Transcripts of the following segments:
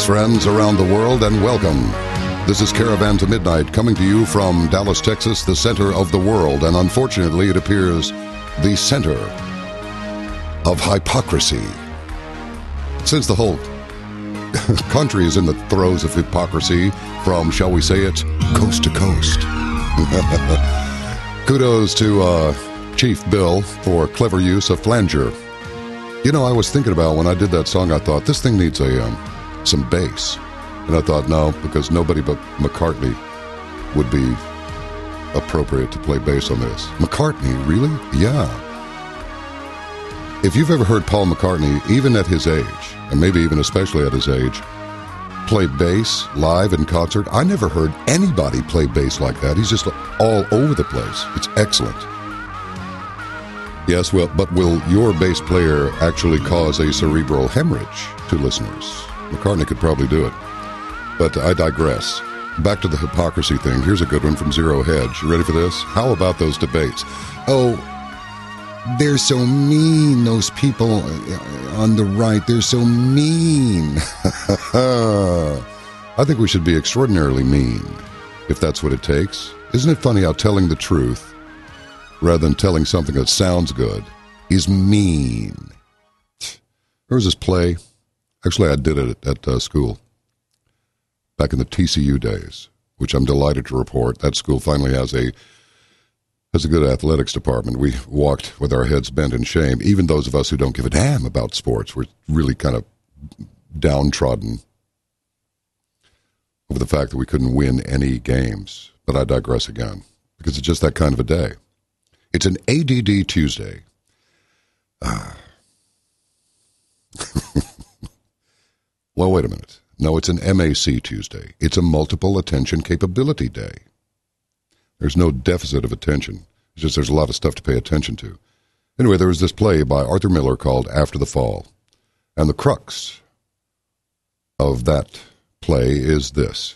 Greetings, friends around the world, and welcome. This is Caravan to Midnight, coming to you from Dallas, Texas, the center of the world, and unfortunately, it appears the center of hypocrisy. Since the whole country is in the throes of hypocrisy from, shall we say it, coast to coast. Kudos to Chief Bill for clever use of flanger. You know, I was thinking about when I did that song, I thought, this thing needs some bass. And I thought, no, because nobody but McCartney would be appropriate to play bass on this. McCartney, really? Yeah. If you've ever heard Paul McCartney, even at his age, and maybe even especially at his age, play bass live in concert, I never heard anybody play bass like that. He's just all over the place. It's excellent. Yes, well, but will your bass player actually cause a cerebral hemorrhage to listeners? McCartney could probably do it. But I digress. Back to the hypocrisy thing. Here's a good one from Zero Hedge. You ready for this? How about those debates? Oh, they're so mean, those people on the right. They're so mean. I think we should be extraordinarily mean, if that's what it takes. Isn't it funny how telling the truth, rather than telling something that sounds good, is mean? There was this play. Actually, I did it at school back in the TCU days, which I'm delighted to report. That school finally has a good athletics department. We walked with our heads bent in shame. Even those of us who don't give a damn about sports were really kind of downtrodden over the fact that we couldn't win any games. But I digress again, because it's just that kind of a day. It's an ADD Tuesday. Well, wait a minute. No, it's an MAC Tuesday. It's a multiple attention capability day. There's no deficit of attention. It's just there's a lot of stuff to pay attention to. Anyway, there was this play by Arthur Miller called After the Fall. And the crux of that play is this.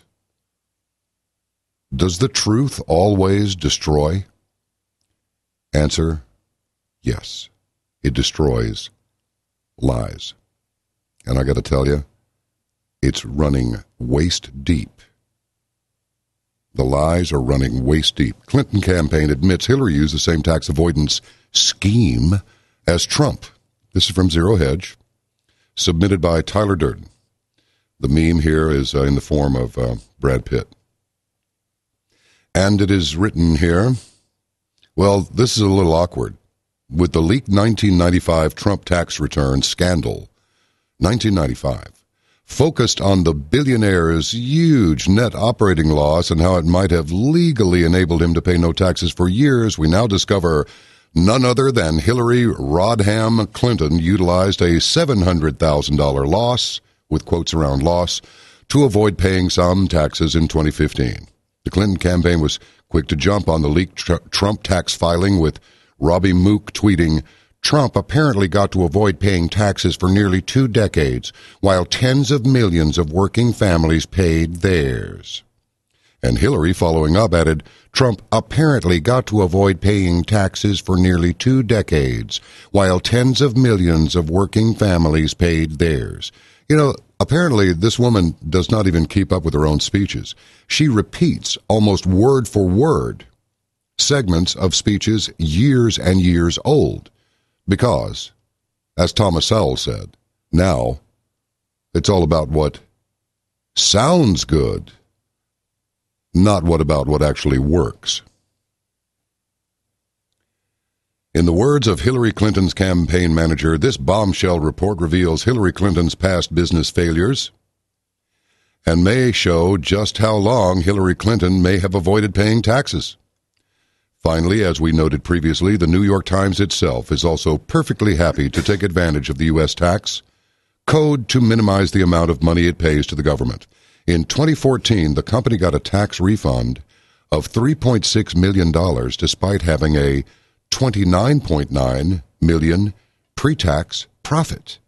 Does the truth always destroy? Answer, yes. It destroys lies. And I got to tell you, it's running waist deep. The lies are running waist deep. Clinton campaign admits Hillary used the same tax avoidance scheme as Trump. This is from Zero Hedge, submitted by Tyler Durden. The meme here is in the form of Brad Pitt. And it is written here, well, this is a little awkward. With the leaked 1995 Trump tax return scandal, 1995, focused on the billionaire's huge net operating loss and how it might have legally enabled him to pay no taxes for years, we now discover none other than Hillary Rodham Clinton utilized a $700,000 loss, with quotes around loss, to avoid paying some taxes in 2015. The Clinton campaign was quick to jump on the leaked Trump tax filing, with Robbie Mook tweeting, Trump apparently got to avoid paying taxes for nearly 2 decades, while tens of millions of working families paid theirs. And Hillary, following up, added, Trump apparently got to avoid paying taxes for nearly 2 decades, while tens of millions of working families paid theirs. You know, apparently this woman does not even keep up with her own speeches. She repeats, almost word for word, segments of speeches years and years old. Because, as Thomas Sowell said, now it's all about what sounds good, not what actually works. In the words of Hillary Clinton's campaign manager, this bombshell report reveals Hillary Clinton's past business failures and may show just how long Hillary Clinton may have avoided paying taxes. Finally, as we noted previously, the New York Times itself is also perfectly happy to take advantage of the U.S. tax code to minimize the amount of money it pays to the government. In 2014, the company got a tax refund of $3.6 million despite having a $29.9 million pre-tax profit.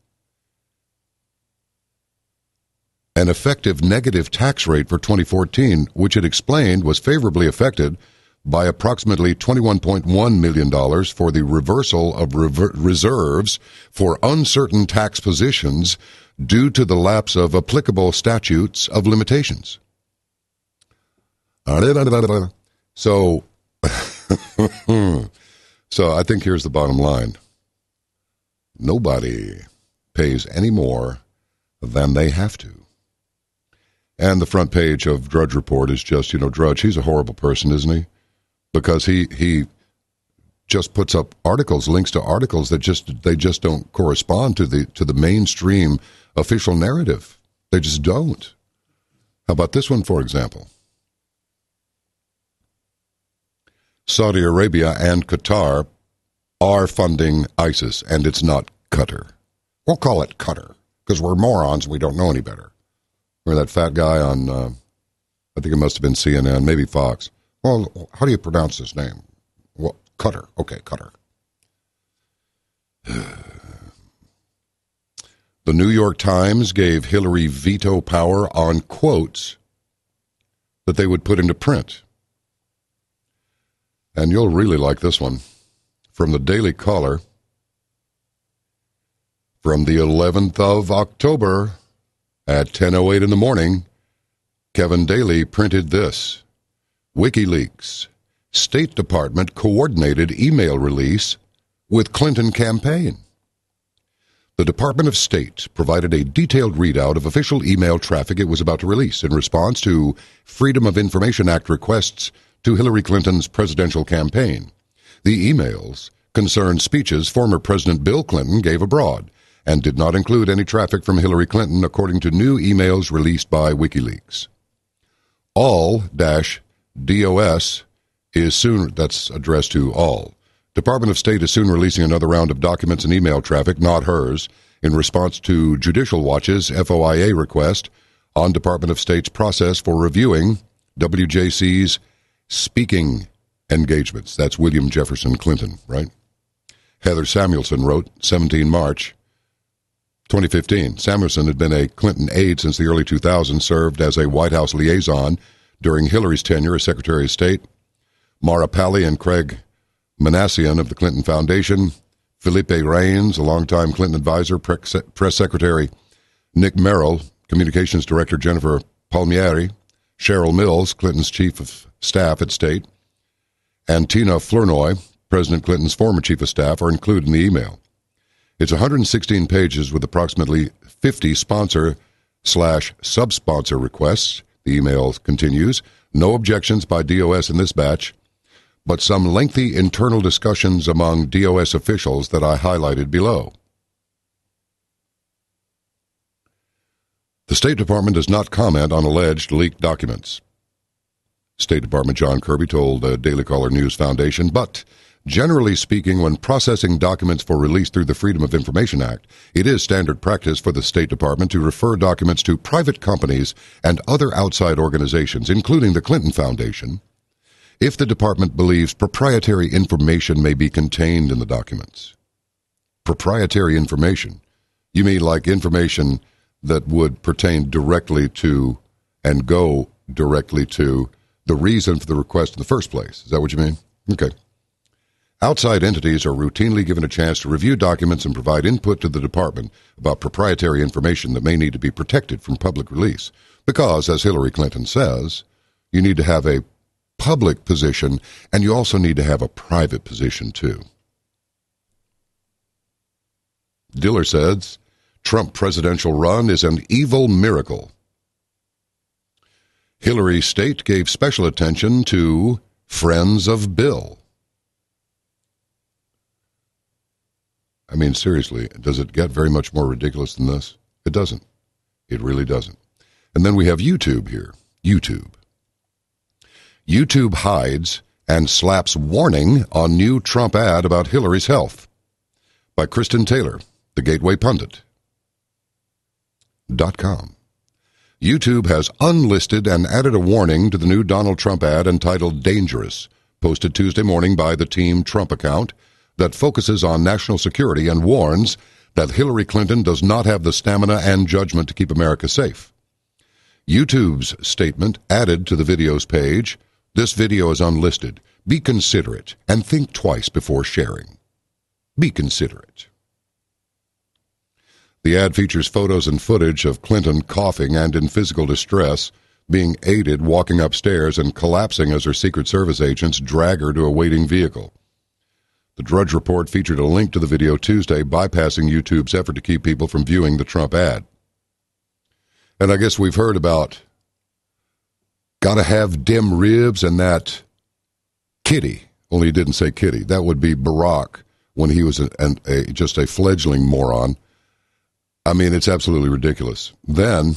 An effective negative tax rate for 2014, which it explained was favorably affected by approximately $21.1 million for the reversal of reserves for uncertain tax positions due to the lapse of applicable statutes of limitations. So, so I think here's the bottom line. Nobody pays any more than they have to. And the front page of Drudge Report is just, Drudge, he's a horrible person, isn't he? Because he just puts up articles, links to articles that they just don't correspond to the mainstream official narrative. They just don't. How about this one, for example? Saudi Arabia and Qatar are funding ISIS, and it's not Qatar. We'll call it Qatar, because we're morons, we don't know any better. Remember that fat guy on, I think it must have been CNN, maybe Fox. Well, how do you pronounce his name? Well, Qatar. Okay, Qatar. The New York Times gave Hillary veto power on quotes that they would put into print. And you'll really like this one. From the Daily Caller, from the 11th of October at 10:08 in the morning, Kevin Daly printed this. WikiLeaks, State Department coordinated email release with Clinton campaign. The Department of State provided a detailed readout of official email traffic it was about to release in response to Freedom of Information Act requests to Hillary Clinton's presidential campaign. The emails concerned speeches former President Bill Clinton gave abroad and did not include any traffic from Hillary Clinton, according to new emails released by WikiLeaks. All-DOS is soon, that's addressed to all. Department of State is soon releasing another round of documents and email traffic, not hers, in response to Judicial Watch's FOIA request on Department of State's process for reviewing WJC's speaking engagements. That's William Jefferson Clinton, right? Heather Samuelson wrote, 17 March 2015. Samuelson had been a Clinton aide since the early 2000s, served as a White House liaison during Hillary's tenure as Secretary of State. Mara Pally and Craig Manassian of the Clinton Foundation, Felipe Raines, a longtime Clinton advisor, Press Secretary Nick Merrill, Communications Director Jennifer Palmieri, Cheryl Mills, Clinton's Chief of Staff at State, and Tina Flournoy, President Clinton's former Chief of Staff, are included in the email. It's 116 pages with approximately 50 sponsor/sub-sponsor requests. The email continues. No objections by DOS in this batch, but some lengthy internal discussions among DOS officials that I highlighted below. The State Department does not comment on alleged leaked documents. State Department John Kirby told Daily Caller News Foundation, but generally speaking, when processing documents for release through the Freedom of Information Act, it is standard practice for the State Department to refer documents to private companies and other outside organizations, including the Clinton Foundation, if the department believes proprietary information may be contained in the documents. Proprietary information? You mean like information that would pertain directly to and go directly to the reason for the request in the first place? Is that what you mean? Okay. Outside entities are routinely given a chance to review documents and provide input to the department about proprietary information that may need to be protected from public release. Because, as Hillary Clinton says, you need to have a public position, and you also need to have a private position, too. Diller says, Trump presidential run is an evil miracle. Hillary's state gave special attention to Friends of Bill. I mean, seriously, does it get very much more ridiculous than this? It doesn't. It really doesn't. And then we have YouTube here. YouTube. YouTube hides and slaps warning on new Trump ad about Hillary's health. By Kristen Taylor, the Gateway Pundit. .com. YouTube has unlisted and added a warning to the new Donald Trump ad entitled Dangerous, posted Tuesday morning by the Team Trump account that focuses on national security and warns that Hillary Clinton does not have the stamina and judgment to keep America safe. YouTube's statement added to the video's page, this video is unlisted. Be considerate and think twice before sharing. Be considerate. The ad features photos and footage of Clinton coughing and in physical distress, being aided, walking upstairs, and collapsing as her Secret Service agents drag her to a waiting vehicle. The Drudge Report featured a link to the video Tuesday, bypassing YouTube's effort to keep people from viewing the Trump ad. And I guess we've heard about gotta have dim ribs and that kitty, only he didn't say kitty. That would be Barack when he was just a fledgling moron. I mean, it's absolutely ridiculous. Then,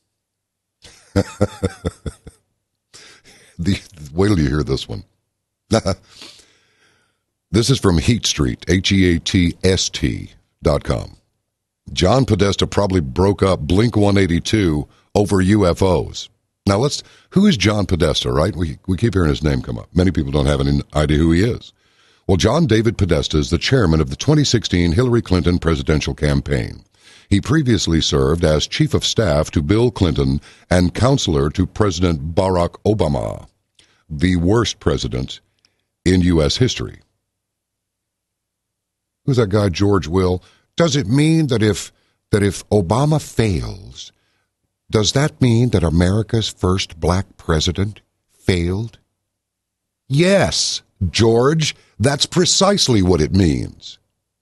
wait till you hear this one. This is from Heat Street, HEATST.com. John Podesta probably broke up Blink-182 over UFOs. Now, who is John Podesta, right? We keep hearing his name come up. Many people don't have any idea who he is. Well, John David Podesta is the chairman of the 2016 Hillary Clinton presidential campaign. He previously served as chief of staff to Bill Clinton and counselor to President Barack Obama, the worst president in U.S. history. Who's that guy, George Will? Does it mean that if Obama fails, does that mean that America's first black president failed? Yes, George, that's precisely what it means.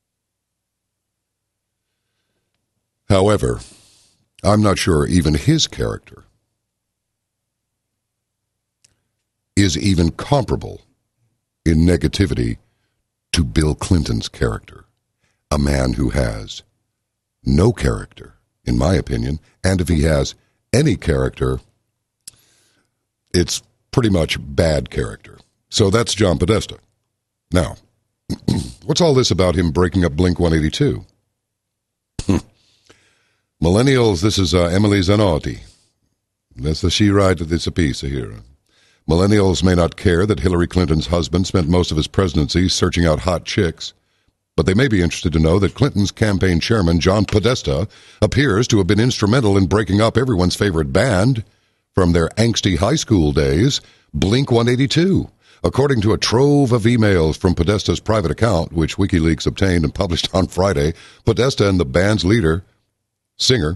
However, I'm not sure even his character is even comparable in negativity to Bill Clinton's character, a man who has no character, in my opinion, and if he has any character, it's pretty much bad character. So that's John Podesta. Now, what's all this about him breaking up Blink-182? Millennials, this is Emily Zanotti. That's the she write that it's a piece here. Millennials may not care that Hillary Clinton's husband spent most of his presidency searching out hot chicks, but they may be interested to know that Clinton's campaign chairman, John Podesta, appears to have been instrumental in breaking up everyone's favorite band from their angsty high school days, Blink-182. According to a trove of emails from Podesta's private account, which WikiLeaks obtained and published on Friday, Podesta and the band's lead singer,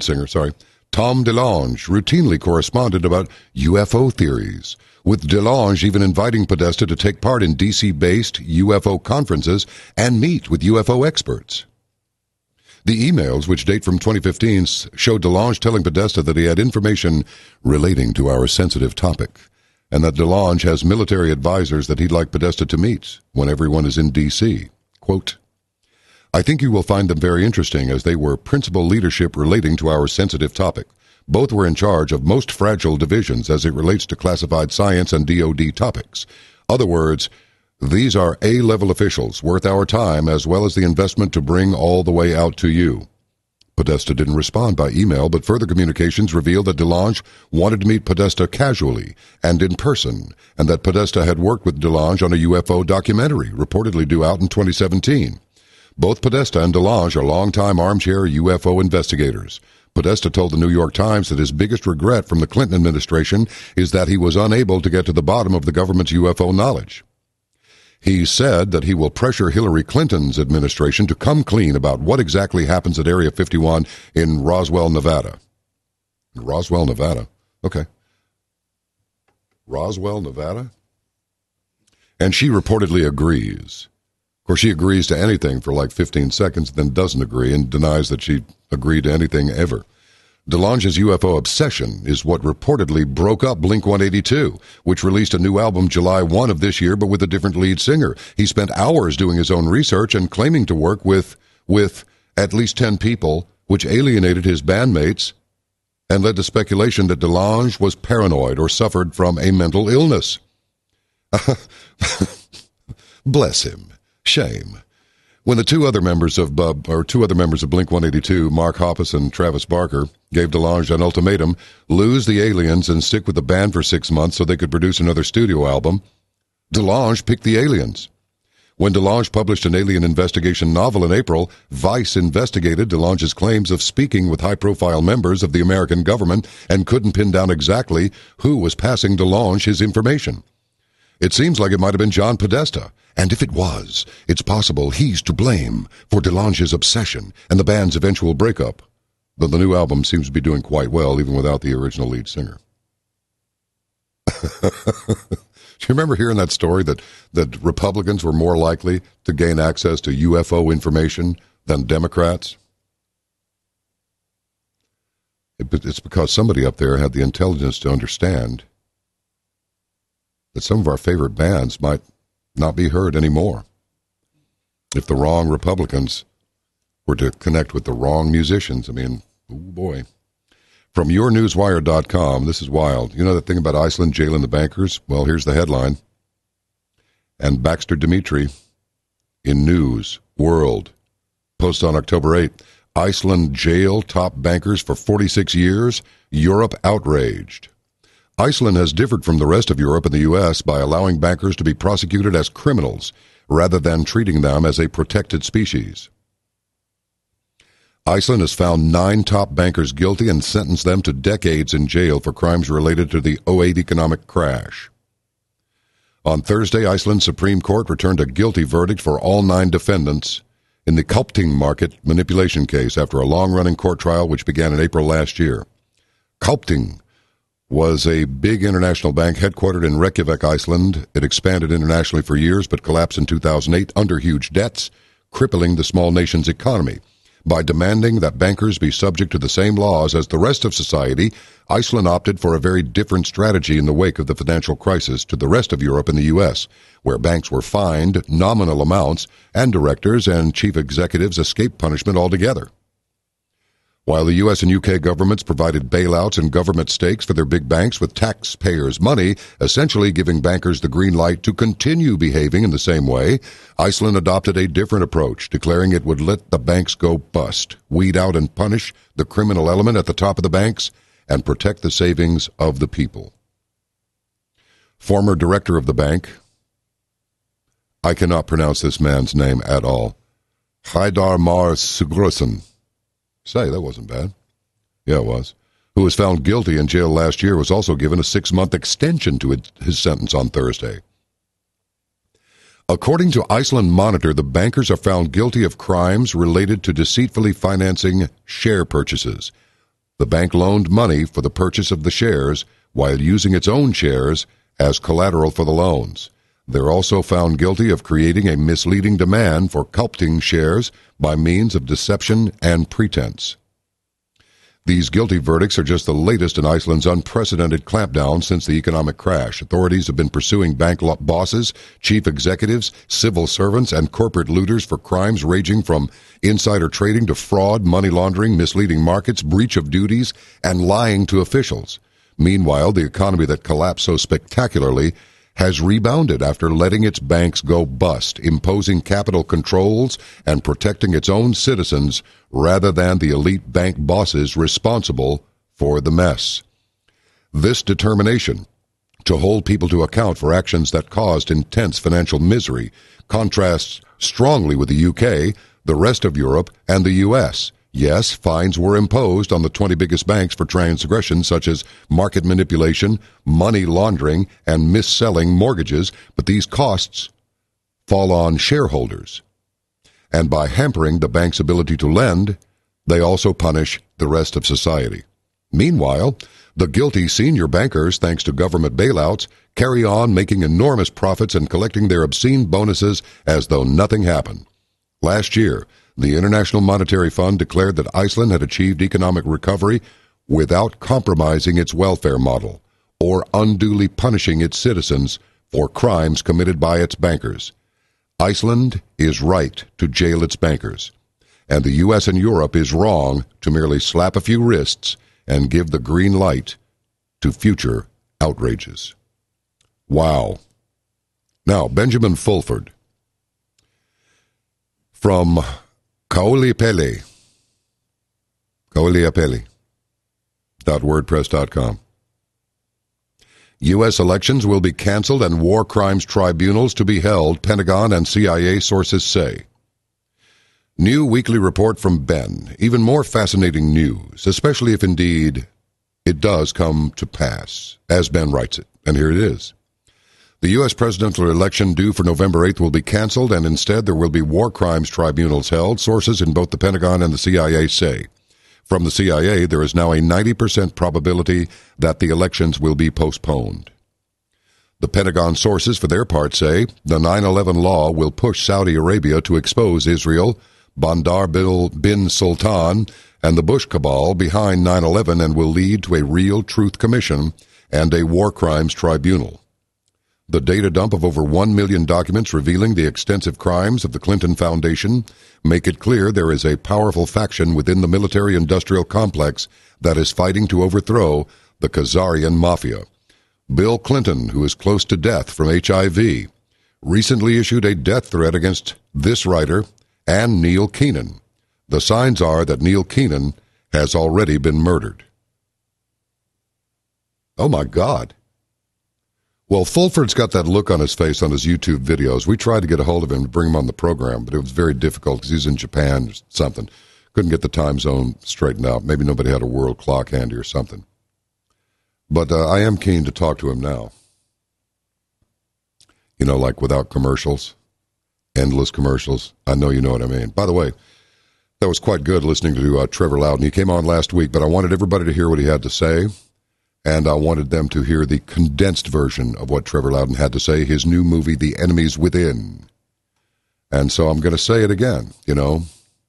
Tom DeLonge, routinely corresponded about UFO theories, with DeLonge even inviting Podesta to take part in D.C.-based UFO conferences and meet with UFO experts. The emails, which date from 2015, show DeLonge telling Podesta that he had information relating to our sensitive topic, and that DeLonge has military advisors that he'd like Podesta to meet when everyone is in D.C. Quote, I think you will find them very interesting as they were principal leadership relating to our sensitive topic. Both were in charge of most fragile divisions as it relates to classified science and DoD topics. Other words, these are A-level officials worth our time as well as the investment to bring all the way out to you. Podesta didn't respond by email, but further communications revealed that DeLonge wanted to meet Podesta casually and in person, and that Podesta had worked with DeLonge on a UFO documentary, reportedly due out in 2017. Both Podesta and DeLonge are longtime armchair UFO investigators. Podesta told the New York Times that his biggest regret from the Clinton administration is that he was unable to get to the bottom of the government's UFO knowledge. He said that he will pressure Hillary Clinton's administration to come clean about what exactly happens at Area 51 in Roswell, Nevada. Roswell, Nevada? Okay. Roswell, Nevada? And she reportedly agrees. Of course, she agrees to anything for like 15 seconds, then doesn't agree and denies that she agreed to anything ever. DeLonge's UFO obsession is what reportedly broke up Blink-182, which released a new album July 1 of this year, but with a different lead singer. He spent hours doing his own research and claiming to work with at least 10 people, which alienated his bandmates and led to speculation that DeLonge was paranoid or suffered from a mental illness. Bless him. Shame. When the two other members of Blink-182, Mark Hoppus and Travis Barker, gave DeLonge an ultimatum, lose the aliens and stick with the band for 6 months so they could produce another studio album, DeLonge picked the aliens. When DeLonge published an alien investigation novel in April, Vice investigated DeLonge's claims of speaking with high-profile members of the American government and couldn't pin down exactly who was passing DeLonge his information. It seems like it might have been John Podesta, and if it was, it's possible he's to blame for DeLonge's obsession and the band's eventual breakup, though the new album seems to be doing quite well even without the original lead singer. Do you remember hearing that story that Republicans were more likely to gain access to UFO information than Democrats? It's because somebody up there had the intelligence to understand that some of our favorite bands might not be heard anymore if the wrong Republicans were to connect with the wrong musicians. I mean, oh boy. From yournewswire.com, this is wild. You know that thing about Iceland jailing the bankers? Well, here's the headline. And Baxter Dimitri in News World posts on October 8th, Iceland jail top bankers for 46 years, Europe outraged. Iceland has differed from the rest of Europe and the U.S. by allowing bankers to be prosecuted as criminals rather than treating them as a protected species. Iceland has found 9 top bankers guilty and sentenced them to decades in jail for crimes related to the 2008 economic crash. On Thursday, Iceland's Supreme Court returned a guilty verdict for all 9 defendants in the Kaupthing market manipulation case after a long-running court trial which began in April last year. Kaupthing was a big international bank headquartered in Reykjavik, Iceland. It expanded internationally for years but collapsed in 2008 under huge debts, crippling the small nation's economy. By demanding that bankers be subject to the same laws as the rest of society, Iceland opted for a very different strategy in the wake of the financial crisis to the rest of Europe and the U.S., where banks were fined nominal amounts and directors and chief executives escaped punishment altogether. While the U.S. and U.K. governments provided bailouts and government stakes for their big banks with taxpayers' money, essentially giving bankers the green light to continue behaving in the same way, Iceland adopted a different approach, declaring it would let the banks go bust, weed out and punish the criminal element at the top of the banks, and protect the savings of the people. Former director of the bank, I cannot pronounce this man's name at all, Haidar Mar Sigurðsson. Say, that wasn't bad. Yeah, it was. Who was found guilty in jail last year, was also given a 6-month extension to his sentence on Thursday. According to Iceland Monitor, the bankers are found guilty of crimes related to deceitfully financing share purchases. The bank loaned money for the purchase of the shares while using its own shares as collateral for the loans. They're also found guilty of creating a misleading demand for Kaupthing shares by means of deception and pretense. These guilty verdicts are just the latest in Iceland's unprecedented clampdown since the economic crash. Authorities have been pursuing bank bosses, chief executives, civil servants, and corporate looters for crimes ranging from insider trading to fraud, money laundering, misleading markets, breach of duties, and lying to officials. Meanwhile, the economy that collapsed so spectacularly has rebounded after letting its banks go bust, imposing capital controls and protecting its own citizens rather than the elite bank bosses responsible for the mess. This determination to hold people to account for actions that caused intense financial misery contrasts strongly with the UK, the rest of Europe, and the US. Yes, fines were imposed on the 20 biggest banks for transgressions such as market manipulation, money laundering, and mis-selling mortgages, but these costs fall on shareholders. And by hampering the bank's ability to lend, they also punish the rest of society. Meanwhile, the guilty senior bankers, thanks to government bailouts, carry on making enormous profits and collecting their obscene bonuses as though nothing happened. Last year, the International Monetary Fund declared that Iceland had achieved economic recovery without compromising its welfare model or unduly punishing its citizens for crimes committed by its bankers. Iceland is right to jail its bankers, and the U.S. and Europe is wrong to merely slap a few wrists and give the green light to future outrages. Wow. Now, Benjamin Fulford from Kauliapeli.wordpress.com. U.S. elections will be canceled and war crimes tribunals to be held, Pentagon and CIA sources say. New weekly report from Ben. Even more fascinating news, especially if indeed it does come to pass, as Ben writes it. And here it is. The U.S. presidential election due for November 8th will be canceled, and instead there will be war crimes tribunals held, sources in both the Pentagon and the CIA say. From the CIA, there is now a 90% probability that the elections will be postponed. The Pentagon sources, for their part, say the 9/11 law will push Saudi Arabia to expose Israel, Bandar bin Sultan, and the Bush cabal behind 9/11 and will lead to a real truth commission and a war crimes tribunal. The data dump of over 1 million documents revealing the extensive crimes of the Clinton Foundation make it clear there is a powerful faction within the military-industrial complex that is fighting to overthrow the Khazarian mafia. Bill Clinton, who is close to death from HIV, recently issued a death threat against this writer and Neil Keenan. The signs are that Neil Keenan has already been murdered. Oh, my God. Well, Fulford's got that look on his face on his YouTube videos. We tried to get a hold of him to bring him on the program, but it was very difficult because he's in Japan or something. Couldn't get the time zone straightened out. Maybe nobody had a world clock handy or something. But I am keen to talk to him now. You know, like without commercials, endless commercials. I know you know what I mean. By the way, that was quite good listening to Trevor Loudon. He came on last week, but I wanted everybody to hear what he had to say. And I wanted them to hear the condensed version of what Trevor Loudon had to say, his new movie, The Enemies Within. And so I'm going to say it again, you know.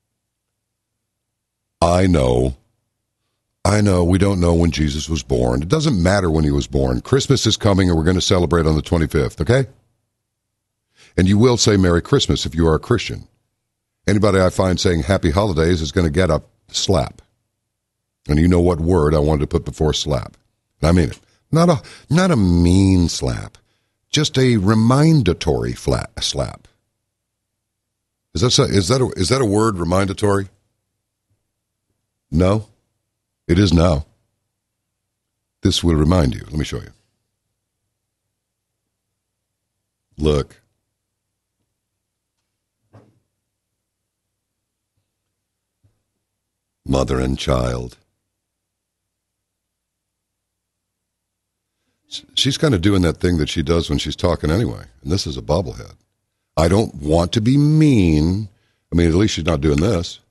I know we don't know when Jesus was born. It doesn't matter when he was born. Christmas is coming and we're going to celebrate on the 25th, okay? And you will say Merry Christmas if you are a Christian. Anybody I find saying Happy Holidays is going to get a slap. And you know what word I wanted to put before slap. I mean it. Not a mean slap. Just a remindatory slap. Is that a word, remindatory? No? It is now. This will remind you. Let me show you. Look. Mother and child. She's kind of doing that thing that she does when she's talking anyway. And this is a bobblehead. I don't want to be mean. I mean, at least she's not doing this.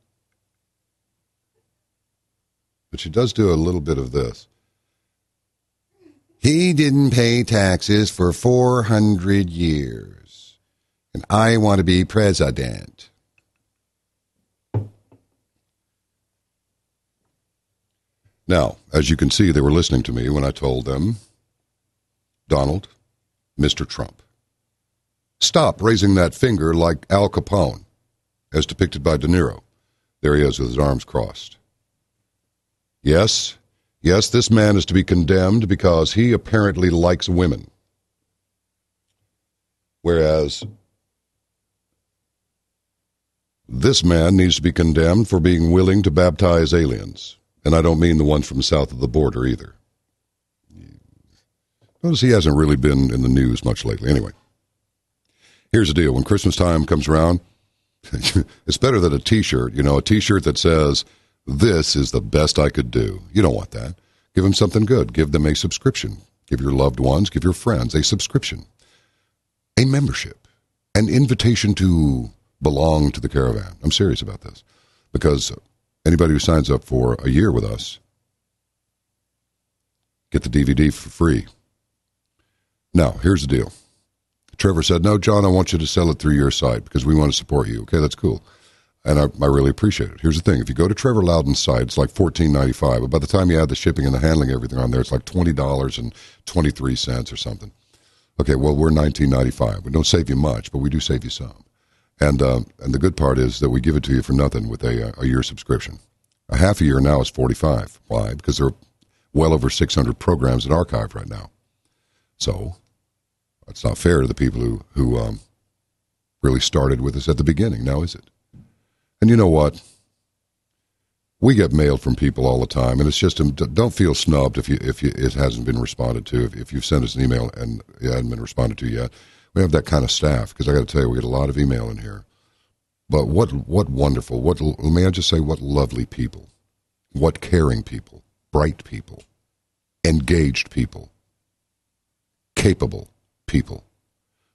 But she does do a little bit of this. He didn't pay taxes for 400 years. And I want to be president. Now, as you can see, they were listening to me when I told them, Donald, Mr. Trump, stop raising that finger like Al Capone, as depicted by De Niro. There he is with his arms crossed. Yes, this man is to be condemned because he apparently likes women. Whereas this man needs to be condemned for being willing to baptize aliens. And I don't mean the ones from south of the border either. Notice he hasn't really been in the news much lately. Anyway, here's the deal. When Christmas time comes around, it's better than a T-shirt. You know, a T-shirt that says, this is the best I could do. You don't want that. Give them something good. Give them a subscription. Give your loved ones, give your friends a subscription, a membership, an invitation to belong to the caravan. I'm serious about this because anybody who signs up for a year with us get the DVD for free. Now, here's the deal. Trevor said, no, John, I want you to sell it through your site because we want to support you. Okay, that's cool. And I really appreciate it. Here's the thing. If you go to Trevor Loudon's site, it's like $14.95. But by the time you add the shipping and the handling, everything on there, it's like $20.23 or something. Okay, well, we're $19.95. We don't save you much, but we do save you some. And the good part is that we give it to you for nothing with a year subscription. A half a year now is $45. Why? Because there are well over 600 programs in archive right now. So that's not fair to the people who really started with us at the beginning. Now, is it? And you know what? We get mail from people all the time, and it's just don't feel snubbed if it hasn't been responded to. If you've sent us an email and it hasn't been responded to yet, we have that kind of staff because I got to tell you, we get a lot of email in here. But what wonderful! May I just say, what lovely people, what caring people, bright people, engaged people, capable people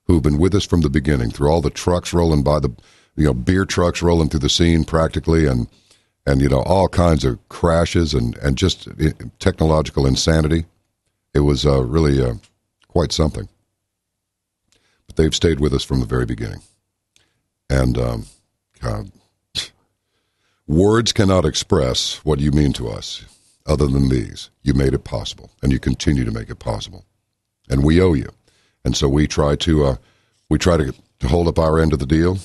who've been with us from the beginning, through all the trucks rolling by, the beer trucks rolling through the scene practically, and all kinds of crashes and just technological insanity. It was really quite something. But they've stayed with us from the very beginning. And God, words cannot express what you mean to us other than these. You made it possible, and you continue to make it possible. And we owe you. And so we try to hold up our end of the deal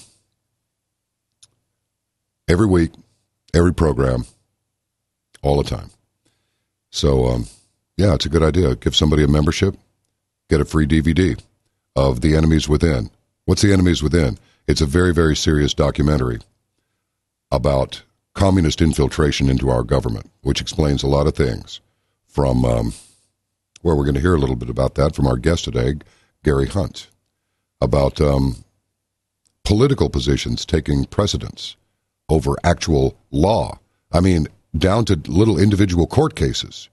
every week, every program, all the time. So, yeah, it's a good idea. Give somebody a membership, get a free DVD of The Enemies Within. What's The Enemies Within? It's a very, very serious documentary about communist infiltration into our government, which explains a lot of things from, we're going to hear a little bit about that from our guest today, Gary Hunt, about political positions taking precedence over actual law. I mean, down to little individual court cases.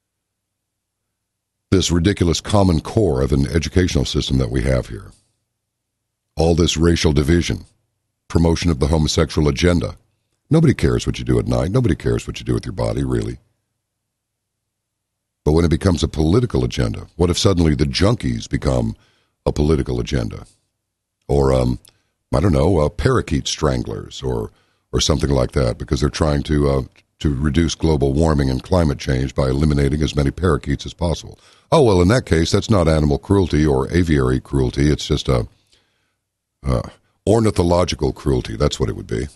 This ridiculous common core of an educational system that we have here. All this racial division, promotion of the homosexual agenda. Nobody cares what you do at night. Nobody cares what you do with your body, really. But when it becomes a political agenda, what if suddenly the junkies become a political agenda? Or, parakeet stranglers or something like that, because they're trying to reduce global warming and climate change by eliminating as many parakeets as possible. Oh, well, in that case, that's not animal cruelty or aviary cruelty. It's just ornithological cruelty. That's what it would be.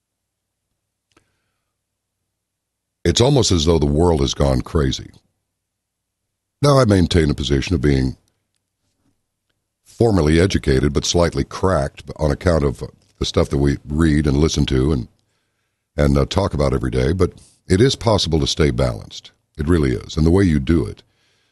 It's almost as though the world has gone crazy. Now, I maintain a position of being formally educated but slightly cracked on account of the stuff that we read and listen to and talk about every day, but it is possible to stay balanced. It really is. And the way you do it,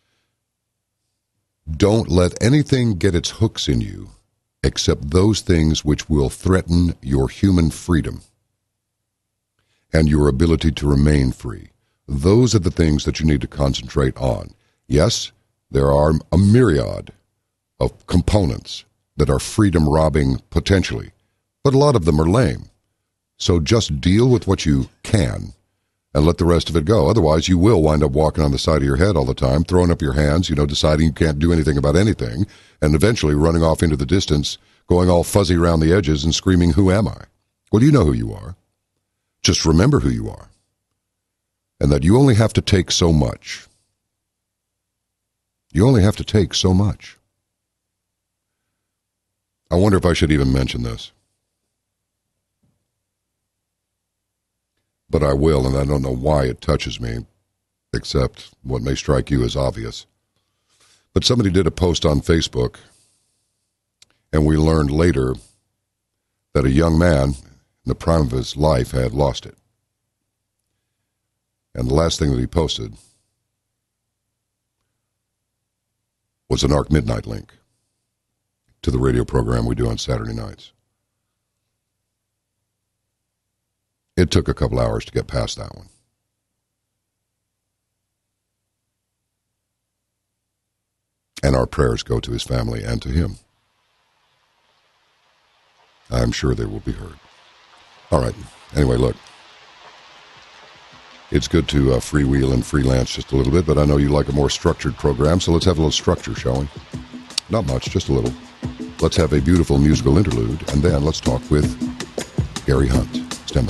don't let anything get its hooks in you except those things which will threaten your human freedom and your ability to remain free. Those are the things that you need to concentrate on. Yes, there are a myriad of components that are freedom-robbing potentially, but a lot of them are lame. So just deal with what you can and let the rest of it go. Otherwise, you will wind up walking on the side of your head all the time, throwing up your hands, deciding you can't do anything about anything, and eventually running off into the distance, going all fuzzy around the edges and screaming, "Who am I?" Well, you know who you are. Just remember who you are, and that you only have to take so much. You only have to take so much. I wonder if I should even mention this. But I will, and I don't know why it touches me, except what may strike you as obvious. But somebody did a post on Facebook, and we learned later that a young man in the prime of his life had lost it. And the last thing that he posted was an ARC Midnight link to the radio program we do on Saturday nights. It took a couple hours to get past that one. And our prayers go to his family and to him. I'm sure they will be heard. All right. Anyway, look. It's good to freewheel and freelance just a little bit, but I know you like a more structured program, so let's have a little structure, shall we? Not much, just a little. Let's have a beautiful musical interlude, and then let's talk with Gary Hunt. Stand by.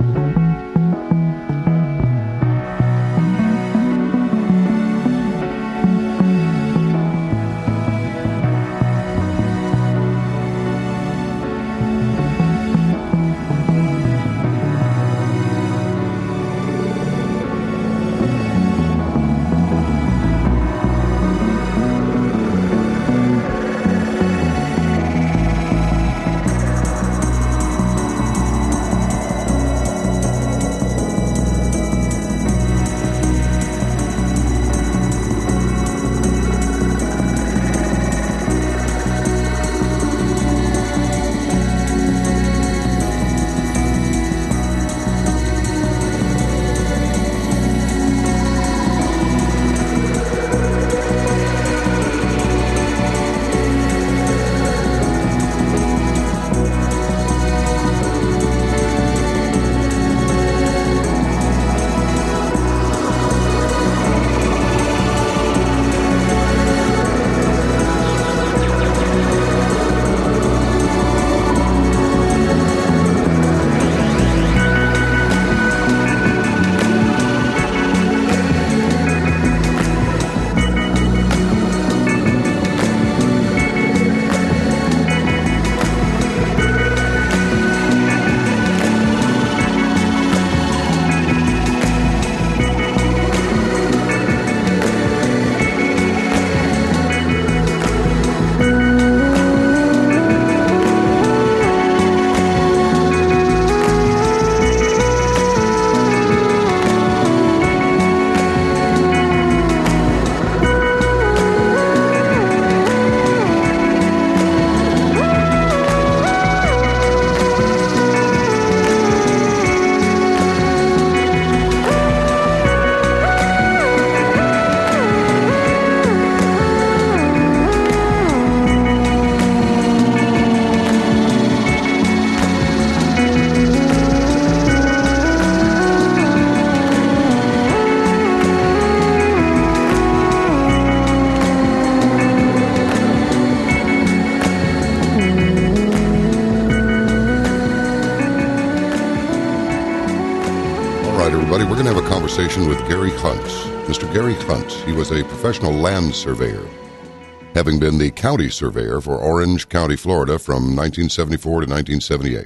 Everybody, we're going to have a conversation with Gary Hunt. Mr. Gary Hunt, he was a professional land surveyor, having been the county surveyor for Orange County, Florida from 1974 to 1978,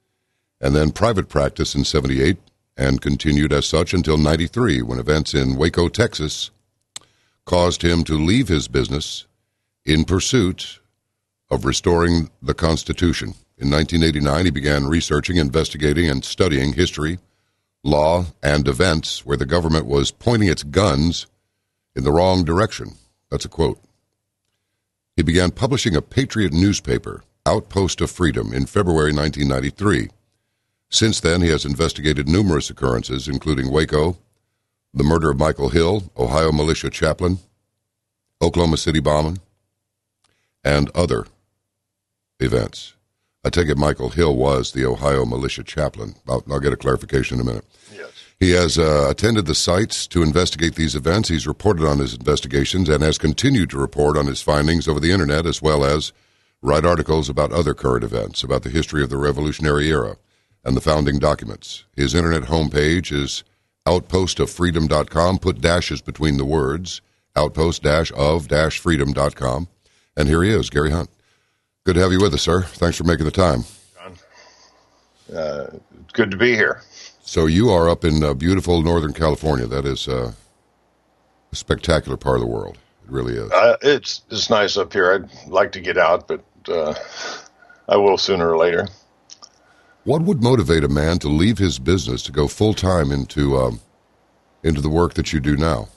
and then private practice in 78 and continued as such until 93 when events in Waco, Texas caused him to leave his business in pursuit of restoring the Constitution. In 1989, he began researching, investigating, and studying history, law, and events where the government was pointing its guns in the wrong direction. That's a quote. He began publishing a patriot newspaper, Outpost of Freedom, in February 1993. Since then, he has investigated numerous occurrences, including Waco, the murder of Michael Hill, Ohio militia chaplain, Oklahoma City bombing, and other events. I take it Michael Hill was the Ohio militia chaplain. I'll get a clarification in a minute. Yes. He has attended the sites to investigate these events. He's reported on his investigations and has continued to report on his findings over the Internet, as well as write articles about other current events, about the history of the Revolutionary Era and the founding documents. His Internet homepage is outpostoffreedom.com. Put dashes between the words, outpost-of-freedom.com. And here he is, Gary Hunt. Good to have you with us, sir. Thanks for making the time. Good to be here. So you are up in beautiful Northern California. That is a spectacular part of the world. It really is. It's nice up here. I'd like to get out, but I will sooner or later. What would motivate a man to leave his business to go full-time into the work that you do now?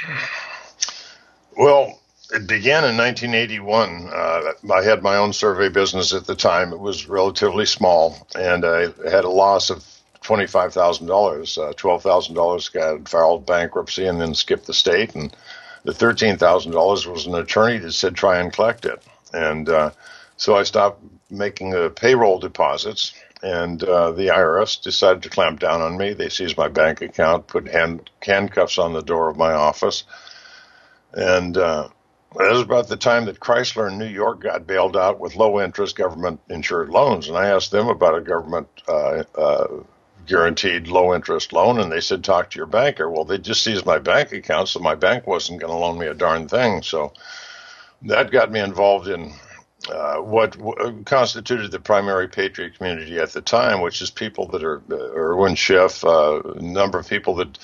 Well, it began in 1981. I had my own survey business at the time. It was relatively small, and I had a loss of $25,000. $12,000 got filed bankruptcy and then skipped the state, and the $13,000 was an attorney that said try and collect it. And so I stopped making the payroll deposits, and the IRS decided to clamp down on me. They seized my bank account, put handcuffs on the door of my office, and that was about the time that Chrysler in New York got bailed out with low-interest government-insured loans, and I asked them about a government guaranteed low interest loan, and they said, talk to your banker. Well, they just seized my bank account, so my bank wasn't going to loan me a darn thing. So that got me involved in what constituted the primary Patriot community at the time, which is people that are Irwin Schiff, a number of people that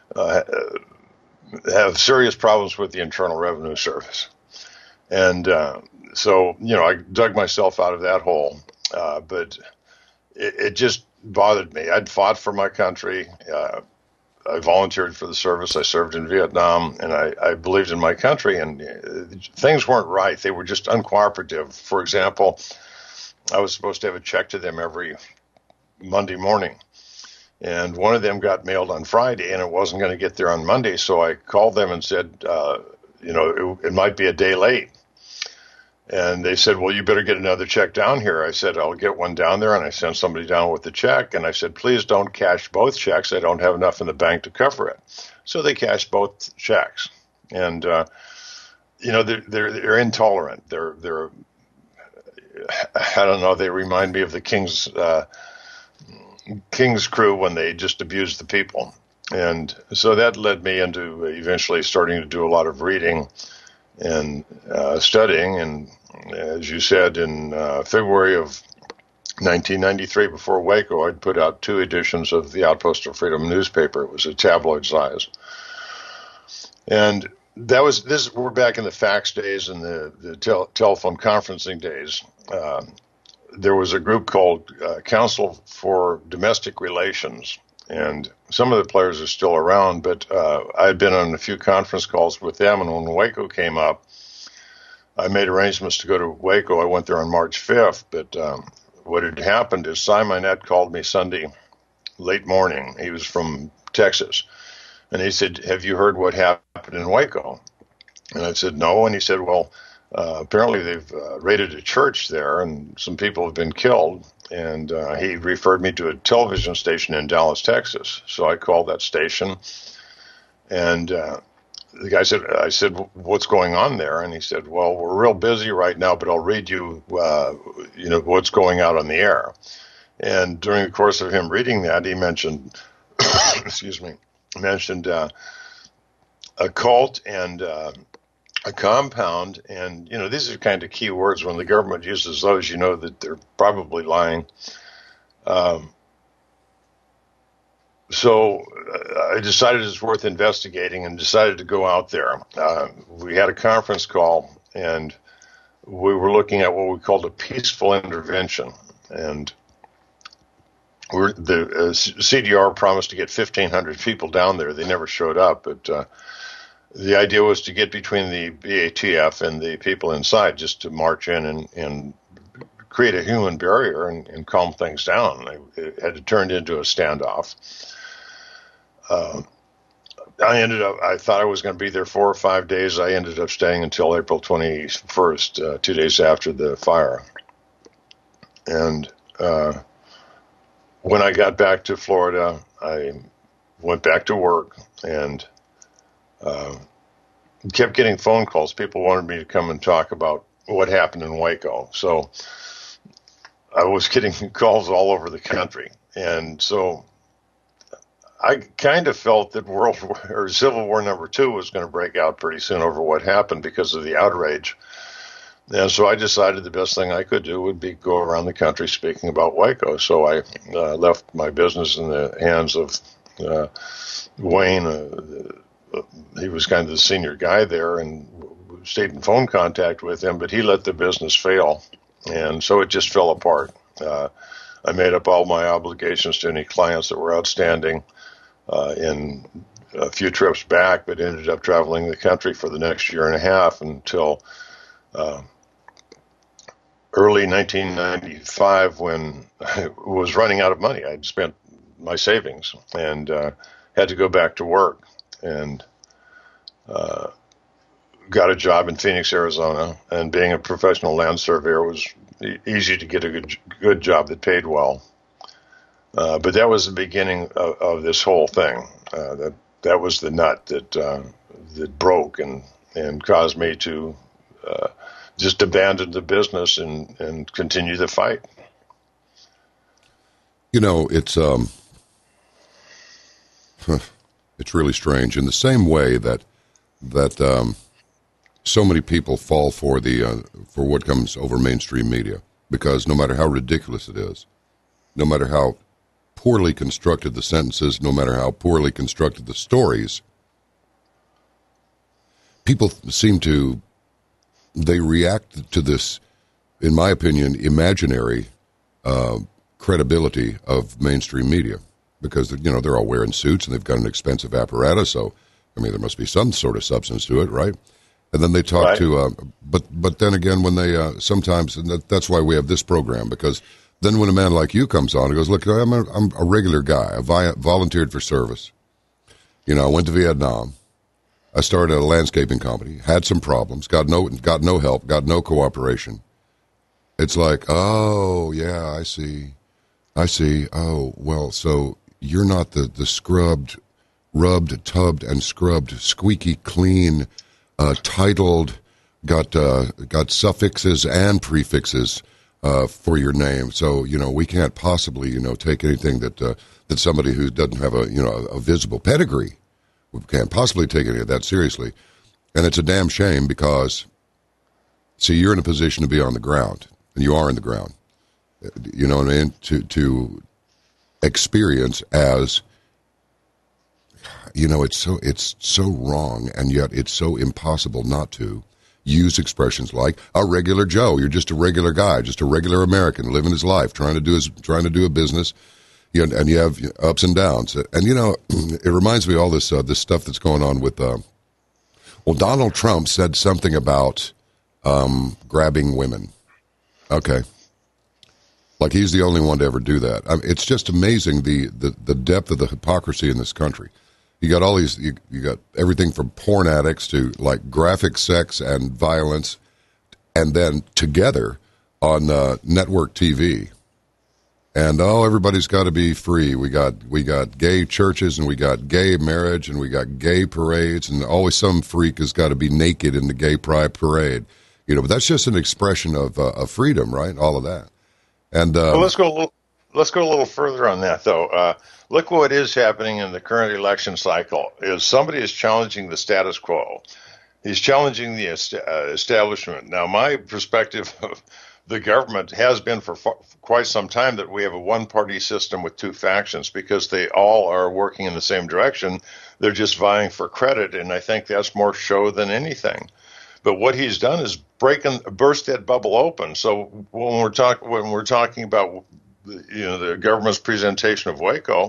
have serious problems with the Internal Revenue Service. And so, I dug myself out of that hole. But it just bothered me. I'd fought for my country. I volunteered for the service. I served in Vietnam, and I believed in my country, and things weren't right. They were just uncooperative. For example, I was supposed to have a check to them every Monday morning, and one of them got mailed on Friday, and it wasn't going to get there on Monday, so I called them and said, it might be a day late. And they said, well, you better get another check down here. I said, I'll get one down there. And I sent somebody down with the check. And I said, please don't cash both checks. I don't have enough in the bank to cover it. So they cashed both checks. And, they're intolerant. They're I don't know, they remind me of the King's crew when they just abused the people. And so that led me into eventually starting to do a lot of reading and studying. And as you said, in February of 1993, before Waco, I'd put out 2 editions of the Outpost of Freedom newspaper. It was a tabloid size. And we're back in the fax days and the telephone conferencing days. There was a group called Council for Domestic Relations, and some of the players are still around, but I had been on a few conference calls with them, and when Waco came up, I made arrangements to go to Waco. I went there on March 5th, but what had happened is Simonette called me Sunday late morning. He was from Texas, and he said, have you heard what happened in Waco? And I said, no, and he said, well, apparently they've raided a church there, and some people have been killed. And he referred me to a television station in Dallas, Texas. So I called that station, and the guy said, I said, what's going on there? And he said, well, we're real busy right now, but I'll read you, what's going out on the air. And during the course of him reading that, he mentioned, a cult and a compound, and these are kind of key words. When the government uses those, you know that they're probably lying. So I decided it's worth investigating and decided to go out there. We had a conference call, and we were looking at what we called a peaceful intervention. And the CDR promised to get 1,500 people down there. They never showed up, but the idea was to get between the BATF and the people inside, just to march in and create a human barrier and calm things down. It had to turn into a standoff. I thought I was going to be there 4 or 5 days. I ended up staying until April 21st, 2 days after the fire. And when I got back to Florida, I went back to work and kept getting phone calls. People wanted me to come and talk about what happened in Waco. So I was getting calls all over the country. And so I kind of felt that Civil War number 2 was going to break out pretty soon over what happened because of the outrage. And so I decided the best thing I could do would be go around the country speaking about Waco. So I left my business in the hands of Wayne. He was kind of the senior guy there, and stayed in phone contact with him, but he let the business fail. And so it just fell apart. I made up all my obligations to any clients that were outstanding in a few trips back, but ended up traveling the country for the next year and a half until early 1995, when I was running out of money. I'd spent my savings and had to go back to work, and got a job in Phoenix, Arizona. And being a professional land surveyor was easy to get a good job that paid well. But that was the beginning of this whole thing. That was the nut that broke and caused me to just abandon the business and continue the fight. It's It's really strange. In the same way that so many people fall for for what comes over mainstream media, because no matter how ridiculous it is, no matter how poorly constructed the sentences, no matter how poorly constructed the stories, people seem to, they react to this, in my opinion, imaginary credibility of mainstream media, because they're all wearing suits and they've got an expensive apparatus. So, I mean, there must be some sort of substance to it, right? And then they talk but then again, when they sometimes, and that's why we have this program, because then when a man like you comes on, he goes, look, I'm a regular guy. I volunteered for service. I went to Vietnam. I started a landscaping company, had some problems, got no help, got no cooperation. It's like, oh, yeah, I see. Oh, well, so you're not the scrubbed, rubbed, tubbed, and scrubbed, squeaky clean, titled, got suffixes and prefixes for your name. So, we can't possibly, take anything that somebody who doesn't have a visible pedigree. We can't possibly take any of that seriously. And it's a damn shame because, see, you're in a position to be on the ground, and you are in the ground. You know what I mean? To experience as, it's so wrong, and yet it's so impossible not to use expressions like a regular Joe. You're just a regular guy, just a regular American living his life, trying to do a business. And you have ups and downs. And, it reminds me of all this stuff that's going on with, Donald Trump said something about grabbing women. Okay. Like he's the only one to ever do that. I mean, it's just amazing the depth of the hypocrisy in this country. You got all these, you got everything from porn addicts to like graphic sex and violence, and then together on network TV. And everybody's got to be free. We got gay churches, and we got gay marriage, and we got gay parades, and always some freak has got to be naked in the gay pride parade. But that's just an expression of freedom, right? All of that. And well, let's go a little further on that, though. Look what is happening in the current election cycle. Is somebody is challenging the status quo. He's challenging the establishment. Now, my perspective of the government has been for quite some time that we have a one-party system with two factions because they all are working in the same direction. They're just vying for credit, and I think that's more show than anything. But what he's done is burst that bubble open. So when we're talking about the government's presentation of Waco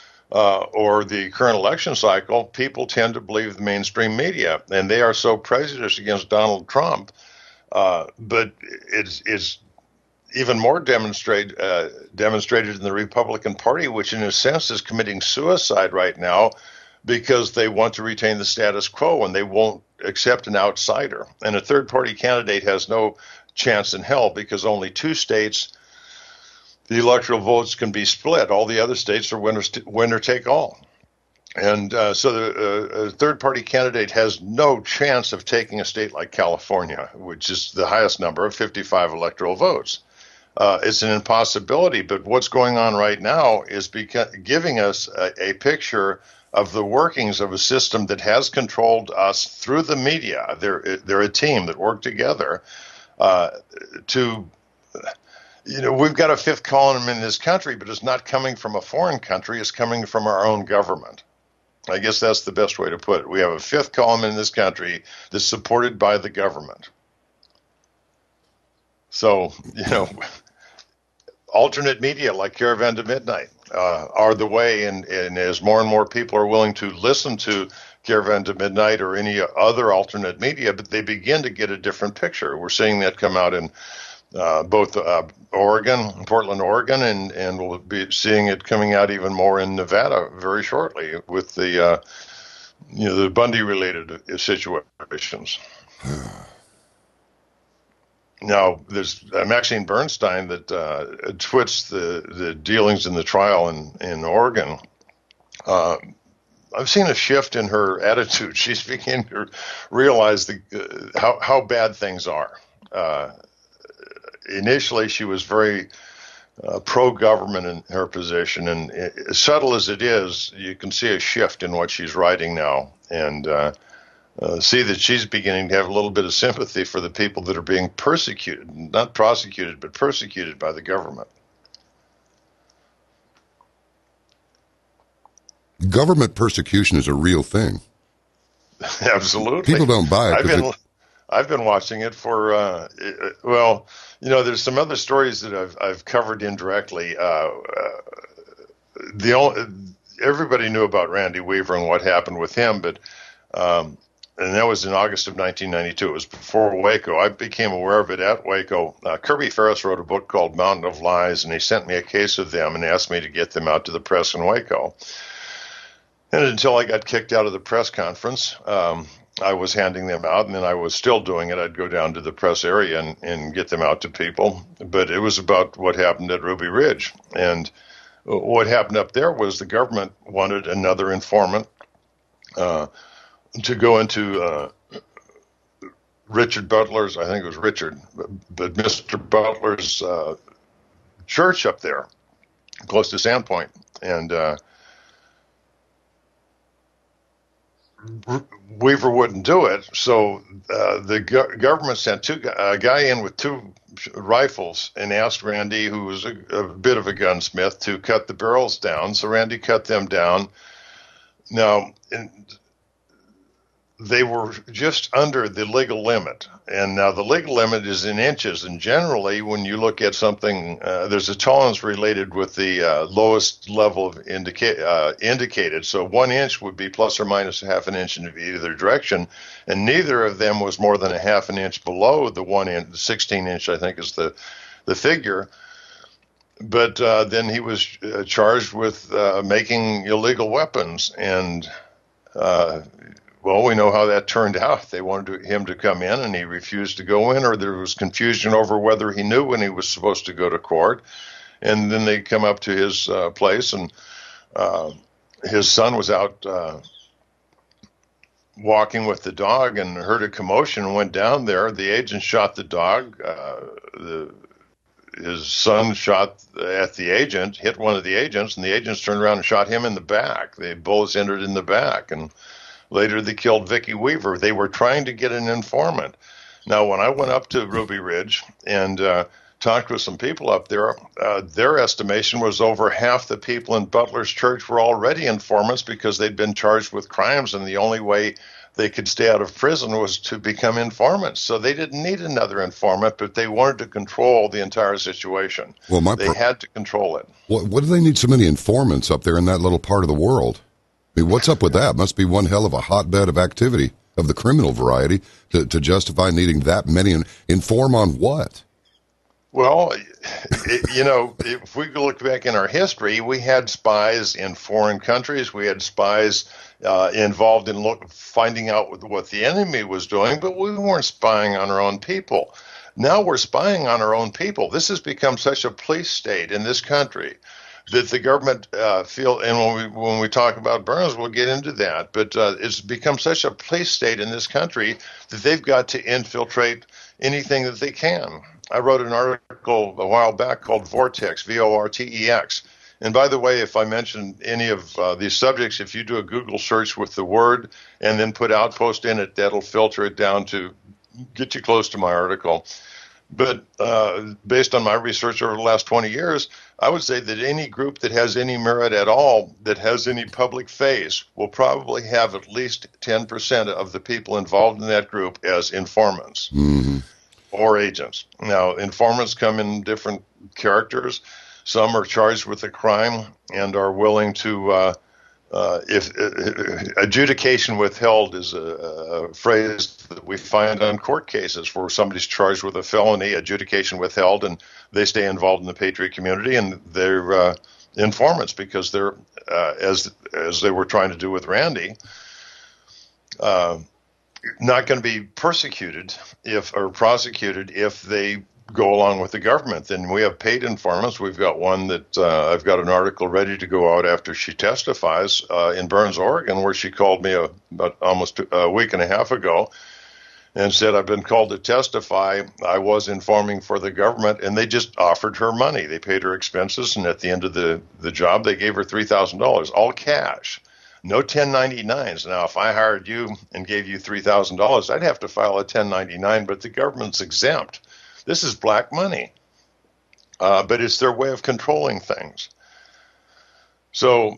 or the current election cycle, people tend to believe the mainstream media, and they are so prejudiced against Donald Trump. But it's even more demonstrated in the Republican Party, which in a sense is committing suicide right now because they want to retain the status quo and they won't accept an outsider. And a third-party candidate has no chance in hell because only 2 states, the electoral votes can be split. All the other states are winner take all. And so the third-party candidate has no chance of taking a state like California, which is the highest number of 55 electoral votes. It's an impossibility, but what's going on right now is giving us a picture of the workings of a system that has controlled us through the media. They're a team that work together we've got a fifth column in this country, but it's not coming from a foreign country. It's coming from our own government. I guess that's the best way to put it. We have a fifth column in this country that's supported by the government. So, alternate media like Caravan to Midnight are the way, and as more and more people are willing to listen to Caravan to Midnight or any other alternate media, but they begin to get a different picture. We're seeing that come out in both Portland, Oregon, and we'll be seeing it coming out even more in Nevada very shortly with the Bundy-related situations. Now, there's Maxine Bernstein that twits the dealings in the trial in Oregon. I've seen a shift in her attitude. She's beginning to realize how bad things are. Initially, she was very pro-government in her position. And as subtle as it is, you can see a shift in what she's writing now, and see that she's beginning to have a little bit of sympathy for the people that are being persecuted, not prosecuted, but persecuted by the government. Government persecution is a real thing. Absolutely. People don't buy it. I've been watching it for, well, you know, there's some other stories that I've covered indirectly. Everybody knew about Randy Weaver and what happened with him, but and that was in August of 1992. It was before Waco. I became aware of it at Waco. Kirby Ferris wrote a book called Mountain of Lies, and he sent me a case of them and asked me to get them out to the press in Waco. And until I got kicked out of the press conference, I was handing them out, and then I was still doing it. I'd go down to the press area and get them out to people. But it was about what happened at Ruby Ridge. And what happened up there was the government wanted another informant to go into Richard Butler's, I think it was Richard, but Mr. Butler's church up there, close to Sandpoint. And Weaver wouldn't do it, so the government sent a guy in with two rifles and asked Randy, who was a bit of a gunsmith, to cut the barrels down. So Randy cut them down. Now, they were just under the legal limit, and now the legal limit is in inches, and generally when you look at something, there's a tolerance related with the lowest level of indicated, so 1 inch would be plus or minus a half an inch in either direction, and neither of them was more than a half an inch below the 1 inch, 16 inch I think is the figure. But then he was charged with making illegal weapons, and well, we know how that turned out. They wanted him to come in, and he refused to go in, or there was confusion over whether he knew when he was supposed to go to court. And then they come up to his place, and his son was out walking with the dog and heard a commotion and went down there. The agent shot the dog. His son shot at the agent, hit one of the agents, and the agents turned around and shot him in the back. The bullets entered in the back, and later they killed Vicki Weaver. They were trying to get an informant. Now, when I went up to Ruby Ridge and talked with some people up there, their estimation was over half the people in Butler's church were already informants because they'd been charged with crimes, and the only way they could stay out of prison was to become informants. So they didn't need another informant, but they wanted to control the entire situation. Well, they had to control it. What do they need so many informants up there in that little part of the world? I mean, what's up with that? Must be one hell of a hotbed of activity of the criminal variety to justify needing that many. Inform on what? Well, if we look back in our history, we had spies in foreign countries. We had spies involved in finding out what the enemy was doing, but we weren't spying on our own people. Now we're spying on our own people. This has become such a police state in this country that the government and when we talk about Burns, we'll get into that, but it's become such a police state in this country that they've got to infiltrate anything that they can. I wrote an article a while back called Vortex, V-O-R-T-E-X. And by the way, if I mention any of these subjects, if you do a Google search with the word and then put Outpost in it, that'll filter it down to get you close to my article. But based on my research over the last 20 years, I would say that any group that has any merit at all, that has any public face, will probably have at least 10% of the people involved in that group as informants or agents. Now, informants come in different characters. Some are charged with a crime and are willing to if adjudication withheld is a phrase that we find on court cases where somebody's charged with a felony, adjudication withheld, and they stay involved in the Patriot community, and they're informants because they're, as they were trying to do with Randy, not going to be persecuted or prosecuted if they go along with the government. Then we have paid informants. We've got one that I've got an article ready to go out after she testifies in Burns, Oregon, where she called me about almost a week and a half ago and said, I've been called to testify. I was informing for the government, and they just offered her money. They paid her expenses, and at the end of the job, they gave her $3,000, all cash. No 1099s. Now, if I hired you and gave you $3,000, I'd have to file a 1099, but the government's exempt. This is black money. But it's their way of controlling things. So,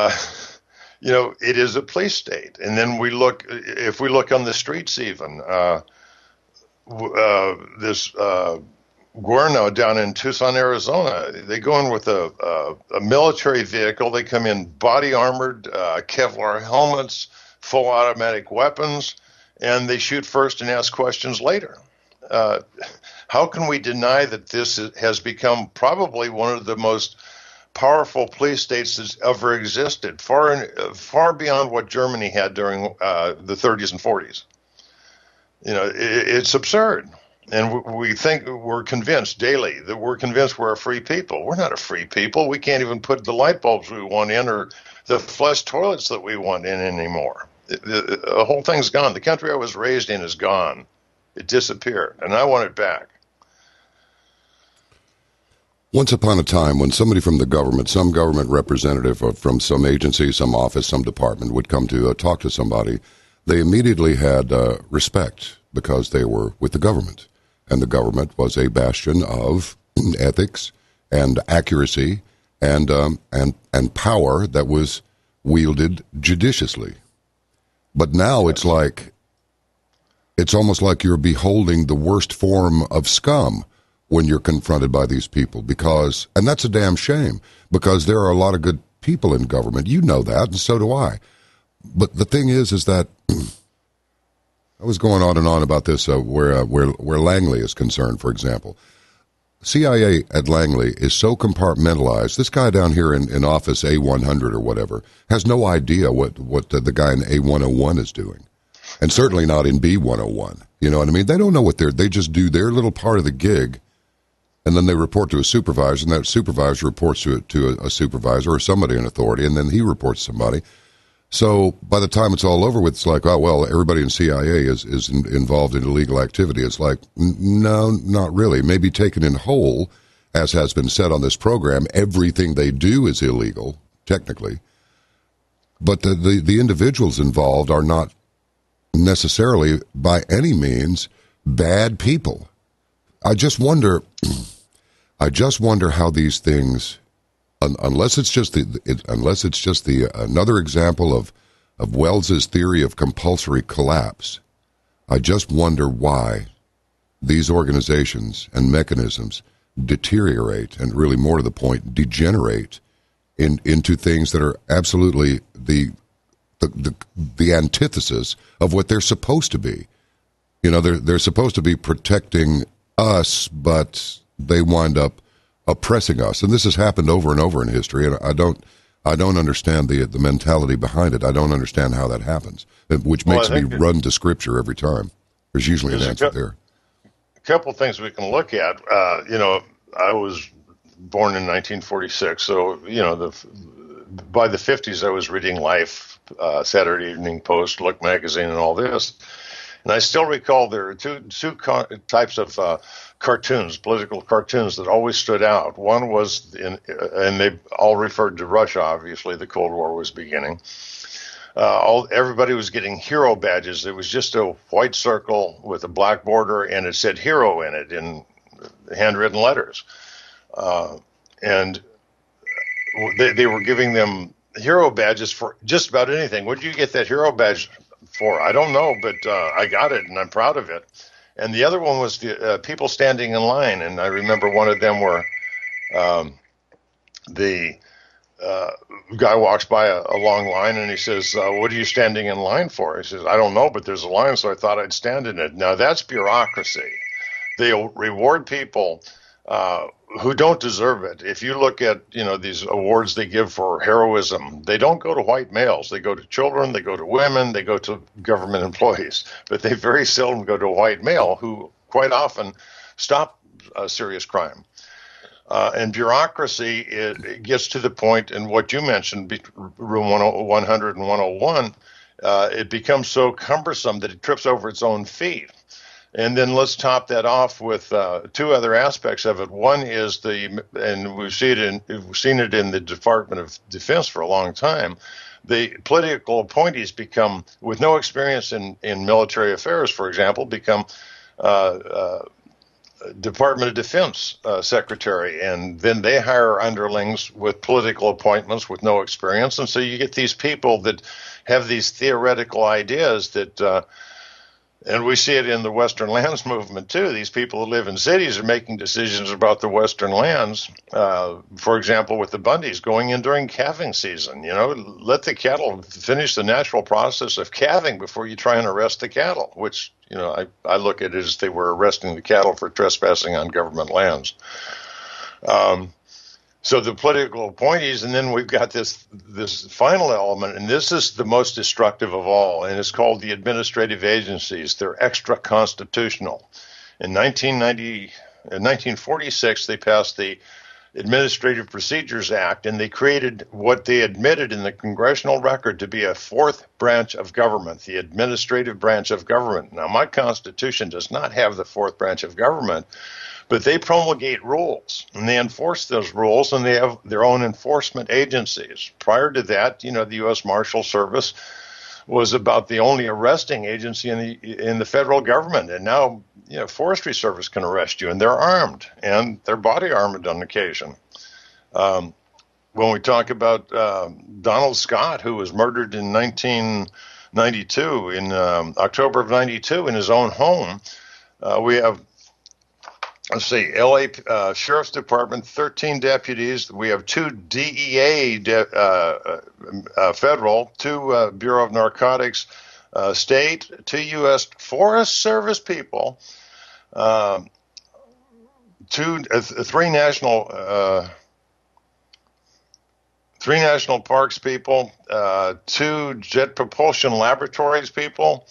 it is a police state. And then if we look on the streets even, this Guerno down in Tucson, Arizona, they go in with a military vehicle. They come in body armored, Kevlar helmets, full automatic weapons, and they shoot first and ask questions later. How can we deny that this has become probably one of the most powerful police states that's ever existed, far beyond what Germany had during the 30s and 40s? It's absurd. And we're convinced daily that we're a free people. We're not a free people. We can't even put the light bulbs we want in or the flush toilets that we want in anymore. The whole thing's gone. The country I was raised in is gone. It disappeared, and I want it back. Once upon a time, when somebody from the government, some government representative or from some agency, some office, some department would come to talk to somebody, they immediately had respect because they were with the government. And the government was a bastion of ethics and accuracy and power that was wielded judiciously. But now it's almost like you're beholding the worst form of scum when you're confronted by these people, and that's a damn shame, because there are a lot of good people in government. You know that, and so do I. But the thing is that I was going on and on about this where Langley is concerned, for example. CIA at Langley is so compartmentalized. This guy down here in office A100 or whatever has no idea what the guy in A101 is doing, and certainly not in B101. You know what I mean? They don't know they just do their little part of the gig, and then they report to a supervisor, and that supervisor reports to a supervisor or somebody in authority, and then he reports to somebody. So by the time it's all over with, it's like, oh, well, everybody in CIA is involved in illegal activity. It's like, no, not really. Maybe taken in whole, as has been said on this program, everything they do is illegal, technically. But the individuals involved are not necessarily, by any means, bad people. I just wonder how these things, unless it's just another example of Wells's theory of compulsory collapse. I just wonder why these organizations and mechanisms deteriorate, and really more to the point, degenerate into things that are absolutely the antithesis of what they're supposed to be. They're supposed to be protecting us, but they wind up oppressing us, and this has happened over and over in history. And I don't understand the mentality behind it. I don't understand how that happens, which makes me run to Scripture every time. There's usually an answer there. A couple things we can look at. I was born in 1946, so by the 50s I was reading Life, Saturday Evening Post, Look magazine, and all this. And I still recall there are two types of cartoons, political cartoons, that always stood out. One was, and they all referred to Russia, obviously, the Cold War was beginning. Everybody was getting hero badges. It was just a white circle with a black border, and it said hero in it in handwritten letters. And they were giving them hero badges for just about anything. What did you get that hero badge for? I don't know, but I got it, and I'm proud of it. And the other one was the people standing in line, and I remember one of them where the guy walks by a long line, and he says, what are you standing in line for? He says, I don't know, but there's a line, so I thought I'd stand in it. Now, that's bureaucracy. They reward people who don't deserve it. If you look at, these awards they give for heroism, they don't go to white males. They go to children, they go to women, they go to government employees. But they very seldom go to a white male who quite often stop serious crime. And bureaucracy, it gets to the point in what you mentioned, room 100 and 101, it becomes so cumbersome that it trips over its own feet. And then let's top that off with two other aspects of it. One is and we've seen it in the Department of Defense for a long time. The political appointees become, with no experience in military affairs, for example, become Department of Defense secretary, and then they hire underlings with political appointments with no experience. And so you get these people that have these theoretical ideas that and we see it in the Western Lands movement, too. These people who live in cities are making decisions about the Western lands. For example, with the Bundys going in during calving season. Let the cattle finish the natural process of calving before you try and arrest the cattle, which, I look at it as they were arresting the cattle for trespassing on government lands. So the political appointees, and then we've got this final element, and this is the most destructive of all, and it's called the administrative agencies. They're extra-constitutional. In 1946, they passed the Administrative Procedures Act, and they created what they admitted in the congressional record to be a fourth branch of government, the administrative branch of government. Now, my Constitution does not have the fourth branch of government, but they promulgate rules, and they enforce those rules, and they have their own enforcement agencies. Prior to that, the U.S. Marshal Service was about the only arresting agency in the federal government, and now Forestry Service can arrest you, and they're armed, and they're body armored on occasion. When we talk about Donald Scott, who was murdered in 1992, in October of 92, in his own home, we have, let's see, L.A. Sheriff's Department, 13 deputies. We have 2 DEA federal, 2 Bureau of Narcotics state, 2 U.S. Forest Service people, 3 national parks people, 2 Jet Propulsion Laboratories people.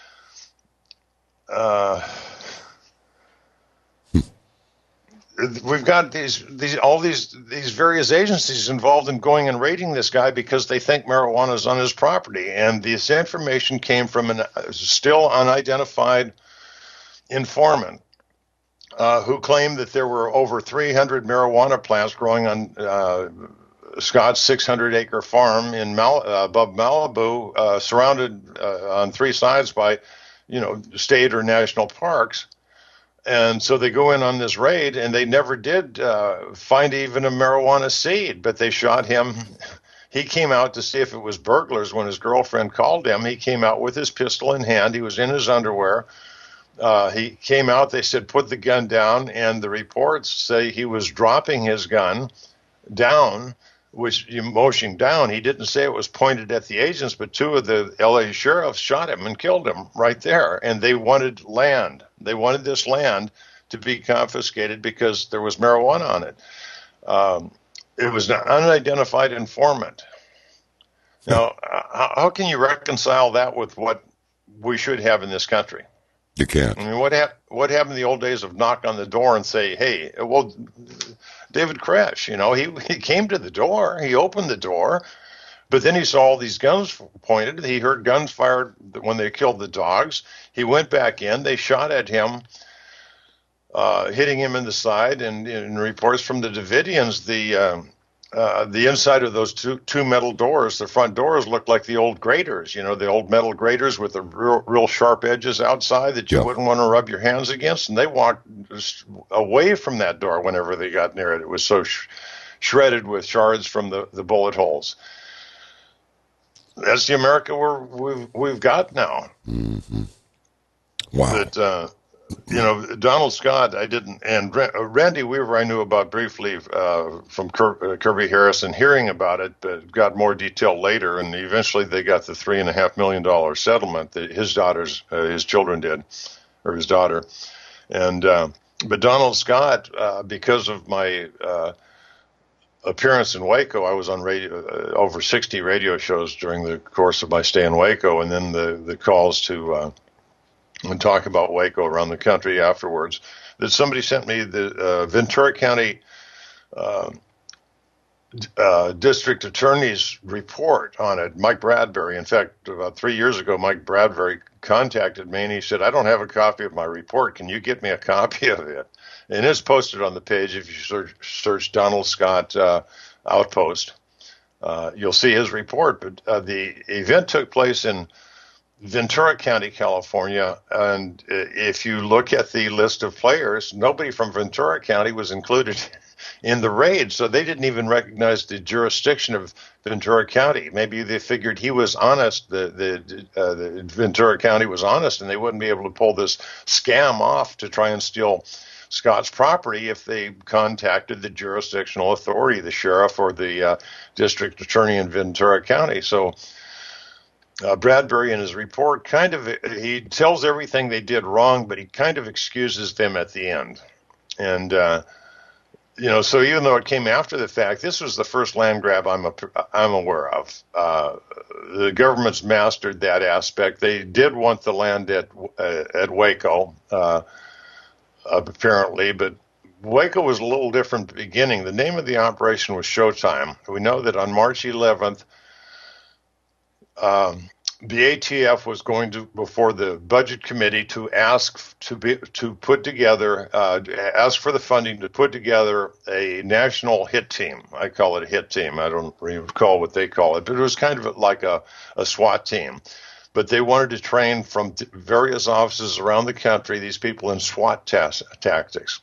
We've got these various agencies involved in going and raiding this guy because they think marijuana is on his property, and this information came from an still unidentified informant who claimed that there were over 300 marijuana plants growing on Scott's 600-acre farm above Malibu, surrounded on 3 sides by, state or national parks. And so they go in on this raid, and they never did find even a marijuana seed, but they shot him. He came out to see if it was burglars when his girlfriend called him. He came out with his pistol in hand. He was in his underwear. He came out. They said, put the gun down, and the reports say he was dropping his gun down, which motion down. He didn't say it was pointed at the agents, but 2 of the L.A. sheriffs shot him and killed him right there. And they wanted land. They wanted this land to be confiscated because there was marijuana on it. It was an unidentified informant. Now, how can you reconcile that with what we should have in this country? You can't. I mean, what happened in the old days of knock on the door and say, hey, well, David Koresh, he came to the door, he opened the door, but then he saw all these guns pointed. He heard guns fired when they killed the dogs. He went back in. They shot at him, hitting him in the side. And in reports from the Davidians, the inside of those two metal doors, the front doors, looked like the old graters, the old metal graters with the real sharp edges outside that you wouldn't want to rub your hands against. And they walked away from that door whenever they got near it. It was so shredded with shards from the bullet holes. That's the America we've got now. Mm-hmm. Wow. But, Donald Scott, I didn't, and Randy Weaver I knew about briefly from Kirby Harrison, hearing about it, but got more detail later, and eventually they got the $3.5 million settlement that his children did, or his daughter. And but Donald Scott, because of my appearance in Waco, I was on radio, over 60 radio shows during the course of my stay in Waco, and then the calls to and talk about Waco around the country afterwards, that somebody sent me the Ventura County district attorney's report on it, Mike Bradbury. In fact, about 3 years ago, Mike Bradbury contacted me and he said, I don't have a copy of my report. Can you get me a copy of it? And it's posted on the page. If you search Donald Scott Outpost, you'll see his report. But the event took place in Ventura County, California. And if you look at the list of players, nobody from Ventura County was included in the raid, so they didn't even recognize the jurisdiction of Ventura County. Maybe they figured he was honest, the Ventura County was honest, and they wouldn't be able to pull this scam off to try and steal Scott's property if they contacted the jurisdictional authority, the sheriff or the district attorney in Ventura County. So Bradbury in his report he tells everything they did wrong, but he kind of excuses them at the end. And so even though it came after the fact, this was the first land grab I'm aware of. The government's mastered that aspect. They did want the land at Waco, apparently, but Waco was a little different at the beginning. The name of the operation was Showtime. We know that on March 11th, the ATF was going to, before the budget committee, to ask for the funding to put together a national hit team. I call it a hit team. I don't recall what they call it, but it was kind of like a SWAT team. But they wanted to train from various offices around the country these people in SWAT tactics.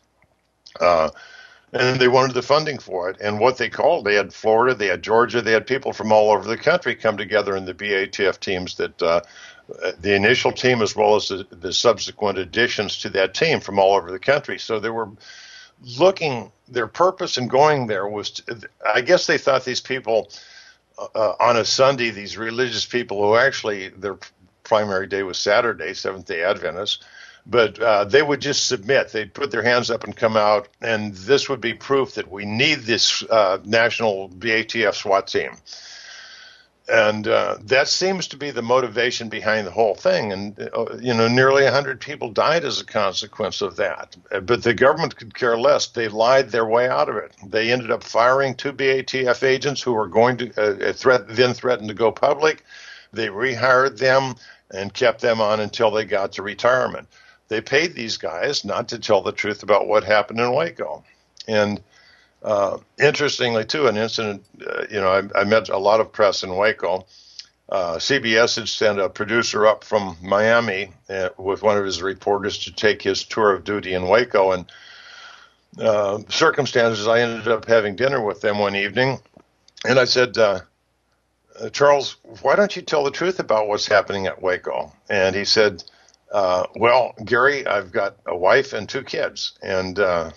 And they wanted the funding for it. And what they had Florida, they had Georgia, they had people from all over the country come together in the BATF teams that the initial team as well as the subsequent additions to that team from all over the country. So they were their purpose in going there was, I guess they thought these people on a Sunday, these religious people who actually their primary day was Saturday, Seventh-day Adventists, but they would just submit. They'd put their hands up and come out, and this would be proof that we need this national BATF SWAT team. And that seems to be the motivation behind the whole thing. And, nearly 100 people died as a consequence of that. But the government could care less. They lied their way out of it. They ended up firing 2 BATF agents who were going to then threatened to go public. They rehired them and kept them on until they got to retirement. They paid these guys not to tell the truth about what happened in Waco. And interestingly, too, an incident, I met a lot of press in Waco. CBS had sent a producer up from Miami with one of his reporters to take his tour of duty in Waco. And circumstances, I ended up having dinner with them one evening. And I said, Charles, why don't you tell the truth about what's happening at Waco? And he said, well, Gary, I've got a wife and 2 kids, and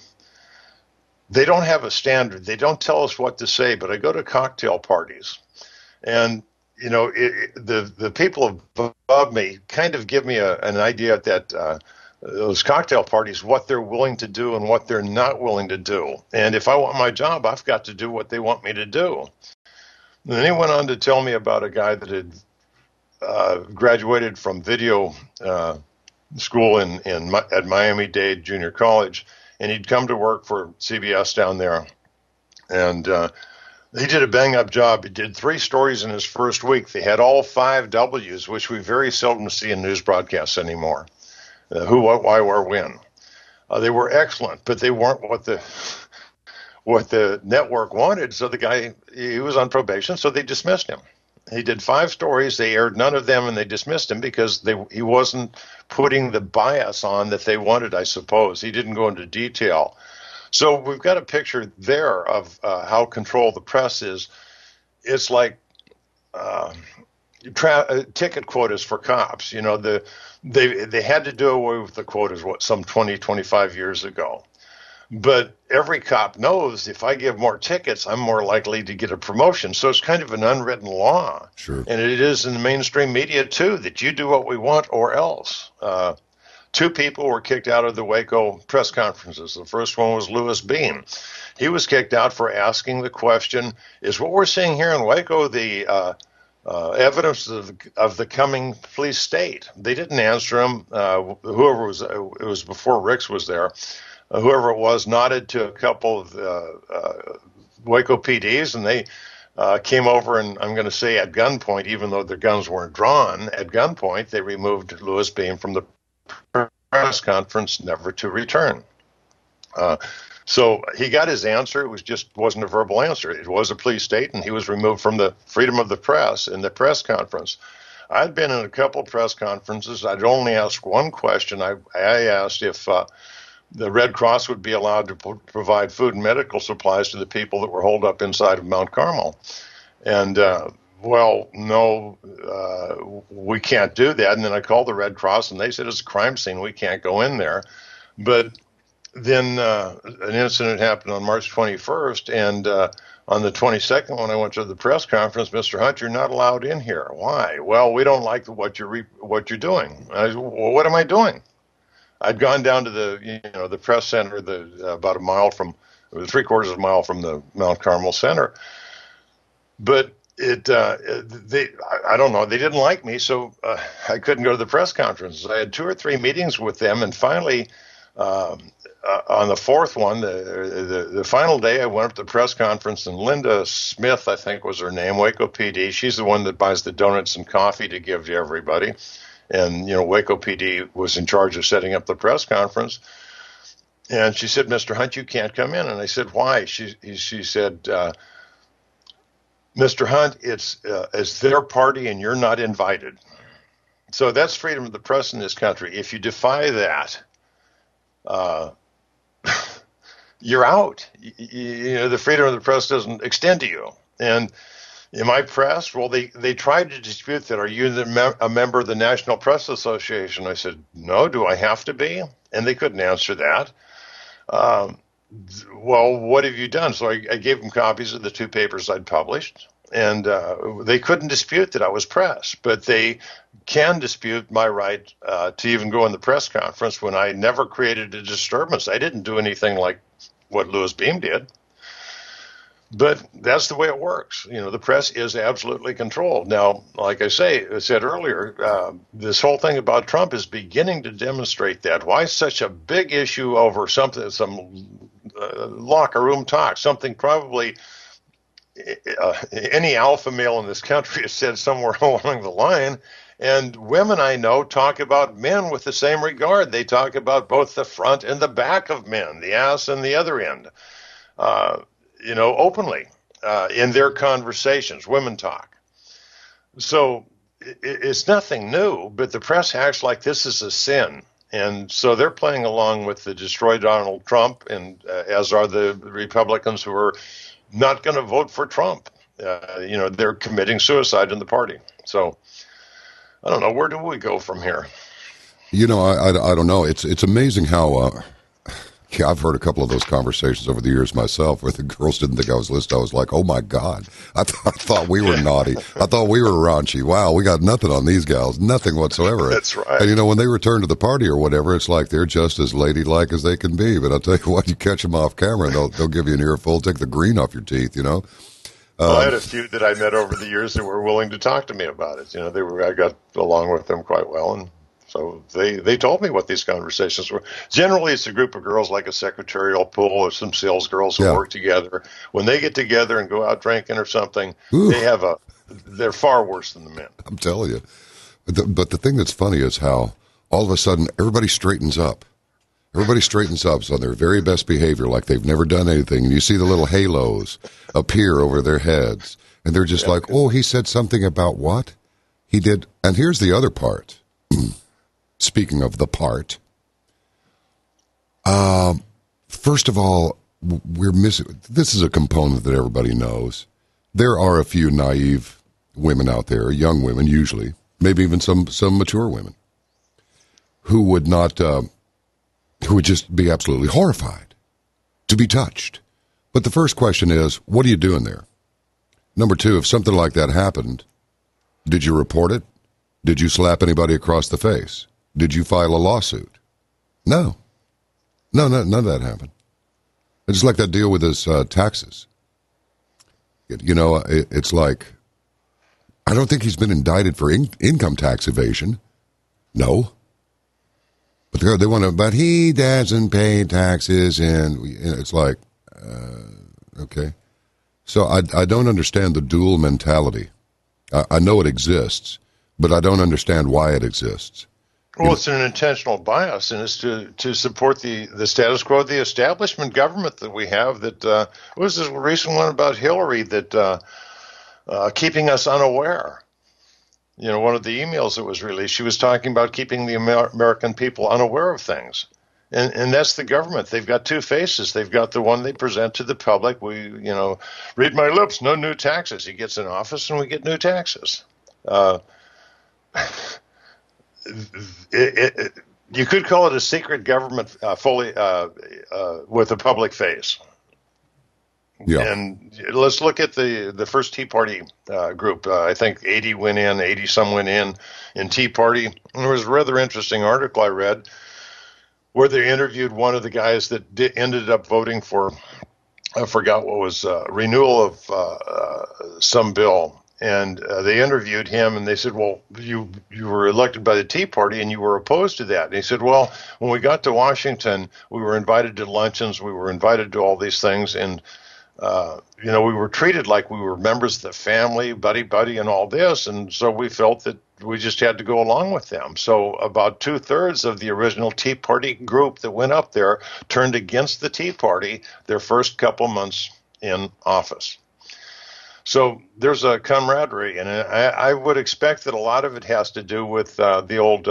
they don't have a standard. They don't tell us what to say, but I go to cocktail parties, and the people above me kind of give me an idea that those cocktail parties, what they're willing to do and what they're not willing to do. And if I want my job, I've got to do what they want me to do. And then he went on to tell me about a guy that had graduated from video school at Miami-Dade Junior College, and he'd come to work for CBS down there. And he did a bang-up job. He did 3 stories in his first week. They had all 5 W's, which we very seldom see in news broadcasts anymore. Who, what, why, where, when. They were excellent, but they weren't what the network wanted. So the guy, he was on probation, so they dismissed him. He did 5 stories. They aired none of them, and they dismissed him because he wasn't putting the bias on that they wanted, I suppose. He didn't go into detail. So we've got a picture there of how controlled the press is. It's like ticket quotas for cops. They had to do away with the quotas some 20, 25 years ago. But every cop knows if I give more tickets, I'm more likely to get a promotion. So it's kind of an unwritten law. Sure. And it is in the mainstream media, too, that you do what we want or else. 2 people were kicked out of the Waco press conferences. The first one was Louis Beam. He was kicked out for asking the question, is what we're seeing here in Waco the evidence of the coming police state? They didn't answer him. Whoever was, it was before Ricks was there. Whoever it was nodded to a couple of Waco PDs, and they came over, and I'm going to say at gunpoint, even though their guns weren't drawn, at gunpoint, they removed Louis Beam from the press conference, never to return. So he got his answer. It wasn't a verbal answer. It was a police state, and he was removed from the freedom of the press in the press conference. I'd been in a couple of press conferences. I'd only asked one question. I asked if the Red Cross would be allowed to provide food and medical supplies to the people that were holed up inside of Mount Carmel. And, well, no, we can't do that. And then I called the Red Cross, and they said it's a crime scene. We can't go in there. But then an incident happened on March 21st, and on the 22nd, when I went to the press conference, Mr. Hunt, you're not allowed in here. Why? Well, we don't like what you're doing. I said, well, what am I doing? I'd gone down to the press center, about a mile from, it was 3/4 of a mile from the Mount Carmel Center, but I don't know, they didn't like me, so I couldn't go to the press conferences. I had 2 or 3 meetings with them, and finally, on the fourth one, the final day, I went up to the press conference, and Linda Smith, I think was her name, Waco PD. She's the one that buys the donuts and coffee to give to everybody. And, Waco PD was in charge of setting up the press conference. And she said, Mr. Hunt, you can't come in. And I said, why? She said, Mr. Hunt, it's their party and you're not invited. So that's freedom of the press in this country. If you defy that, you're out. The freedom of the press doesn't extend to you. And am I pressed? Well, they tried to dispute that. Are you a member of the National Press Association? I said, no. Do I have to be? And they couldn't answer that. Well, what have you done? So I gave them copies of the 2 papers I'd published, and they couldn't dispute that I was press, but they can dispute my right to even go in the press conference when I never created a disturbance. I didn't do anything like what Louis Beam did. But that's the way it works. The press is absolutely controlled. Now, like I said earlier, this whole thing about Trump is beginning to demonstrate that. Why such a big issue over some locker room talk, something probably any alpha male in this country has said somewhere along the line. And women I know talk about men with the same regard. They talk about both the front and the back of men, the ass and the other end. Openly in their conversations. Women talk. So it's nothing new, but the press acts like this is a sin. And so they're playing along with the destroy Donald Trump, and as are the Republicans who are not going to vote for Trump. They're committing suicide in the party. So I don't know. Where do we go from here? I don't know. It's amazing how... I've heard a couple of those conversations over the years myself where the girls didn't think I was listening. I was like, oh, my God. I thought we were naughty. I thought we were raunchy. Wow, we got nothing on these gals, nothing whatsoever. That's right. And, when they return to the party or whatever, it's like they're just as ladylike as they can be. But I'll tell you what, you catch them off camera, and they'll give you an earful, take the green off your teeth, Well, I had a few that I met over the years that were willing to talk to me about it. I got along with them quite well, and so they told me what these conversations were. Generally, it's a group of girls like a secretarial pool or some sales girls who work together. When they get together and go out drinking or something, they're far worse than the men. I'm telling you. But the thing that's funny is how all of a sudden everybody straightens up. Everybody straightens up on their very best behavior like they've never done anything. And you see the little halos appear over their heads. And they're just like, oh, he said something about what? He did. And here's the other part. Speaking of the part, first of all, we're missing. This is a component that everybody knows. There are a few naive women out there, young women usually, maybe even some mature women, who would not, who would just be absolutely horrified to be touched. But the first question is, what are you doing there? Number 2, if something like that happened, did you report it? Did you slap anybody across the face? Did you file a lawsuit? No. None of that happened. It's like that deal with his taxes. It's like, I don't think he's been indicted for income tax evasion. No. But they want to, but he doesn't pay taxes, and it's like, okay. So I don't understand the dual mentality. I know it exists, but I don't understand why it exists. Well, it's an intentional bias, and it's to support the status quo, the establishment government that we have. That what was this recent one about Hillary that keeping us unaware. You know, one of the emails that was released, she was talking about keeping the American people unaware of things. And that's the government. They've got two faces. They've got the one they present to the public. Read my lips, no new taxes. He gets in office and we get new taxes. You could call it a secret government fully with a public face. Yeah. And let's look at the first Tea Party group. I think 80 some went in Tea Party. And there was a rather interesting article I read where they interviewed one of the guys that ended up voting for, I forgot what was, renewal of some bill. And they interviewed him, and they said, well, you were elected by the Tea Party, and you were opposed to that. And he said, well, when we got to Washington, we were invited to luncheons, we were invited to all these things, and we were treated like we were members of the family, buddy, and all this. And so we felt that we just had to go along with them. So about 2/3 of the original Tea Party group that went up there turned against the Tea Party their first couple months in office. So there's a camaraderie, and I would expect that a lot of it has to do with the old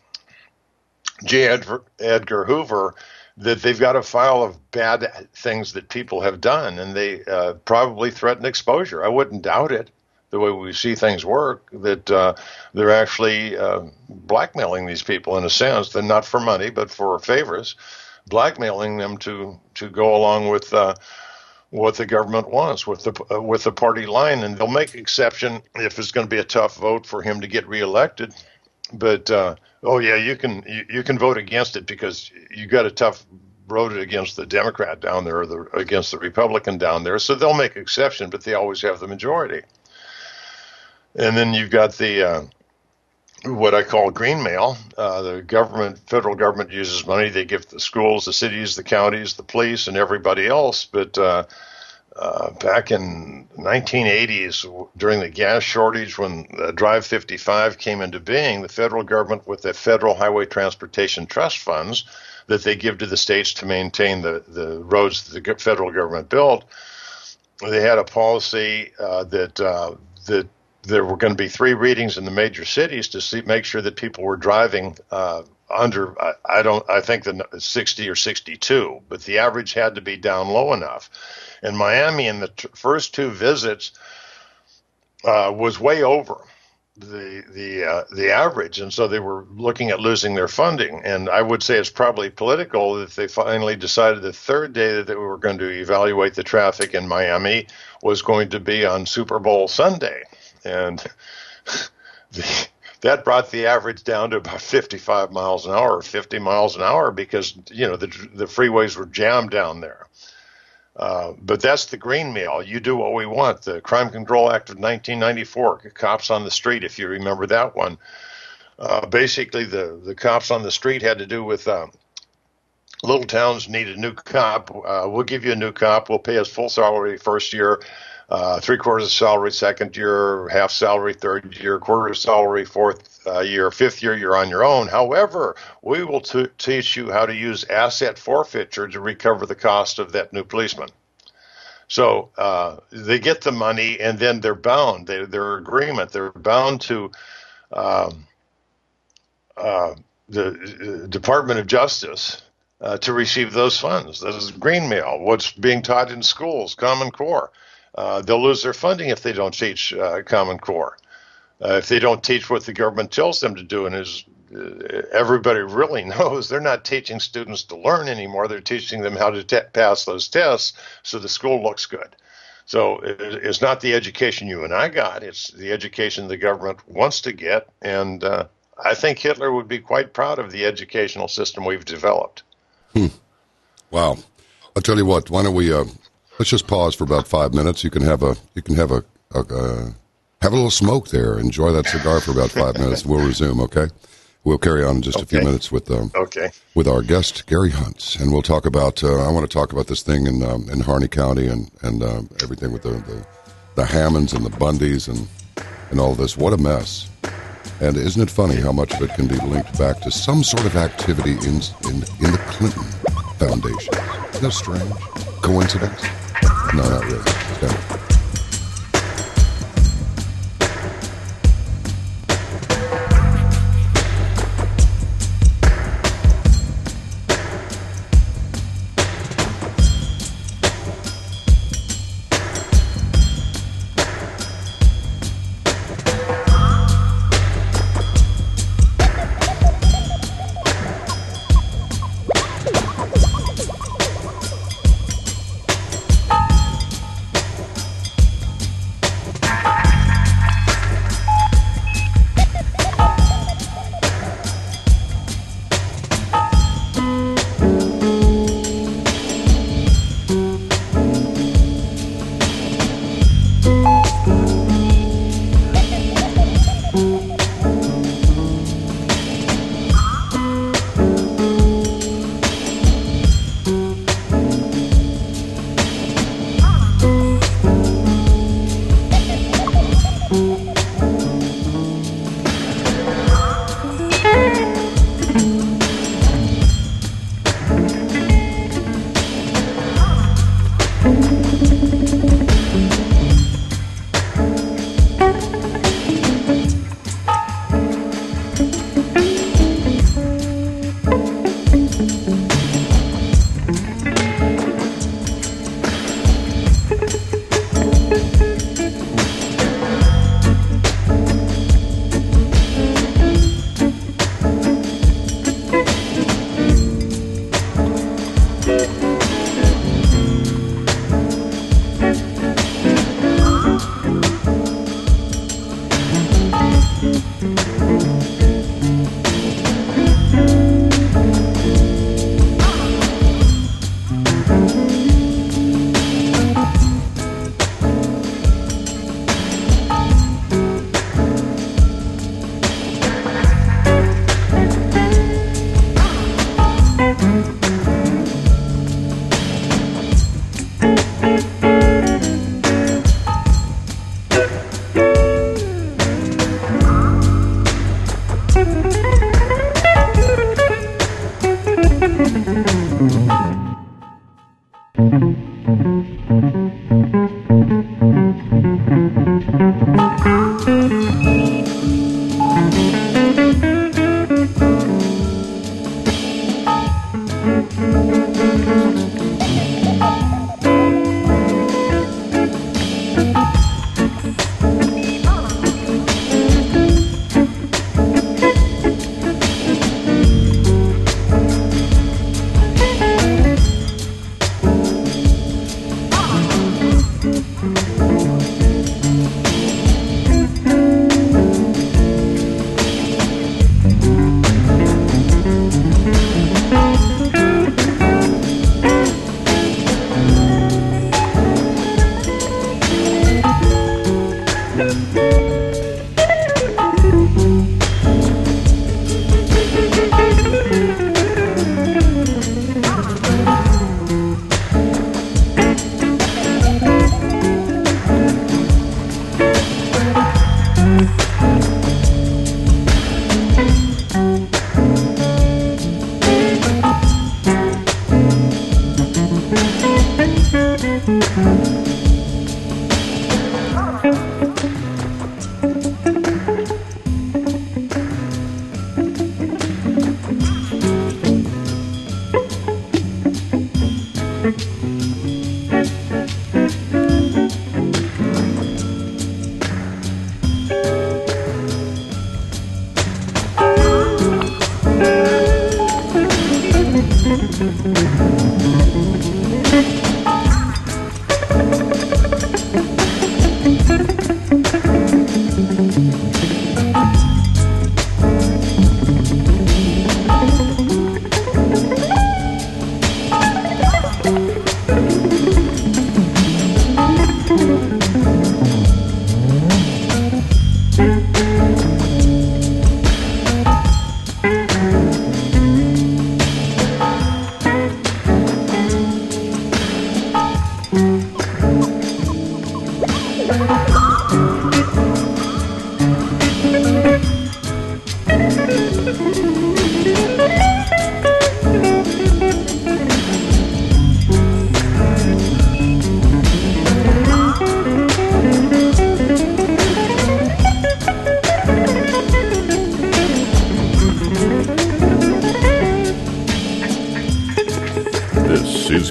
J. Edgar Hoover, that they've got a file of bad things that people have done, and they probably threaten exposure. I wouldn't doubt it, the way we see things work, that they're actually blackmailing these people in a sense. They're not for money, but for favors, blackmailing them to go along with what the government wants, with the party line. And they'll make exception if it's going to be a tough vote for him to get reelected. But you can vote against it because you got a tough road against the Democrat down there or against the Republican down there. So they'll make exception, but they always have the majority. And then you've got the what I call green mail. The federal government uses money. They give the schools, the cities, the counties, the police, and everybody else. But back in 1980s, during the gas shortage, when Drive 55 came into being, the federal government, with the Federal Highway Transportation Trust funds that they give to the states to maintain the roads that the federal government built, they had a policy that there were going to be 3 readings in the major cities to make sure that people were driving under, I think the 60 or 62, but the average had to be down low enough. And Miami, in the first 2 visits, was way over the average, and so they were looking at losing their funding. And I would say it's probably political that they finally decided the 3rd day that they were going to evaluate the traffic in Miami was going to be on Super Bowl Sunday. And that brought the average down to about 55 miles an hour, 50 miles an hour, because, the freeways were jammed down there. But that's the green mail. You do what we want. The Crime Control Act of 1994, cops on the street, if you remember that one. Basically, the cops on the street had to do with little towns need a new cop. We'll give you a new cop. We'll pay us full salary first year. 3/4 salary second year, half salary third year, quarter salary fourth year, fifth year you're on your own. However, we will teach you how to use asset forfeiture to recover the cost of that new policeman. So they get the money, and then they're bound. Their agreement, they're bound to the Department of Justice to receive those funds. That is green mail. What's being taught in schools, Common Core. They'll lose their funding if they don't teach Common Core. If they don't teach what the government tells them to do, and as everybody really knows, they're not teaching students to learn anymore. They're teaching them how to pass those tests so the school looks good. So it's not the education you and I got. It's the education the government wants to get. And I think Hitler would be quite proud of the educational system we've developed. Wow. I'll tell you what, why don't we... let's just pause for about 5 minutes. You can have a little smoke there. Enjoy that cigar for about 5 minutes. We'll resume, okay? We'll carry on in just a few Okay. minutes with Okay. with our guest Gary Hunt, and we'll talk about. I want to talk about this thing in Harney County and everything with the Hammonds and the Bundys and all this. What a mess! And isn't it funny how much of it can be linked back to some sort of activity in the Clinton Foundation? Isn't that strange? Coincidence? No, not really. Stand by.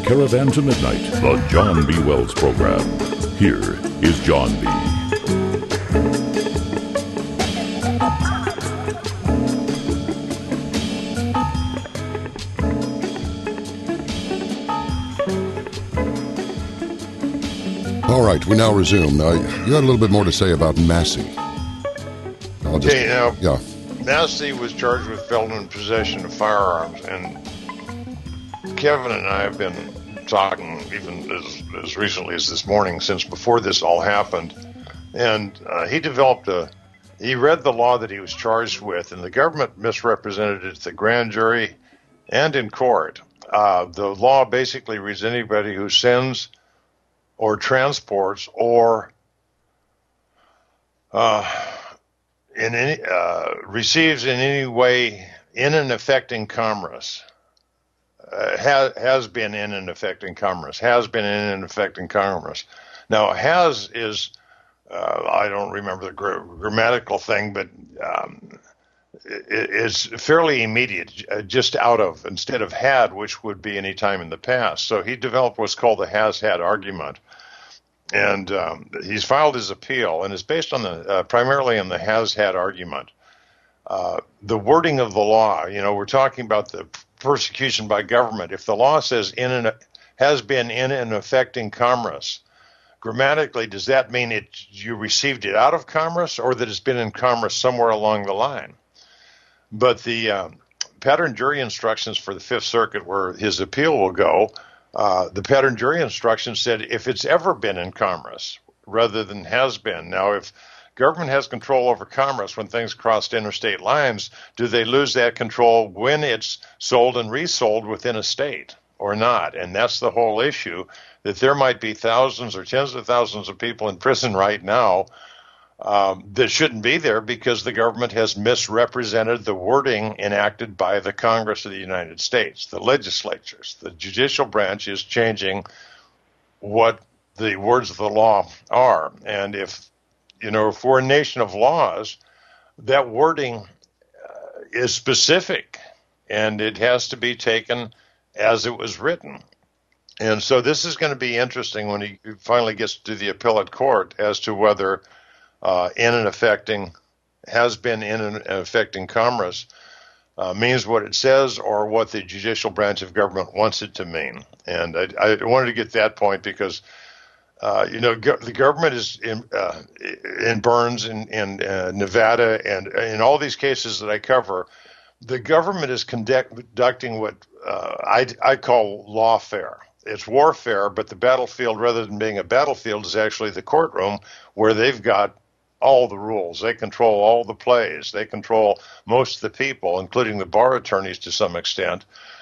Caravan to Midnight, the John B. Wells Program. Here is John B. All right, we now resume. You had a little bit more to say about Massey. Massey was charged with felon in possession of firearms, and Kevin and I have been talking even as recently as this morning, since before this all happened, and he read the law that he was charged with, and the government misrepresented it to the grand jury and in court. The law basically reads anybody who sends or transports or receives in any way in and affecting commerce, has been in and affecting commerce. Now, has is, I don't remember the grammatical thing, but it's fairly immediate, just out of, instead of had, which would be any time in the past. So he developed what's called the has-had argument. And he's filed his appeal, and it's based on primarily on the has-had argument. The wording of the law, we're talking about the persecution by government. If the law says has been in and affecting commerce, grammatically, does that mean you received it out of commerce, or that it's been in commerce somewhere along the line? But the pattern jury instructions for the Fifth Circuit, where his appeal will go, the pattern jury instructions said if it's ever been in commerce rather than has been. Now, if government has control over commerce when things cross interstate lines, do they lose that control when it's sold and resold within a state or not? And that's the whole issue, that there might be thousands or tens of thousands of people in prison right now that shouldn't be there because the government has misrepresented the wording enacted by the Congress of the United States, the legislatures. The judicial branch is changing what the words of the law are. And if we're a nation of laws, that wording is specific, and it has to be taken as it was written. And so this is going to be interesting when he finally gets to the appellate court as to whether in and affecting, has been in and affecting commerce means what it says or what the judicial branch of government wants it to mean. And I wanted to get that point because, the government is in Burns, in Nevada, and in all these cases that I cover, the government is conducting what I call lawfare. It's warfare, but the battlefield, rather than being a battlefield, is actually the courtroom where they've got all the rules. They control all the plays. They control most of the people, including the bar attorneys to some extent.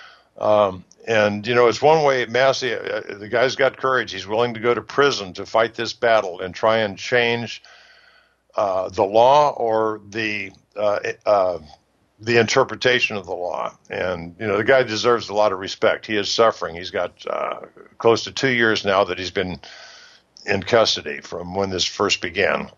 And, it's one way. Massey, the guy's got courage. He's willing to go to prison to fight this battle and try and change the law or the interpretation of the law. And, the guy deserves a lot of respect. He is suffering. He's got close to 2 years now that he's been in custody from when this first began.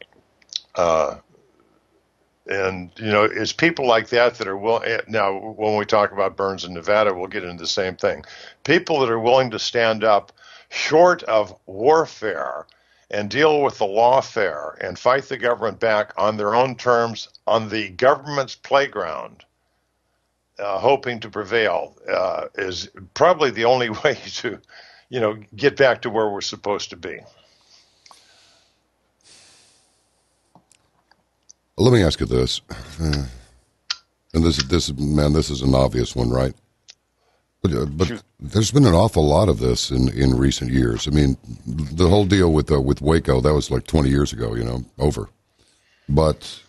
And, it's people like that are willing. Now, when we talk about Burns in Nevada, we'll get into the same thing. People that are willing to stand up short of warfare and deal with the lawfare and fight the government back on their own terms on the government's playground, hoping to prevail, is probably the only way to, get back to where we're supposed to be. Let me ask you this, and this is an obvious one, right? But there's been an awful lot of this in recent years. I mean, the whole deal with Waco, that was like 20 years ago, over. But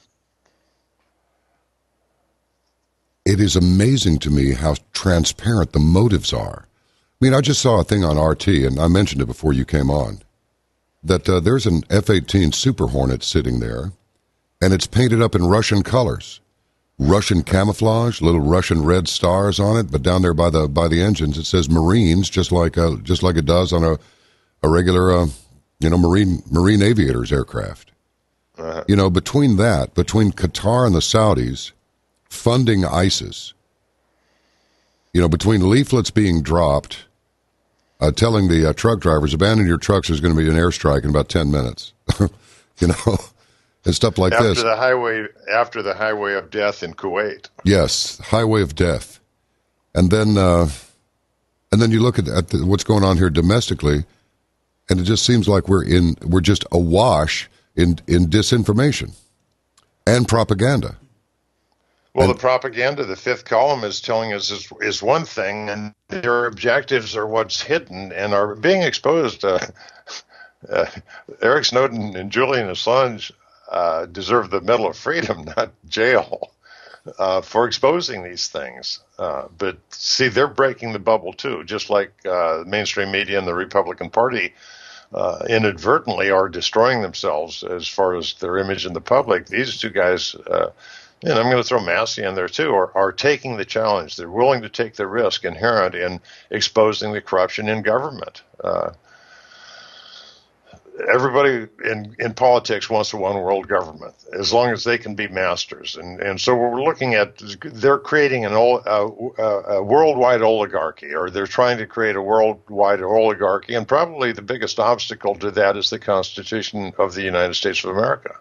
it is amazing to me how transparent the motives are. I mean, I just saw a thing on RT, and I mentioned it before you came on, that there's an F-18 Super Hornet sitting there, and it's painted up in Russian colors, Russian camouflage, little Russian red stars on it. But down there by the engines, it says Marines, just like it does on a regular Marine aviators aircraft. Uh-huh. Between Qatar and the Saudis funding ISIS, between leaflets being dropped telling the truck drivers, abandon your trucks, there's going to be an airstrike in about 10 minutes. You know, and stuff like after this. After the highway of death in Kuwait. Yes, highway of death. And then you look at what's going on here domestically, and it just seems like we're just awash in disinformation and propaganda. Well, the propaganda, the fifth column is telling us is one thing, and their objectives are what's hidden and are being exposed. Eric Snowden and Julian Assange deserve the Medal of Freedom, not jail, for exposing these things. But see, they're breaking the bubble too, just like mainstream media and the Republican Party inadvertently are destroying themselves as far as their image in the public. These two guys, and I'm going to throw Massey in there too, are taking the challenge. They're willing to take the risk inherent in exposing the corruption in government. Everybody in politics wants a one-world government, as long as they can be masters. And so what we're looking at, they're creating a worldwide oligarchy, or they're trying to create a worldwide oligarchy, and probably the biggest obstacle to that is the Constitution of the United States of America.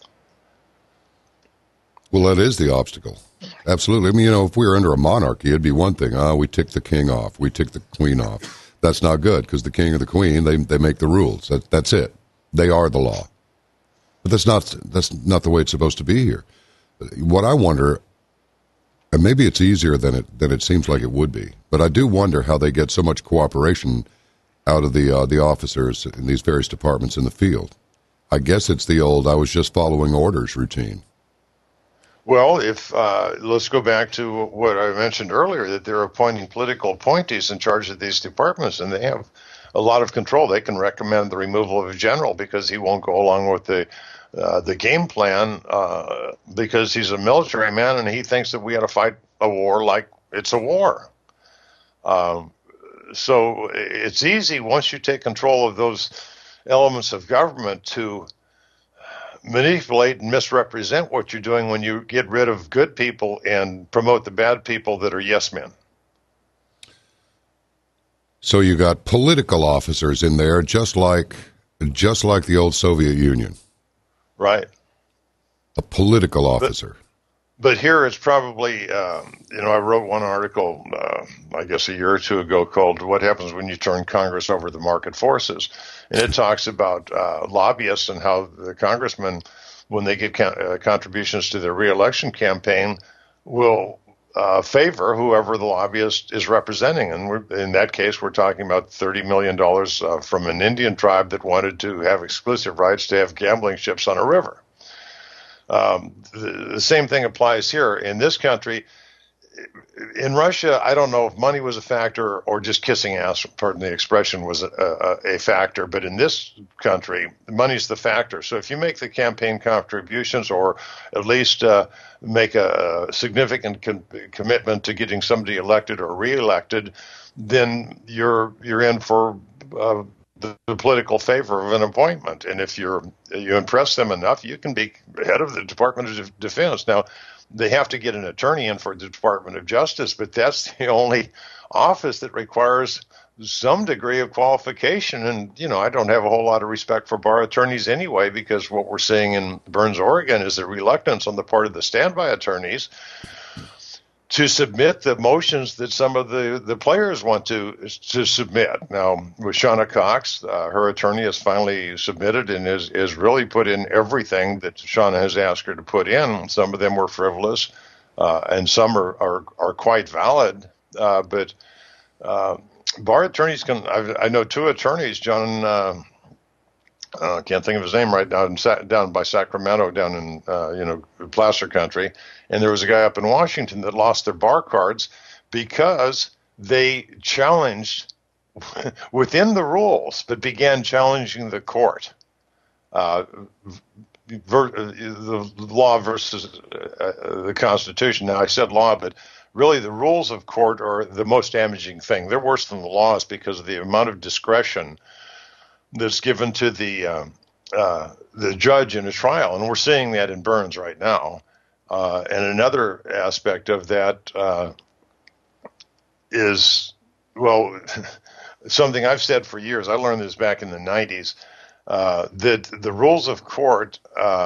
Well, that is the obstacle. Absolutely. I mean, if we were under a monarchy, it'd be one thing. We tick the king off. We tick the queen off. That's not good, because the king or the queen, they make the rules. That's it. They are the law. But that's not the way it's supposed to be here. What I wonder, and maybe it's easier than it seems like it would be, but I do wonder how they get so much cooperation out of the officers in these various departments in the field. I guess it's the old "I was just following orders" routine. Well, let's go back to what I mentioned earlier, that they're appointing political appointees in charge of these departments, and they have a lot of control. They can recommend the removal of a general because he won't go along with the game plan because he's a military man and he thinks that we got to fight a war like it's a war. So it's easy once you take control of those elements of government to manipulate and misrepresent what you're doing when you get rid of good people and promote the bad people that are yes men. So you got political officers in there, just like the old Soviet Union. Right. A political officer. But here it's probably, I wrote one article, I guess a year or two ago, called "What Happens When You Turn Congress Over to Market Forces." And it talks about lobbyists and how the congressmen, when they get contributions to their reelection campaign, will favor whoever the lobbyist is representing. And in that case, we're talking about $30 million from an Indian tribe that wanted to have exclusive rights to have gambling ships on a river. The same thing applies here in this country. In Russia, I don't know if money was a factor or just kissing ass, pardon the expression, was a factor. But in this country, money's the factor. So if you make the campaign contributions, or at least make a significant commitment to getting somebody elected or reelected, then you're in for the political favor of an appointment. And if you impress them enough, you can be head of the Department of Defense. Now, they have to get an attorney in for the Department of Justice, but that's the only office that requires some degree of qualification. And, I don't have a whole lot of respect for bar attorneys anyway, because what we're seeing in Burns, Oregon is a reluctance on the part of the standby attorneys to submit the motions that some of the players want to submit. Now, with Shauna Cox, her attorney has finally submitted and is really put in everything that Shauna has asked her to put in. Some of them were frivolous, and some are quite valid. But bar attorneys I know two attorneys, John, I can't think of his name right now, down by Sacramento, down in Placer Country. And there was a guy up in Washington that lost their bar cards because they challenged within the rules, but began challenging the court, the law versus the Constitution. Now, I said law, but really the rules of court are the most damaging thing. They're worse than the laws because of the amount of discretion that's given to the judge in a trial, and we're seeing that in Burns right now. And another aspect of that is, well, something I've said for years. I learned this back in the 90s, that the rules of court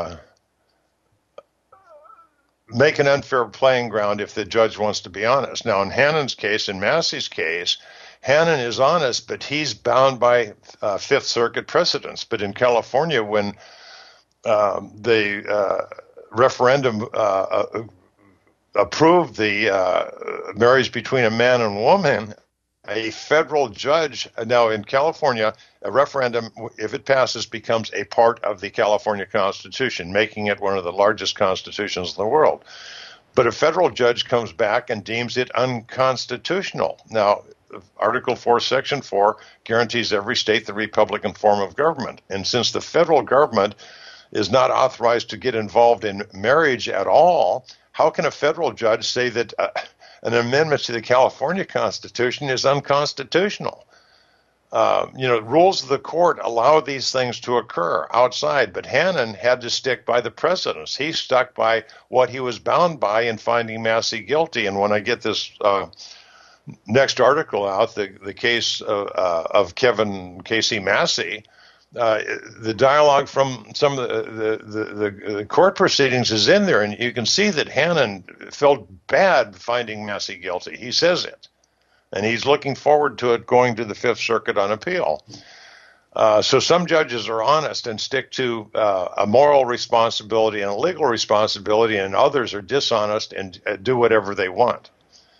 make an unfair playing ground if the judge wants to be honest. Now, in Hannon's case, in Massey's case, Hannon is honest, but he's bound by Fifth Circuit precedents. But in California, when the referendum approved the marriage between a man and woman, a federal judge, now in California, a referendum, if it passes, becomes a part of the California Constitution, making it one of the largest constitutions in the world. But a federal judge comes back and deems it unconstitutional. Now, Article 4, Section 4 guarantees every state the Republican form of government. And since the federal government is not authorized to get involved in marriage at all, how can a federal judge say that an amendment to the California Constitution is unconstitutional? Rules of the court allow these things to occur outside, but Hannon had to stick by the precedents. He stuck by what he was bound by in finding Massey guilty. And when I get this next article out, the case of Kevin Casey Massey, the dialogue from some of the court proceedings is in there, and you can see that Hannon felt bad finding Massey guilty. He says it, and he's looking forward to it going to the Fifth Circuit on appeal. So some judges are honest and stick to a moral responsibility and a legal responsibility, and others are dishonest and do whatever they want.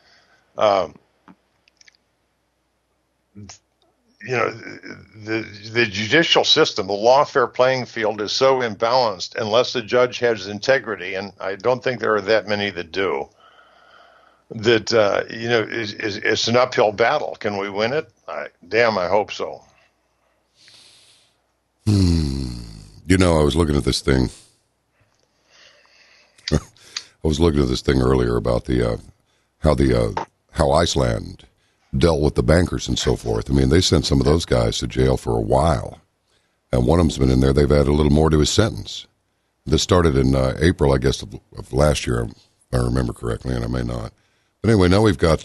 The judicial system, the lawfare playing field is so imbalanced unless the judge has integrity, and I don't think there are that many that do, that, it's an uphill battle. Can we win it? I hope so. I was looking at this thing. Earlier about how Iceland dealt with the bankers and so forth. I mean, they sent some of those guys to jail for a while, and one of them's been in there. They've added a little more to his sentence. This started in April, I guess, of last year, if I remember correctly, and I may not. But anyway, now we got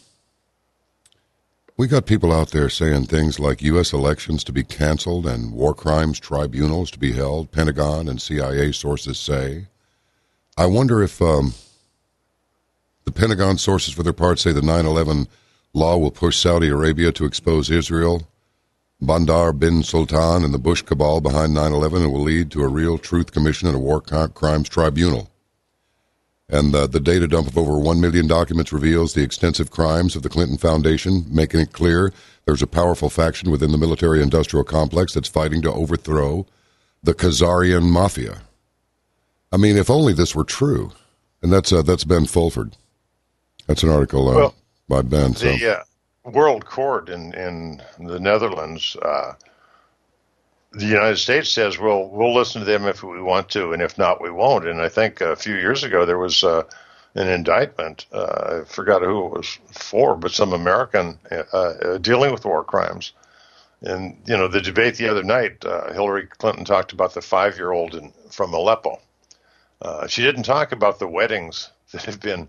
people out there saying things like U.S. elections to be canceled and war crimes tribunals to be held, Pentagon and CIA sources say. I wonder if the Pentagon sources, for their part, say the 9/11 law will push Saudi Arabia to expose Israel, Bandar bin Sultan, and the Bush cabal behind 9/11, and will lead to a real truth commission and a war crimes tribunal. And the data dump of over 1 million documents reveals the extensive crimes of the Clinton Foundation, making it clear there's a powerful faction within the military-industrial complex that's fighting to overthrow the Khazarian mafia. I mean, if only this were true. And that's Ben Fulford. That's an article by Ben. So. The World Court in the Netherlands, the United States says, we'll listen to them if we want to, and if not, we won't. And I think a few years ago there was an indictment. I forgot who it was for, but some American dealing with war crimes. And, the debate the other night, Hillary Clinton talked about the 5-year-old from Aleppo. She didn't talk about the weddings that have been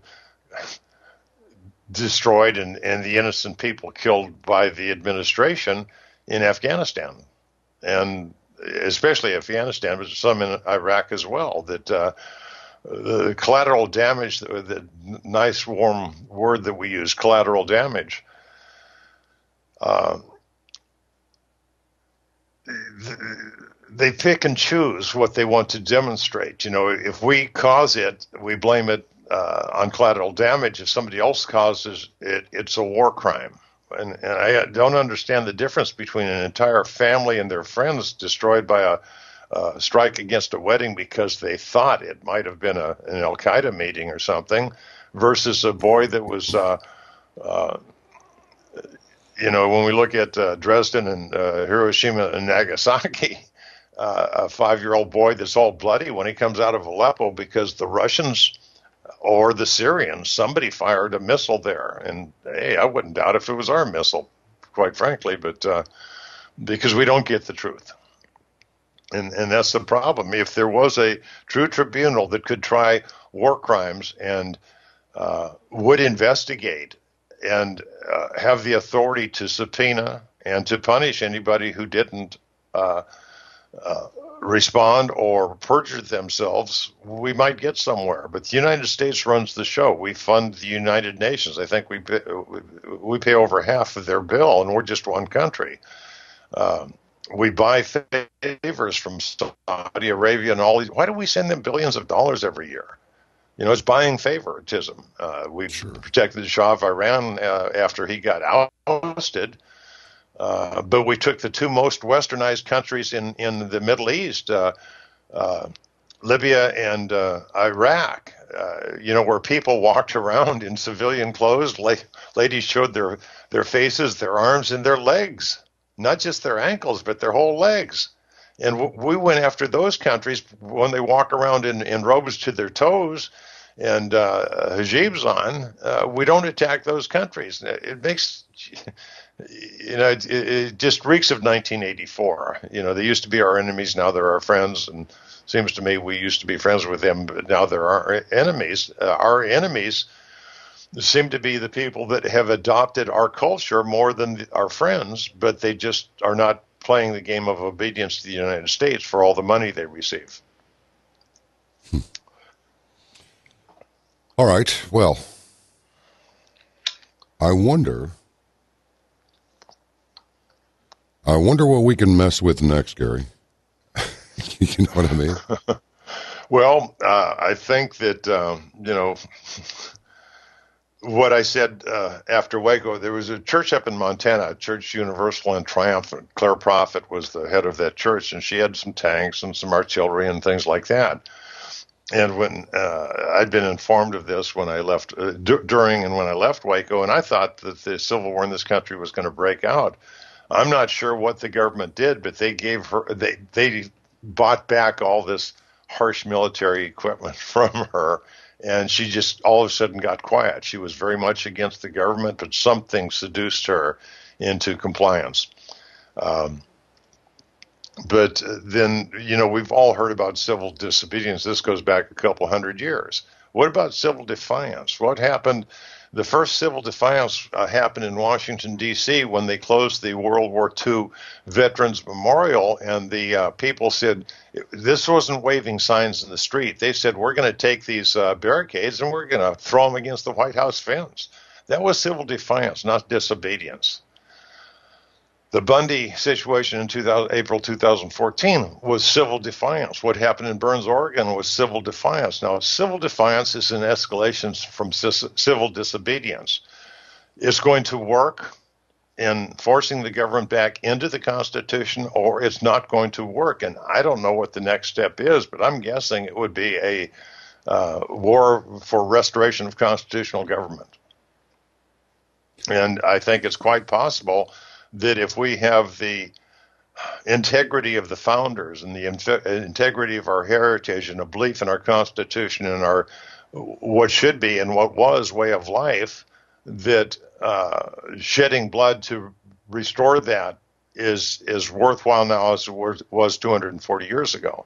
destroyed and the innocent people killed by the administration in Afghanistan, and especially Afghanistan, but some in Iraq as well, that the collateral damage, the nice warm word that we use, collateral damage, they pick and choose what they want to demonstrate. If we cause it, we blame it on collateral damage. If somebody else causes it, it's a war crime. And I don't understand the difference between an entire family and their friends destroyed by a strike against a wedding because they thought it might have been an Al-Qaeda meeting or something, versus a boy that was, when we look at Dresden and Hiroshima and Nagasaki, a 5-year-old boy that's all bloody when he comes out of Aleppo because the Russians or the Syrians, somebody fired a missile there. And, hey, I wouldn't doubt if it was our missile, quite frankly, but because we don't get the truth. And that's the problem. If there was a true tribunal that could try war crimes and would investigate and have the authority to subpoena and to punish anybody who didn't respond or perjure themselves, we might get somewhere. But the United States runs the show. We fund the United Nations. I think we pay over half of their bill, and we're just one country. We buy favors from Saudi Arabia and all these. Why do we send them billions of dollars every year? You know, it's buying favoritism. We protected the Shah of Iran after he got ousted. But we took the two most westernized countries in the Middle East, Libya and Iraq, where people walked around in civilian clothes. Ladies showed their faces, their arms, and their legs, not just their ankles, but their whole legs. And we went after those countries when they walk around in robes to their toes and hijabs on. We don't attack those countries. It makes... it just reeks of 1984. They used to be our enemies, now they're our friends, and it seems to me we used to be friends with them, but now they're our enemies. Our enemies seem to be the people that have adopted our culture more than our friends, but they just are not playing the game of obedience to the United States for all the money they receive. All right, well, I wonder what we can mess with next, Gary. You know what I mean? Well, I think that, what I said after Waco, there was a church up in Montana, Church Universal and Triumphant. Claire Prophet was the head of that church, and she had some tanks and some artillery and things like that. And when I'd been informed of this when I left, during and when I left Waco, and I thought that the civil war in this country was going to break out. I'm not sure what the government did, but they gave her, they bought back all this harsh military equipment from her, and she just all of a sudden got quiet. She was very much against the government, but something seduced her into compliance. But then, we've all heard about civil disobedience. This goes back a couple hundred years. What about civil defiance? What happened? The first civil defiance happened in Washington, D.C. when they closed the World War II Veterans Memorial, and the people said, this wasn't waving signs in the street. They said, we're going to take these barricades and we're going to throw them against the White House fence. That was civil defiance, not disobedience. The Bundy situation in April 2014 was civil defiance. What happened in Burns, Oregon was civil defiance. Now, civil defiance is an escalation from civil disobedience. It's going to work in forcing the government back into the Constitution, or it's not going to work. And I don't know what the next step is, but I'm guessing it would be a war for restoration of constitutional government. And I think it's quite possible that if we have the integrity of the founders and the integrity of our heritage and a belief in our Constitution and our what should be and what was way of life, that shedding blood to restore that is worthwhile now as it was 240 years ago.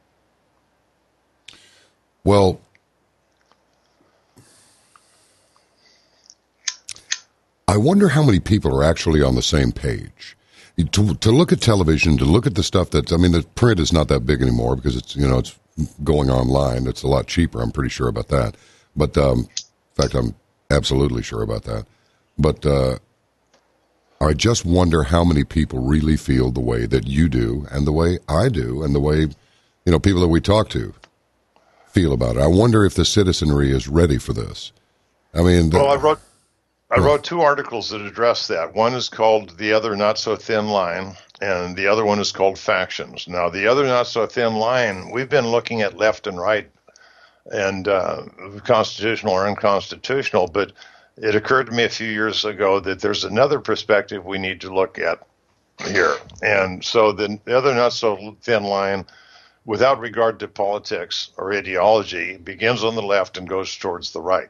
Well, I wonder how many people are actually on the same page. To look at television, to look at the stuff the print is not that big anymore because it's going online. It's a lot cheaper. I'm pretty sure about that. But in fact, I'm absolutely sure about that. But I just wonder how many people really feel the way that you do, and the way I do, and the way people that we talk to feel about it. I wonder if the citizenry is ready for this. I wrote two articles that address that. One is called The Other Not So Thin Line, and the other one is called Factions. Now, The Other Not So Thin Line, we've been looking at left and right and constitutional or unconstitutional, but it occurred to me a few years ago that there's another perspective we need to look at here. And so the other not so thin line, without regard to politics or ideology, begins on the left and goes towards the right.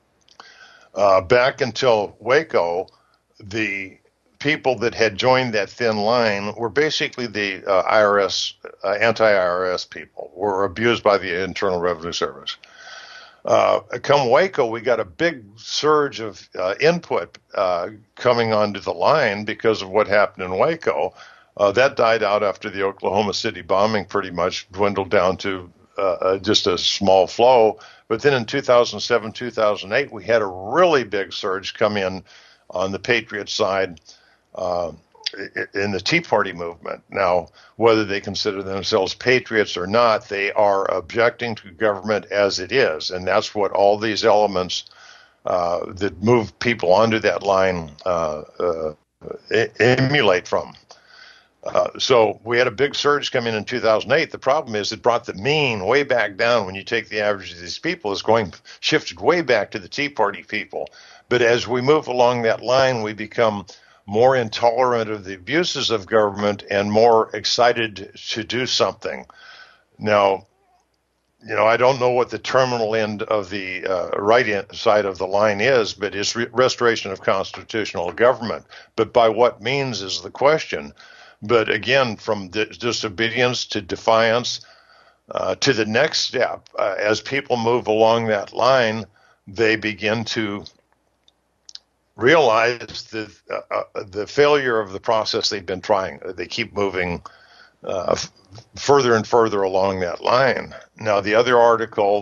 Back until Waco, the people that had joined that thin line were basically the IRS, anti-IRS people, were abused by the Internal Revenue Service. Come Waco, we got a big surge of input coming onto the line because of what happened in Waco. That died out after the Oklahoma City bombing pretty much dwindled down to just a small flow. But then in 2007, 2008, we had a really big surge come in on the Patriot side in the Tea Party movement. Now, whether they consider themselves patriots or not, they are objecting to government as it is. And that's what all these elements that move people onto that line emulate from. So we had a big surge come in 2008. The problem is it brought the mean way back down. When you take the average of these people, it's shifted way back to the Tea Party people. But as we move along that line, we become more intolerant of the abuses of government and more excited to do something. Now, I don't know what the terminal end of the right side of the line is, but it's restoration of constitutional government. But by what means is the question. But again, from disobedience to defiance to the next step, as people move along that line, they begin to realize the failure of the process they've been trying. They keep moving further and further along that line. Now, the other article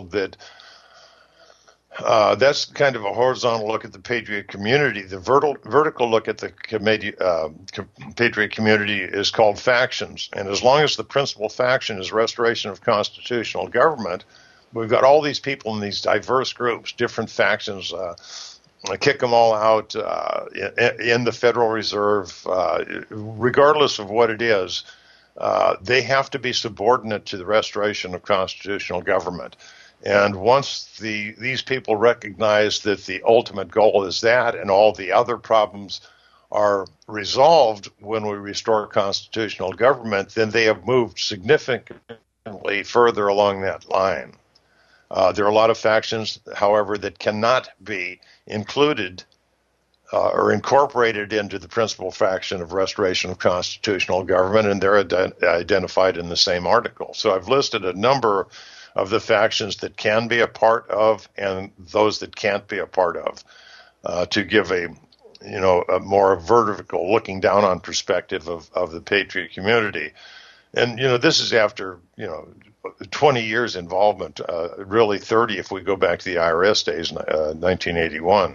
that's kind of a horizontal look at the Patriot community. The vertical look at the Patriot community is called factions. And as long as the principal faction is restoration of constitutional government, we've got all these people in these diverse groups, different factions, kick them all out in the Federal Reserve, regardless of what it is. They have to be subordinate to the restoration of constitutional government. And once these people recognize that the ultimate goal is that, and all the other problems are resolved when we restore constitutional government, then they have moved significantly further along that line. There are a lot of factions, however, that cannot be included or incorporated into the principal faction of restoration of constitutional government, and they're identified in the same article. So I've listed a number of the factions that can be a part of and those that can't be a part of, to give a more vertical looking down on perspective of the Patriot community. And, this is after, 20 years involvement, really 30 if we go back to the IRS days, 1981.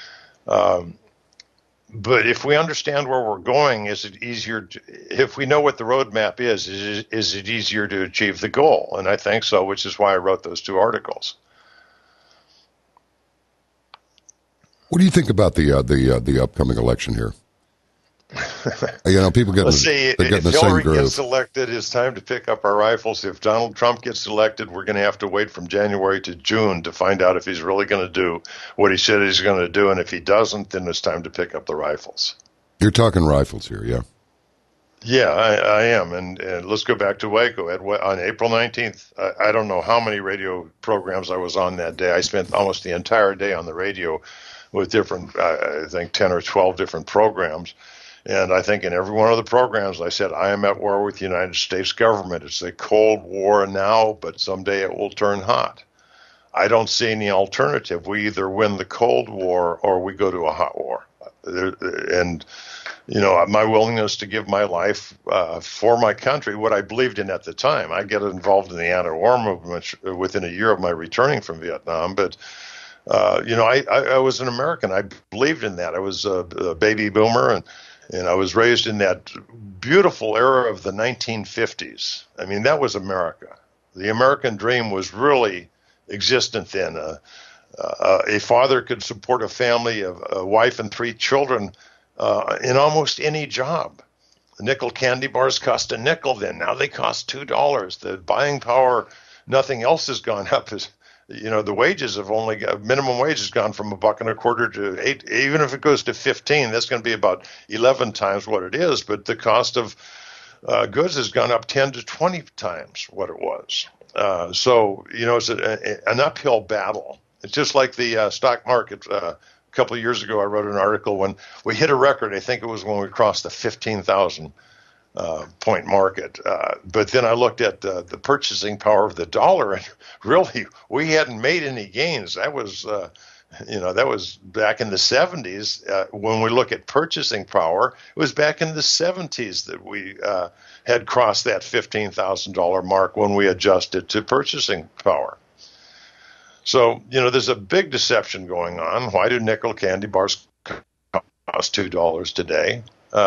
But if we understand where we're going, is it easier if we know what the roadmap is it easier to achieve the goal? And I think so, which is why I wrote those two articles. What do you think about the upcoming election here? People get if Hillary gets elected, it's time to pick up our rifles. If Donald Trump gets elected, we're going to have to wait from January to June to find out if he's really going to do what he said he's going to do. And if he doesn't, then it's time to pick up the rifles. You're talking rifles here, yeah? Yeah, I am. And let's go back to Waco. On April 19th, I don't know how many radio programs I was on that day. I spent almost the entire day on the radio with different, I think 10 or 12 different programs. And I think in every one of the programs, I said, I am at war with the United States government. It's a Cold War now, but someday it will turn hot. I don't see any alternative. We either win the Cold War or we go to a hot war. And, my willingness to give my life for my country, what I believed in at the time. I get involved in the anti-war movement within a year of my returning from Vietnam, but I was an American. I believed in that. I was a baby boomer, and I was raised in that beautiful era of the 1950s. I mean, that was America. The American dream was really existent then. A father could support a family of a wife and 3 children in almost any job. Nickel candy bars cost a nickel then. Now they cost $2. The buying power, nothing else has gone up. The wages have minimum wage has gone from $1.25 to $8. Even if it goes to 15, that's going to be about 11 times what it is. But the cost of goods has gone up 10 to 20 times what it was. So it's an uphill battle. It's just like the stock market. A couple of years ago, I wrote an article when we hit a record. I think it was when we crossed the 15,000 point market. But then I looked at the purchasing power of the dollar, and really, we hadn't made any gains. That was, that was back in the 70s. When we look at purchasing power, it was back in the 70s that we had crossed that $15,000 mark when we adjusted to purchasing power. So, there's a big deception going on. Why do nickel candy bars cost $2 today?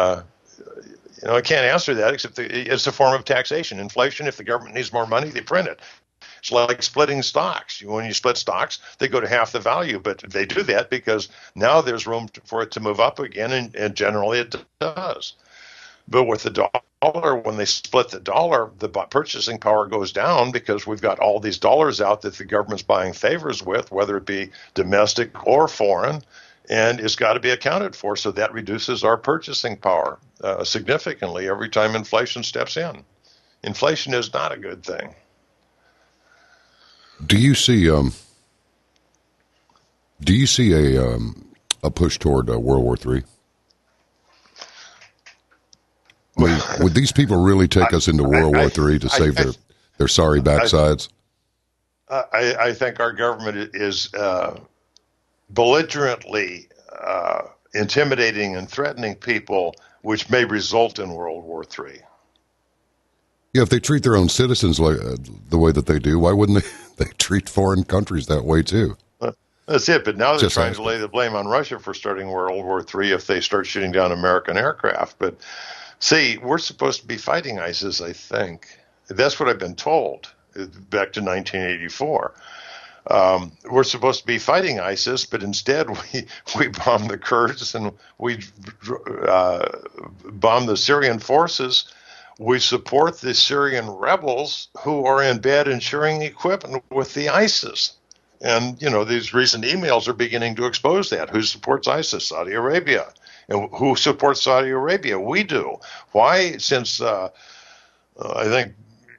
I can't answer that except it's a form of taxation. Inflation, if the government needs more money, they print it. It's like splitting stocks. When you split stocks, they go to half the value, but they do that because now there's room for it to move up again, and generally it does. But with the dollar, when they split the dollar, the purchasing power goes down because we've got all these dollars out that the government's buying favors with, whether it be domestic or foreign, and it's got to be accounted for. So that reduces our purchasing power significantly every time inflation steps in. Inflation is not a good thing. Do you see a push toward World War III? Would these people really take us into World War III to save their sorry backsides? I think our government is belligerently intimidating and threatening people, which may result in World War III. Yeah, if they treat their own citizens the way that they do, why wouldn't they treat foreign countries that way too? That's it. But now they're trying to lay the blame on Russia for starting World War III if they start shooting down American aircraft. But see, we're supposed to be fighting ISIS, I think. That's what I've been told back to 1984. We're supposed to be fighting ISIS, but instead we bomb the Kurds and we bomb the Syrian forces. We support the Syrian rebels who are in bed and sharing equipment with the ISIS. And, these recent emails are beginning to expose that. Who supports ISIS? Saudi Arabia. And who supports Saudi Arabia? We do. Why? Since I think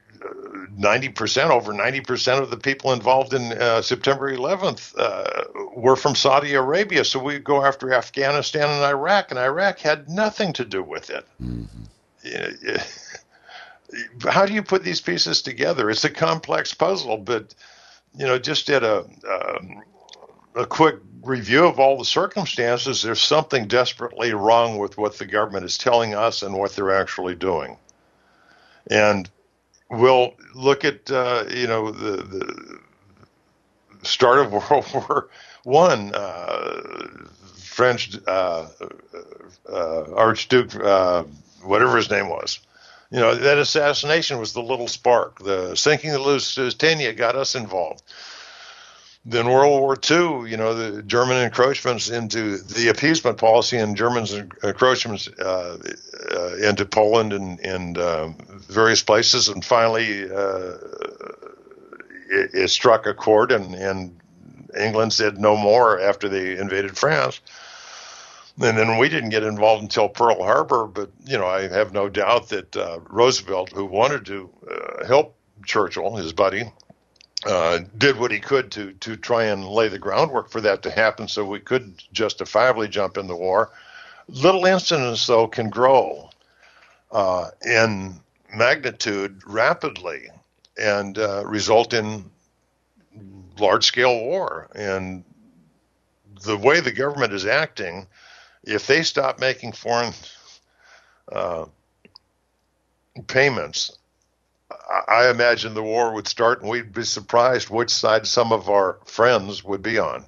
over 90% of the people involved in September 11th were from Saudi Arabia. So we go after Afghanistan and Iraq had nothing to do with it. Mm-hmm. How do you put these pieces together? It's a complex puzzle, but, just at a quick review of all the circumstances, there's something desperately wrong with what the government is telling us and what they're actually doing. And we'll look at, the start of World War I, French Archduke, whatever his name was. That assassination was the little spark. The sinking the Lusitania got us involved. Then World War II, the German encroachments into the appeasement policy and Germans' encroachments into Poland and various places. And finally, it struck a chord, and England said no more after they invaded France. And then we didn't get involved until Pearl Harbor. But, I have no doubt that Roosevelt, who wanted to help Churchill, his buddy, did what he could to try and lay the groundwork for that to happen so we could justifiably jump in the war. Little incidents, though, can grow in magnitude rapidly and result in large-scale war. And the way the government is acting, if they stop making foreign payments, I imagine the war would start, and we'd be surprised which side some of our friends would be on.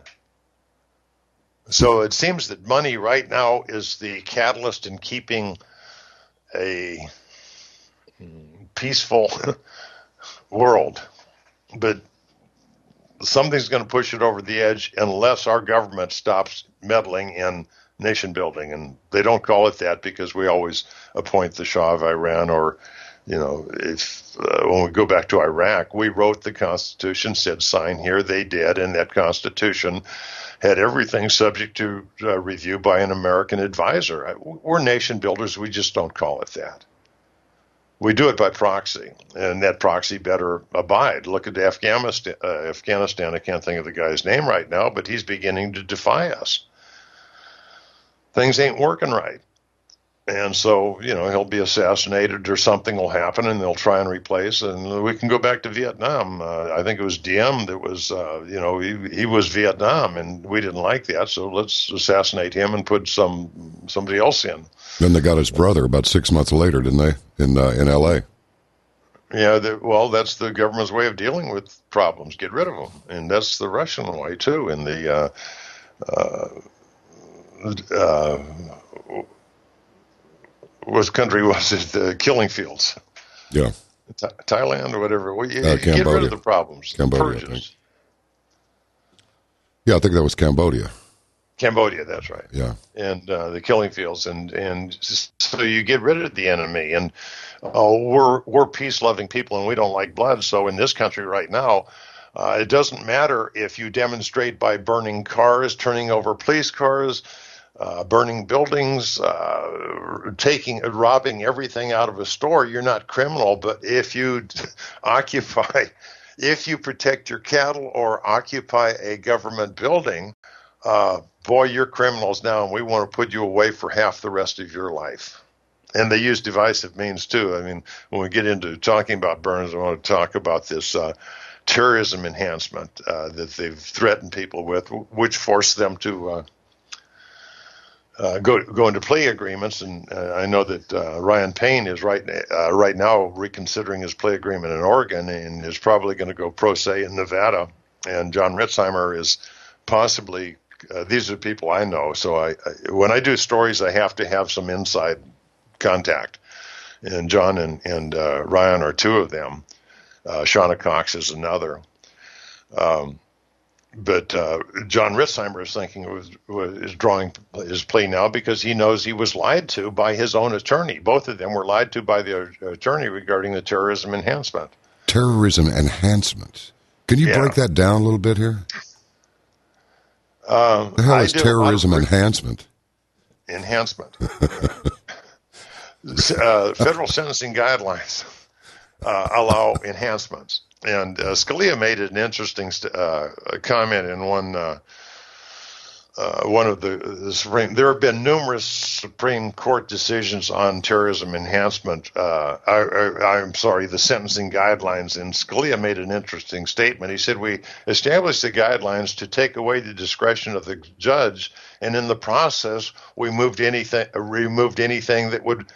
So it seems that money right now is the catalyst in keeping a peaceful world. But something's going to push it over the edge unless our government stops meddling in nation building. And they don't call it that because we always appoint the Shah of Iran, or if when we go back to Iraq, we wrote the Constitution, said sign here, they did, and that Constitution had everything subject to review by an American advisor. We're nation builders, we just don't call it that. We do it by proxy, and that proxy better abide. Look at Afghanistan. I can't think of the guy's name right now, but he's beginning to defy us. Things ain't working right. And so, he'll be assassinated or something will happen and they'll try and replace. And we can go back to Vietnam. I think it was Diem that was, he was Vietnam and we didn't like that. So let's assassinate him and put somebody else in. Then they got his brother about 6 months later, didn't they, in L.A.? Yeah, that's the government's way of dealing with problems. Get rid of them. And that's the Russian way, too, in the what country was it? The killing fields. Yeah. Thailand or whatever. Well, Cambodia. Get rid of the problems. Cambodia, I think. Yeah, I think that was Cambodia. Cambodia, that's right. Yeah. And the killing fields. And so you get rid of the enemy. And we're peace-loving people and we don't like blood. So in this country right now, it doesn't matter if you demonstrate by burning cars, turning over police cars, burning buildings, robbing everything out of a store. You're not criminal, but if you if you protect your cattle or occupy a government building, boy, you're criminals now, and we want to put you away for half the rest of your life. And they use divisive means too. I mean, when we get into talking about Burns, I want to talk about this terrorism enhancement that they've threatened people with, which forced them to go into plea agreements, and I know that Ryan Payne is right now reconsidering his plea agreement in Oregon, and is probably going to go pro se in Nevada. And John Ritzheimer is possibly. These are people I know, so when I do stories, I have to have some inside contact. And John and Ryan are two of them. Shauna Cox is another. But John Ritzheimer is thinking is drawing his plea now because he knows he was lied to by his own attorney. Both of them were lied to by the attorney regarding the terrorism enhancement. Terrorism enhancement. Can you break that down a little bit here? The hell is terrorism enhancement? Enhancement. Federal sentencing guidelines allow enhancements. And Scalia made an interesting comment in one of the Supreme. There have been numerous Supreme Court decisions on terrorism enhancement. I'm sorry, the sentencing guidelines. And Scalia made an interesting statement. He said, "We established the guidelines to take away the discretion of the judge, and in the process, we removed anything that would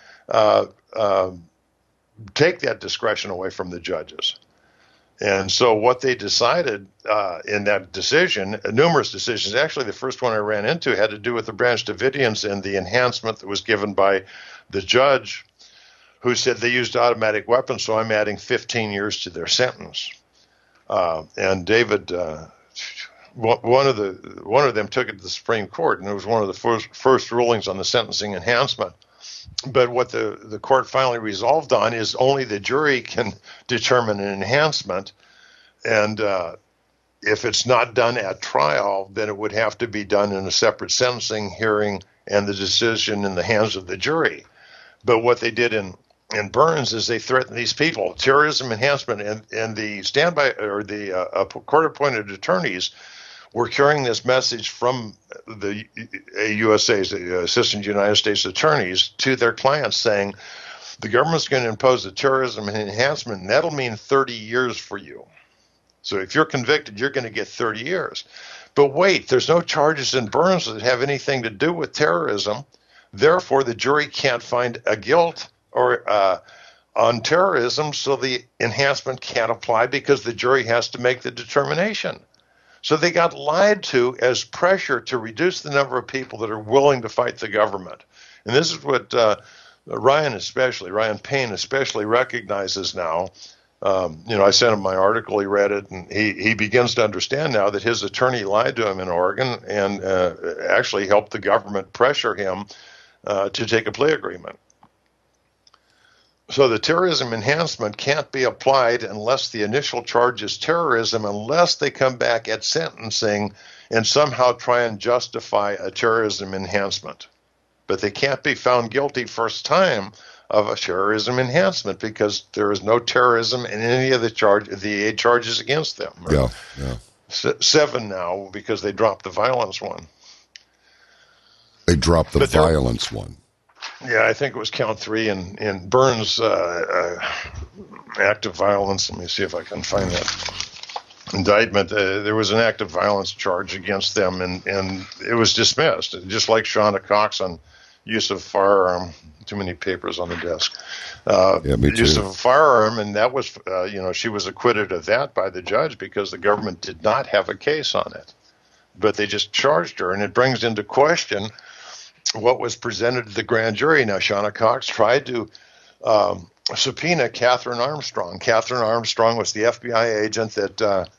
take that discretion away from the judges." And so what they decided in that decision, numerous decisions, actually the first one I ran into had to do with the Branch Davidians and the enhancement that was given by the judge who said they used automatic weapons, so I'm adding 15 years to their sentence. And David, one of them took it to the Supreme Court, and it was one of the first rulings on the sentencing enhancement. But what the court finally resolved on is only the jury can determine an enhancement. And if it's not done at trial, then it would have to be done in a separate sentencing hearing and the decision in the hands of the jury. But what they did in Burns is they threatened these people, terrorism enhancement, and the standby or the court-appointed attorneys were carrying this message from the USA's, the Assistant United States Attorneys, to their clients saying, the government's going to impose a terrorism enhancement, and that'll mean 30 years for you. So if you're convicted, you're going to get 30 years. But wait, there's no charges in Burns that have anything to do with terrorism. Therefore, the jury can't find a guilt or on terrorism, so the enhancement can't apply because the jury has to make the determination. So they got lied to as pressure to reduce the number of people that are willing to fight the government. And this is what Ryan Payne especially recognizes now. I sent him my article, he read it, and he begins to understand now that his attorney lied to him in Oregon and actually helped the government pressure him to take a plea agreement. So the terrorism enhancement can't be applied unless the initial charge is terrorism, unless they come back at sentencing and somehow try and justify a terrorism enhancement. But they can't be found guilty first time of a terrorism enhancement because there is no terrorism in any of the 8 charges against them. Right? Yeah. 7 now because they dropped the violence one. They dropped the violence one. Yeah, I think it was count 3 in Burns' act of violence. Let me see if I can find that indictment. There was an act of violence charge against them, and it was dismissed, just like Shauna Cox on use of firearm. Too many papers on the desk. Yeah, me too. Use of a firearm, and that was, she was acquitted of that by the judge because the government did not have a case on it. But they just charged her, and it brings into question what was presented to the grand jury. Now, Shauna Cox tried to subpoena Catherine Armstrong. Catherine Armstrong was the FBI agent that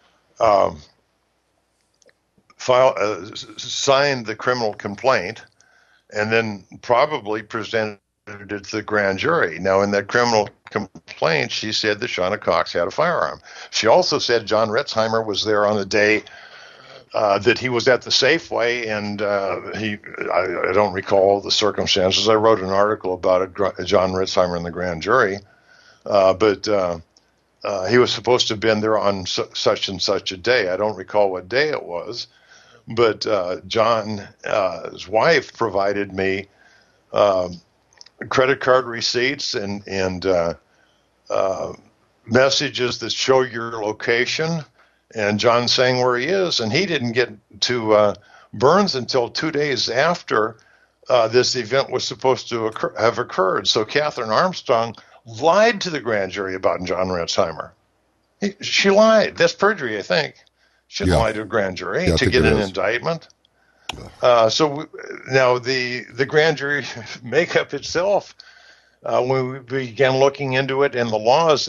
signed the criminal complaint and then probably presented it to the grand jury. Now, in that criminal complaint, she said that Shauna Cox had a firearm. She also said John Ritzheimer was there on a day that he was at the Safeway, and I don't recall the circumstances. I wrote an article about it, John Ritzheimer in the grand jury, but he was supposed to have been there on such and such a day. I don't recall what day it was, but John's wife provided me credit card receipts and messages that show your location, and John saying where he is, and he didn't get to Burns until 2 days after this event was supposed to have occurred. So Catherine Armstrong lied to the grand jury about John Ritzheimer. She lied. That's perjury, I think. She didn't lie to a grand jury to get an indictment. So now the grand jury makeup itself, when we began looking into it and the laws,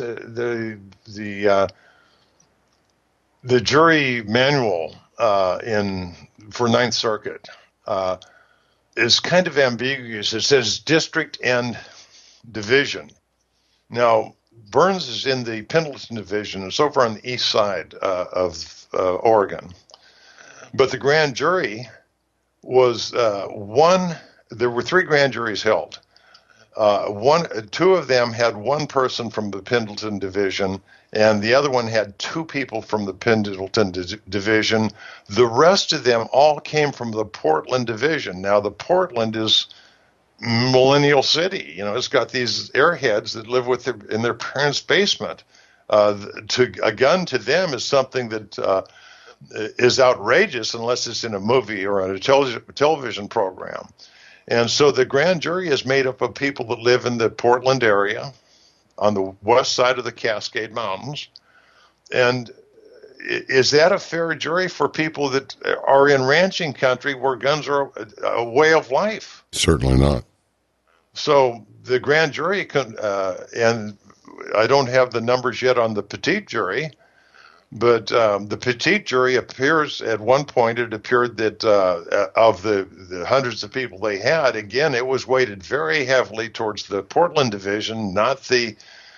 the jury manual for Ninth Circuit is kind of ambiguous. It says district and division. Now, Burns is in the Pendleton division. It's over on the east side of Oregon. But the grand jury was there were 3 grand juries held. Two of them had one person from the Pendleton division, and the other one had 2 people from the Pendleton division. The rest of them all came from the Portland division. Now, the Portland is Millennial City. It's got these airheads that live in their parents' basement. A gun to them is something that is outrageous unless it's in a movie or on a television program. And so the grand jury is made up of people that live in the Portland area on the west side of the Cascade Mountains. And is that a fair jury for people that are in ranching country where guns are a way of life? Certainly not. So the grand jury, and I don't have the numbers yet on the petite jury, but the petite jury appears at one point, it appeared that of the hundreds of people they had, again, it was weighted very heavily towards the Portland division, not the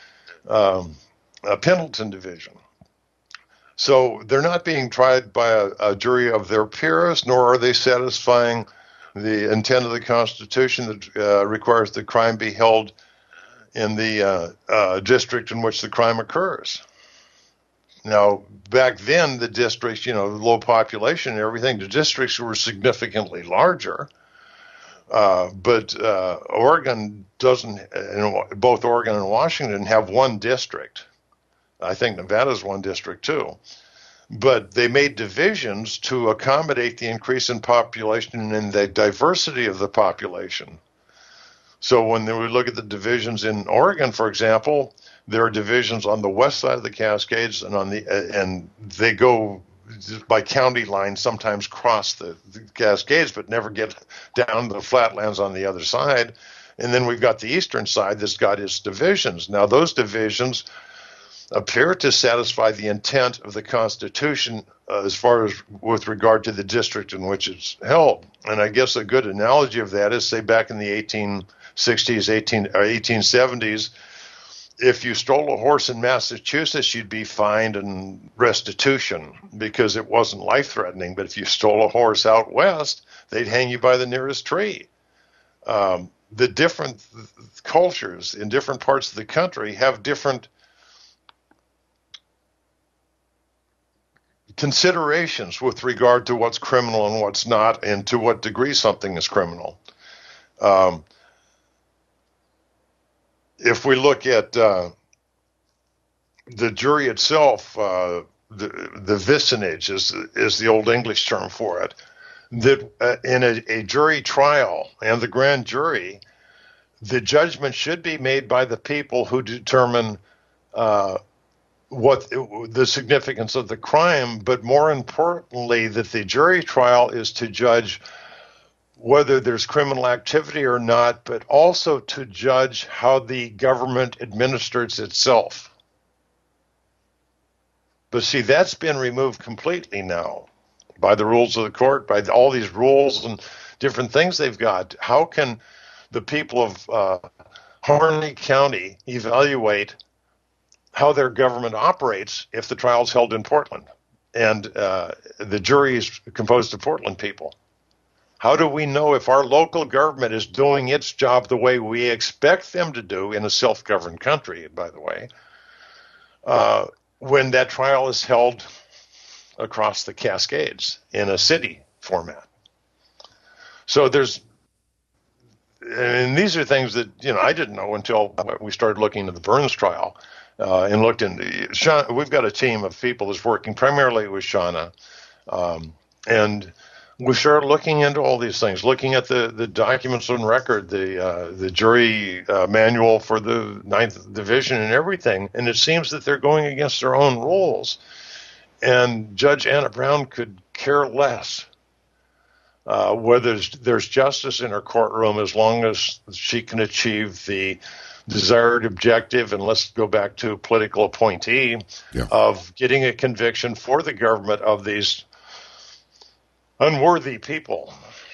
Pendleton division. So they're not being tried by a jury of their peers, nor are they satisfying the intent of the Constitution that requires the crime be held in the district in which the crime occurs. Now, back then, the districts, low population and everything, the districts were significantly larger. But Oregon doesn't, both Oregon and Washington have one district. I think Nevada's one district too. But they made divisions to accommodate the increase in population and the diversity of the population. So when we look at the divisions in Oregon, for example, there are divisions on the west side of the Cascades, and they go by county lines, sometimes cross the Cascades, but never get down the flatlands on the other side. And then we've got the eastern side that's got its divisions. Now, those divisions appear to satisfy the intent of the Constitution as far as with regard to the district in which it's held. And I guess a good analogy of that is, say, back in the 1860s, 1870s, if you stole a horse in Massachusetts, you'd be fined and restitution because it wasn't life-threatening. But if you stole a horse out west, they'd hang you by the nearest tree. The different cultures in different parts of the country have different considerations with regard to what's criminal and what's not, and to what degree something is criminal. if we look at the jury itself, the vicinage is the old English term for it, that in a jury trial and the grand jury, the judgment should be made by the people who determine what the significance of the crime, but more importantly, that the jury trial is to judge whether there's criminal activity or not, but also to judge how the government administers itself. But see, that's been removed completely now by the rules of the court, by all these rules and different things they've got. How can the people of Harney County evaluate how their government operates if the trial is held in Portland and the jury is composed of Portland people? How do we know if our local government is doing its job the way we expect them to do in a self-governed country, by the way, when that trial is held across the Cascades in a city format? So and these are things that, I didn't know until we started looking at the Burns trial and looked into. We've got a team of people that's working primarily with Shauna, and we started looking into all these things, looking at the documents on record, the jury manual for the 9th Division and everything, and it seems that they're going against their own rules. And Judge Anna Brown could care less whether there's justice in her courtroom as long as she can achieve the desired objective, and let's go back to political appointee, of getting a conviction for the government of these unworthy people.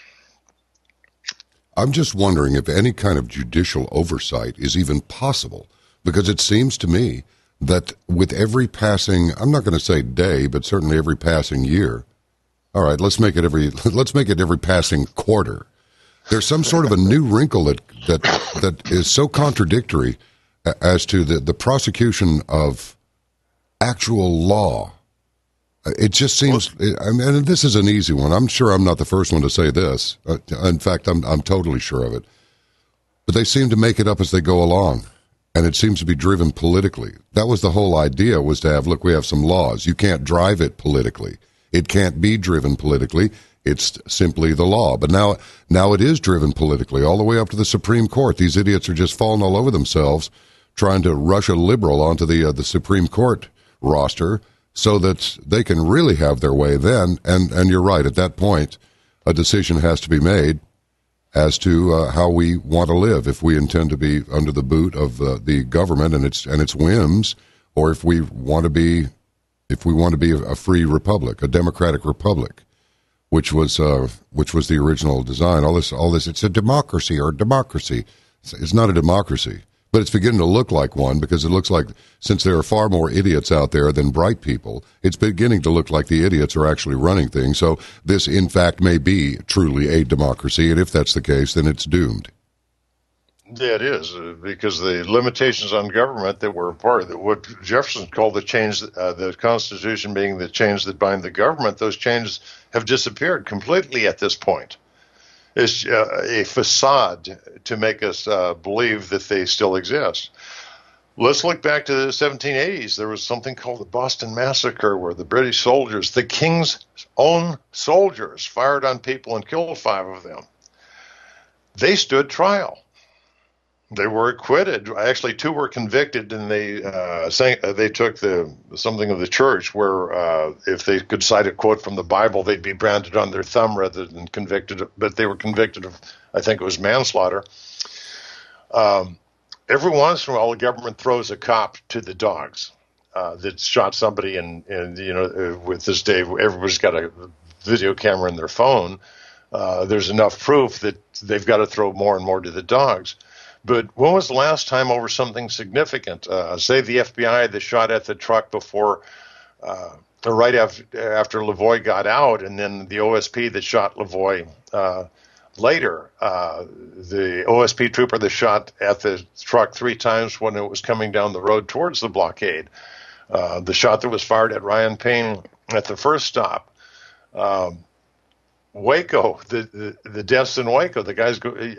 I'm just wondering if any kind of judicial oversight is even possible, because it seems to me that with every passing, I'm not going to say day, but certainly every passing year, all right, let's make it every passing quarter, there's some sort of a new wrinkle that is so contradictory as to the prosecution of actual law. It just seems, and this is an easy one. I'm sure I'm not the first one to say this. In fact, I'm totally sure of it. But they seem to make it up as they go along, and it seems to be driven politically. That was the whole idea, was to have, look, we have some laws. You can't drive it politically. It can't be driven politically. It's simply the law. But now it is driven politically, all the way up to the Supreme Court. These idiots are just falling all over themselves, trying to rush a liberal onto the Supreme Court roster, so that they can really have their way then. And you're right, at that point, a decision has to be made as to how we want to live, if we intend to be under the boot of the government and its whims, or if we want to be a free republic, a democratic republic, which was the original design. All this, it's a democracy or democracy. It's not a democracy. But it's beginning to look like one, because it looks like, since there are far more idiots out there than bright people, it's beginning to look like the idiots are actually running things. So this, in fact, may be truly a democracy, and if that's the case, then it's doomed. Yeah, it is, because the limitations on government that were a part of it, what Jefferson called the change, the Constitution being the chains that bind the government, those chains have disappeared completely at this point. It's a facade to make us believe that they still exist. Let's look back to the 1780s. There was something called the Boston Massacre, where the British soldiers, the king's own soldiers, fired on people and killed 5 of them. They stood trial. They were acquitted. Actually, 2 were convicted, and they took something of the church where if they could cite a quote from the Bible, they'd be branded on their thumb rather than convicted. But they were convicted of, I think it was manslaughter. Every once in a while, the government throws a cop to the dogs that shot somebody, and with this day, everybody's got a video camera in their phone. There's enough proof that they've got to throw more and more to the dogs. But when was the last time over something significant? Say the FBI that shot at the truck before, or right after Lavoie got out, and then the OSP that shot Lavoie later. The OSP trooper that shot at the truck 3 times when it was coming down the road towards the blockade. The shot that was fired at Ryan Payne at the first stop. Waco, the deaths in Waco, the guys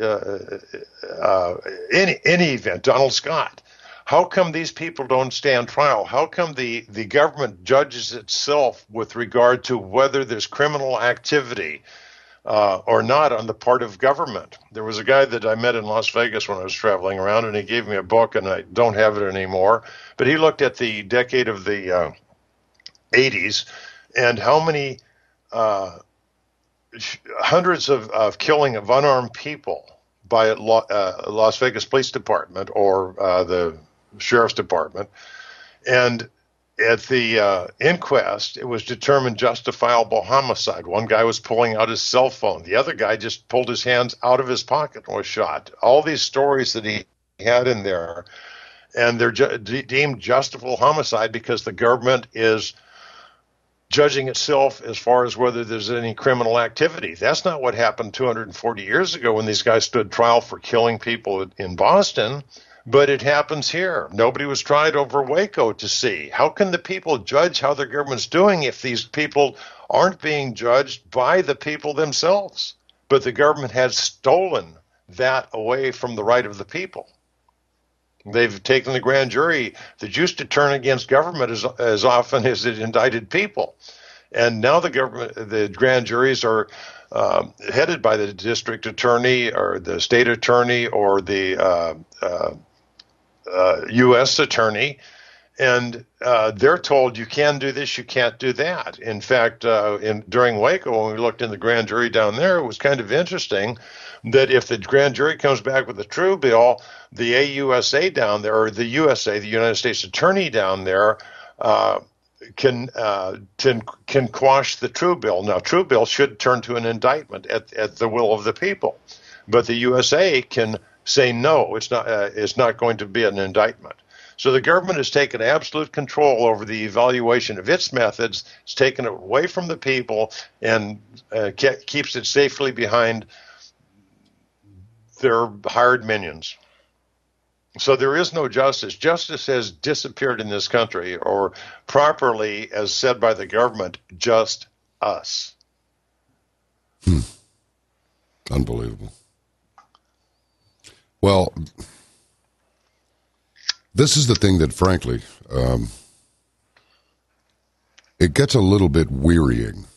any event, Donald Scott. How come these people don't stand trial? How come the government judges itself with regard to whether there's criminal activity or not on the part of government? There was a guy that I met in Las Vegas when I was traveling around, and he gave me a book, and I don't have it anymore. But he looked at the decade of the 80s and how many hundreds of killing of unarmed people by Las Vegas Police Department or the Sheriff's Department. And at the inquest, it was determined justifiable homicide. One guy was pulling out his cell phone. The other guy just pulled his hands out of his pocket and was shot. All these stories that he had in there, and they're deemed justifiable homicide because the government is judging itself as far as whether there's any criminal activity. That's not what happened 240 years ago when these guys stood trial for killing people in Boston, but it happens here. Nobody was tried over Waco to see. How can the people judge how the government's doing if these people aren't being judged by the people themselves? But the government has stolen that away from the right of the people. They've taken the grand jury that used to turn against government as often as it indicted people. And now the grand juries are headed by the district attorney or the state attorney or the U.S. attorney. And they're told you can do this, you can't do that. In fact, during Waco, when we looked in the grand jury down there, it was kind of interesting that if the grand jury comes back with a true bill, the AUSA down there, or the USA, the United States Attorney down there, can quash the true bill. Now, true bill should turn to an indictment at the will of the people, but the USA can say no, it's not going to be an indictment. So the government has taken absolute control over the evaluation of its methods. It's taken it away from the people and keeps it safely behind their hired minions. So there is no justice. Justice has disappeared in this country, or properly, as said by the government, just us. Unbelievable. Well, this is the thing that, frankly, it gets a little bit wearying.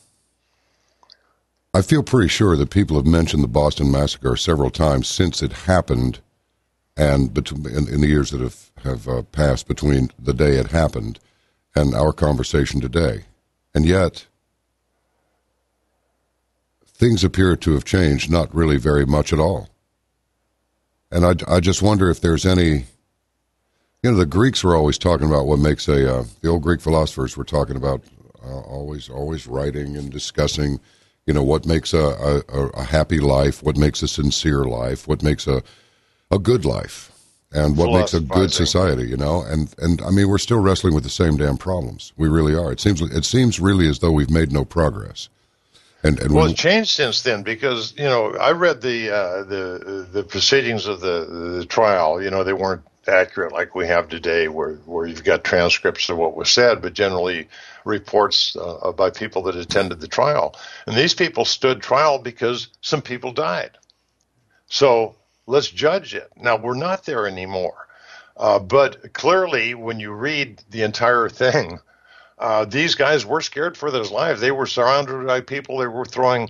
I feel pretty sure that people have mentioned the Boston Massacre several times since it happened, and in the years that have passed between the day it happened and our conversation today. And yet, things appear to have changed not really very much at all. And I just wonder if there's any... You know, the Greeks were always talking about what makes the old Greek philosophers were talking about always writing and discussing, you know, what makes a happy life, what makes a sincere life, what makes a good life, and what makes a good society, you know. And I mean, we're still wrestling with the same damn problems. We really are. It seems really as though we've made no progress. And well, it's changed since then because, you know, I read the proceedings of the trial. You know, they weren't accurate like we have today where you've got transcripts of what was said, but generally reports by people that attended the trial. And these people stood trial because some people died. So let's judge it. Now, we're not there anymore. But clearly, when you read the entire thing, these guys were scared for their lives. They were surrounded by people. They were throwing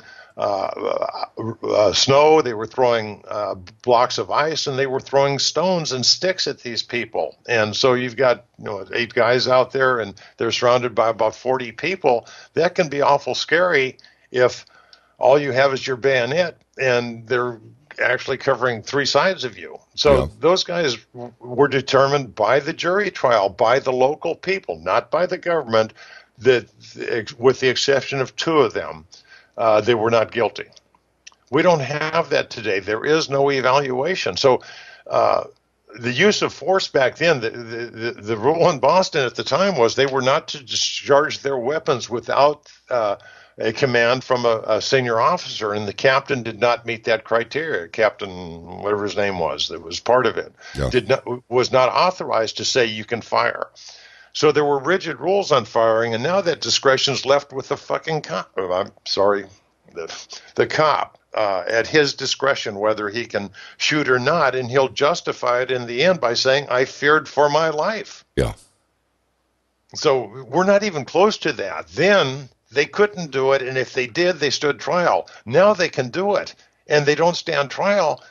snow, they were throwing blocks of ice, and they were throwing stones and sticks at these people. And so you've got 8 guys out there, and they're surrounded by about 40 people. That can be awful scary if all you have is your bayonet, and they're actually covering 3 sides of you. So those guys were determined by the jury trial, by the local people, not by the government, that with the exception of 2 of them, they were not guilty. We don't have that today. There is no evaluation. So the use of force back then, the rule in Boston at the time was they were not to discharge their weapons without a command from a senior officer, and the captain did not meet that criteria. Captain, whatever his name was, that was part of it, was not authorized to say you can fire. So there were rigid rules on firing, and now that discretion's left with the fucking cop. I'm sorry, the cop at his discretion whether he can shoot or not, and he'll justify it in the end by saying, I feared for my life. Yeah. So we're not even close to that. Then they couldn't do it, and if they did, they stood trial. Now they can do it, and they don't stand trial.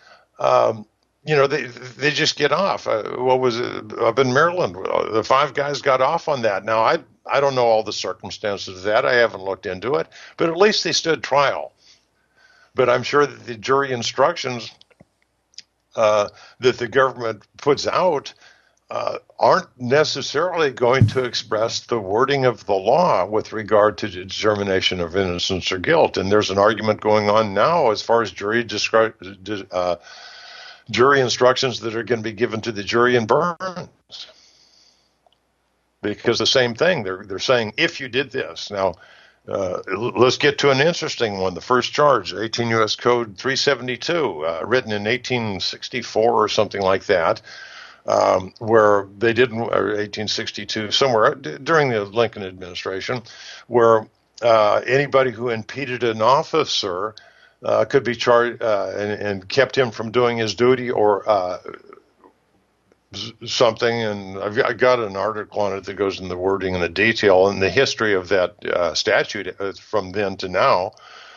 They just get off. What was it up in Maryland? The 5 guys got off on that. Now, I don't know all the circumstances of that. I haven't looked into it, but at least they stood trial. But I'm sure that the jury instructions that the government puts out aren't necessarily going to express the wording of the law with regard to determination of innocence or guilt. And there's an argument going on now as far as jury instructions that are going to be given to the jury in Burns. Because the same thing, they're saying, if you did this. Now, let's get to an interesting one. The first charge, 18 U.S. Code 372, written in 1864 or something like that, where they didn't, or 1862, somewhere during the Lincoln administration, where anybody who impeded an officer could be charged and kept him from doing his duty or something. And I got an article on it that goes in the wording and the detail and the history of that statute from then to now.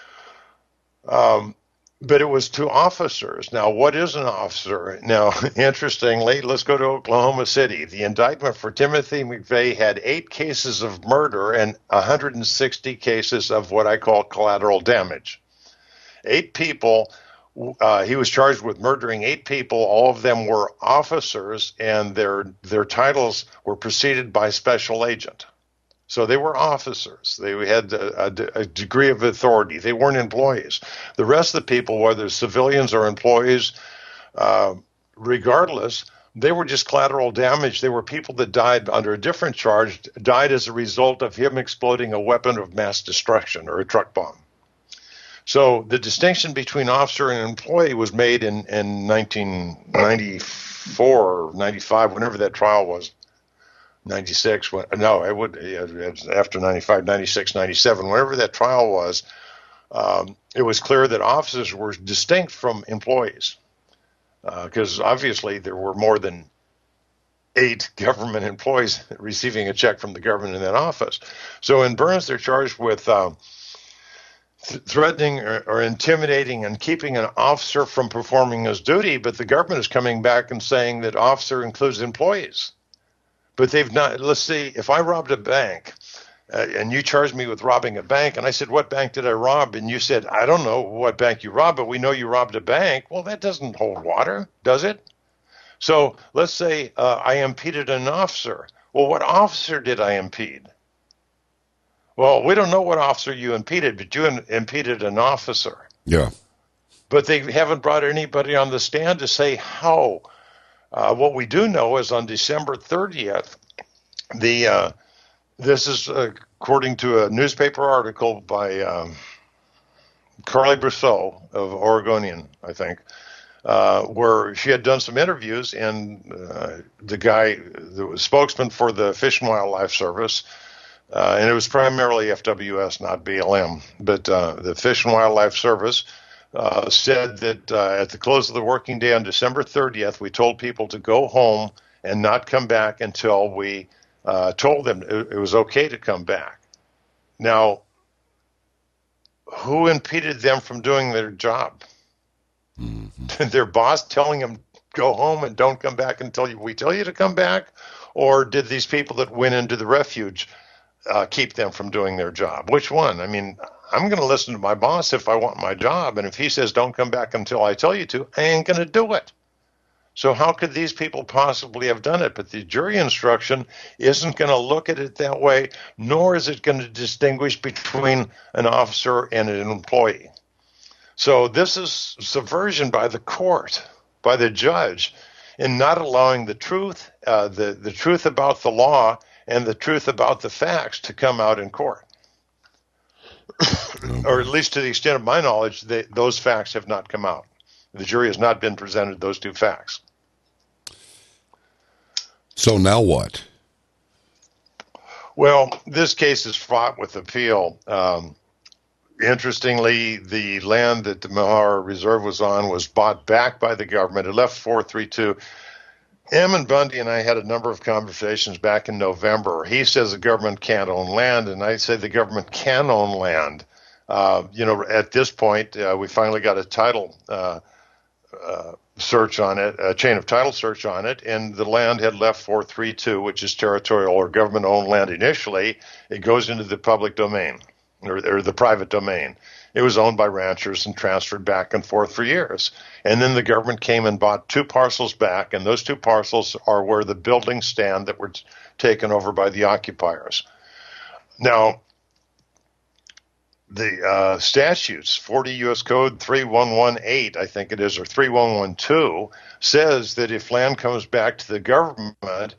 But it was to officers. Now, what is an officer? Now, interestingly, let's go to Oklahoma City. The indictment for Timothy McVeigh had 8 cases of murder and 160 cases of what I call collateral damage. 8 people, he was charged with murdering 8 people. All of them were officers, and their titles were preceded by special agent. So they were officers. They had a degree of authority. They weren't employees. The rest of the people, whether civilians or employees, regardless, they were just collateral damage. They were people that died under a different charge, died as a result of him exploding a weapon of mass destruction or a truck bomb. So the distinction between officer and employee was made in 1994 or 95, whenever that trial was. 96, after 95, 96, 97, whenever that trial was, it was clear that officers were distinct from employees because obviously there were more than 8 government employees receiving a check from the government in that office. So in Burns, they're charged with threatening or intimidating and keeping an officer from performing his duty, but the government is coming back and saying that officer includes employees. But they've not. Let's see, if I robbed a bank and you charged me with robbing a bank, and I said, what bank did I rob? And you said, I don't know what bank you robbed, but we know you robbed a bank. Well, that doesn't hold water, does it? So let's say I impeded an officer. Well, what officer did I impede? Well, we don't know what officer you impeded, but you impeded an officer. Yeah. But they haven't brought anybody on the stand to say how. What we do know is on December 30th, this is according to a newspaper article by Carly Brousseau of Oregonian, I think, where she had done some interviews, and the guy, the spokesman for the Fish and Wildlife Service, and it was primarily FWS, not BLM, but the Fish and Wildlife Service said that at the close of the working day on December 30th, we told people to go home and not come back until we told them it was okay to come back. Now, who impeded them from doing their job? Mm-hmm. Their boss telling them go home and don't come back until we tell you to come back? Or did these people that went into the refuge keep them from doing their job? Which one? I mean, I'm going to listen to my boss if I want my job, and if he says don't come back until I tell you to, I ain't going to do it. So how could these people possibly have done it? But the jury instruction isn't going to look at it that way, nor is it going to distinguish between an officer and an employee. So this is subversion by the court, by the judge, in not allowing the truth, the truth about the law and the truth about the facts to come out in court. Or at least to the extent of my knowledge, those facts have not come out. The jury has not been presented those 2 facts. So now what? Well, this case is fraught with appeal. Interestingly, the land that the Malhara Reserve was on was bought back by the government. It left 432. Ammon Bundy and I had a number of conversations back in November. He says the government can't own land, and I say the government can own land. At this point, we finally got a title search on it, a chain of title search on it, and the land had left 432, which is territorial or government-owned land initially. It goes into the public domain or the private domain. It was owned by ranchers and transferred back and forth for years. And then the government came and bought 2 parcels back, and those 2 parcels are where the buildings stand that were taken over by the occupiers. Now, the statutes, 40 U.S. Code 3118, I think it is, or 3112, says that if land comes back to the government,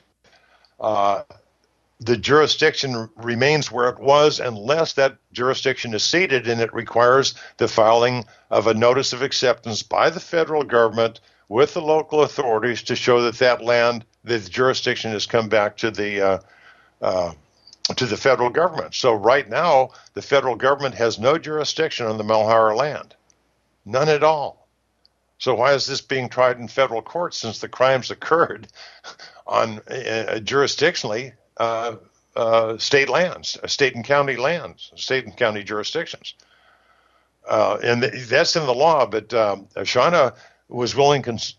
the jurisdiction remains where it was unless that jurisdiction is ceded, and it requires the filing of a notice of acceptance by the federal government with the local authorities to show that that land, the jurisdiction has come back to the federal government. So right now, the federal government has no jurisdiction on the Malhara land. None at all. So why is this being tried in federal court since the crimes occurred on jurisdictionally state lands, state and county lands, state and county jurisdictions? And that's in the law, but Shauna was willing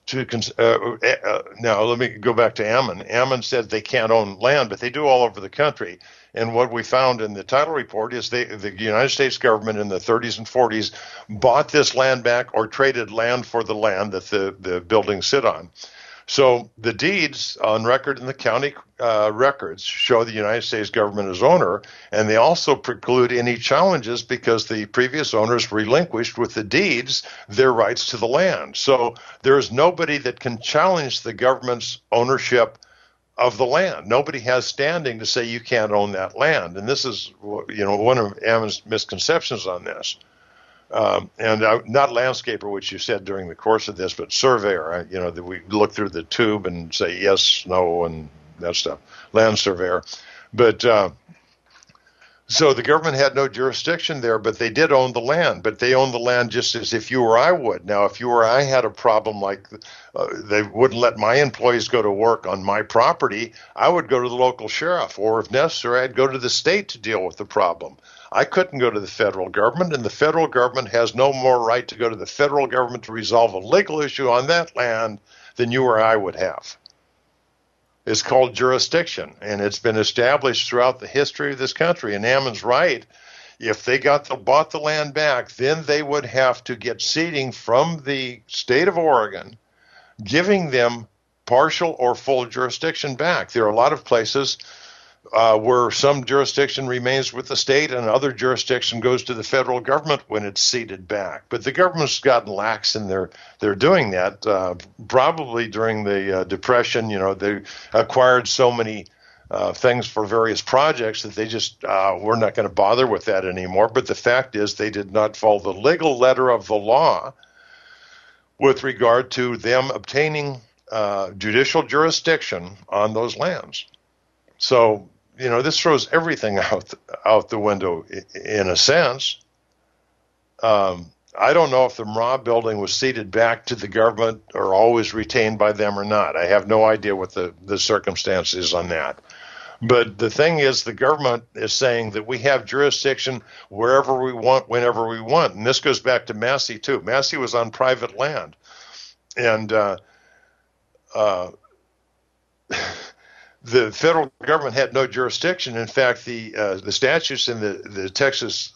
now let me go back to Ammon. Ammon said they can't own land, but they do all over the country. And what we found in the title report is the United States government in the 30s and 40s bought this land back or traded land for the land that the buildings sit on. So the deeds on record in the county records show the United States government as owner, and they also preclude any challenges because the previous owners relinquished with the deeds their rights to the land. So there's nobody that can challenge the government's ownership of the land. Nobody has standing to say you can't own that land. And this is, one of Ammon's misconceptions on this. And not landscaper, which you said during the course of this, but surveyor, that we look through the tube and say yes, no, and that stuff. Land surveyor. But so the government had no jurisdiction there, but they did own the land. But they owned the land just as if you or I would. Now, if you or I had a problem like they wouldn't let my employees go to work on my property, I would go to the local sheriff, or if necessary, I'd go to the state to deal with the problem. I couldn't go to the federal government, and the federal government has no more right to go to the federal government to resolve a legal issue on that land than you or I would have. It's called jurisdiction, and it's been established throughout the history of this country. And Ammon's right. If they bought the land back, then they would have to get ceding from the state of Oregon, giving them partial or full jurisdiction back. There are a lot of places where some jurisdiction remains with the state and other jurisdiction goes to the federal government when it's ceded back. But the government's gotten lax in their doing that. Probably during the Depression, they acquired so many things for various projects that they just were not going to bother with that anymore. But the fact is they did not follow the legal letter of the law with regard to them obtaining judicial jurisdiction on those lands. So, this throws everything out the window in a sense. I don't know if the Mrah building was ceded back to the government or always retained by them or not. I have no idea what the circumstances on that. But the thing is, the government is saying that we have jurisdiction wherever we want, whenever we want. And this goes back to Massey, too. Massey was on private land. And the federal government had no jurisdiction. In fact, the statutes in the Texas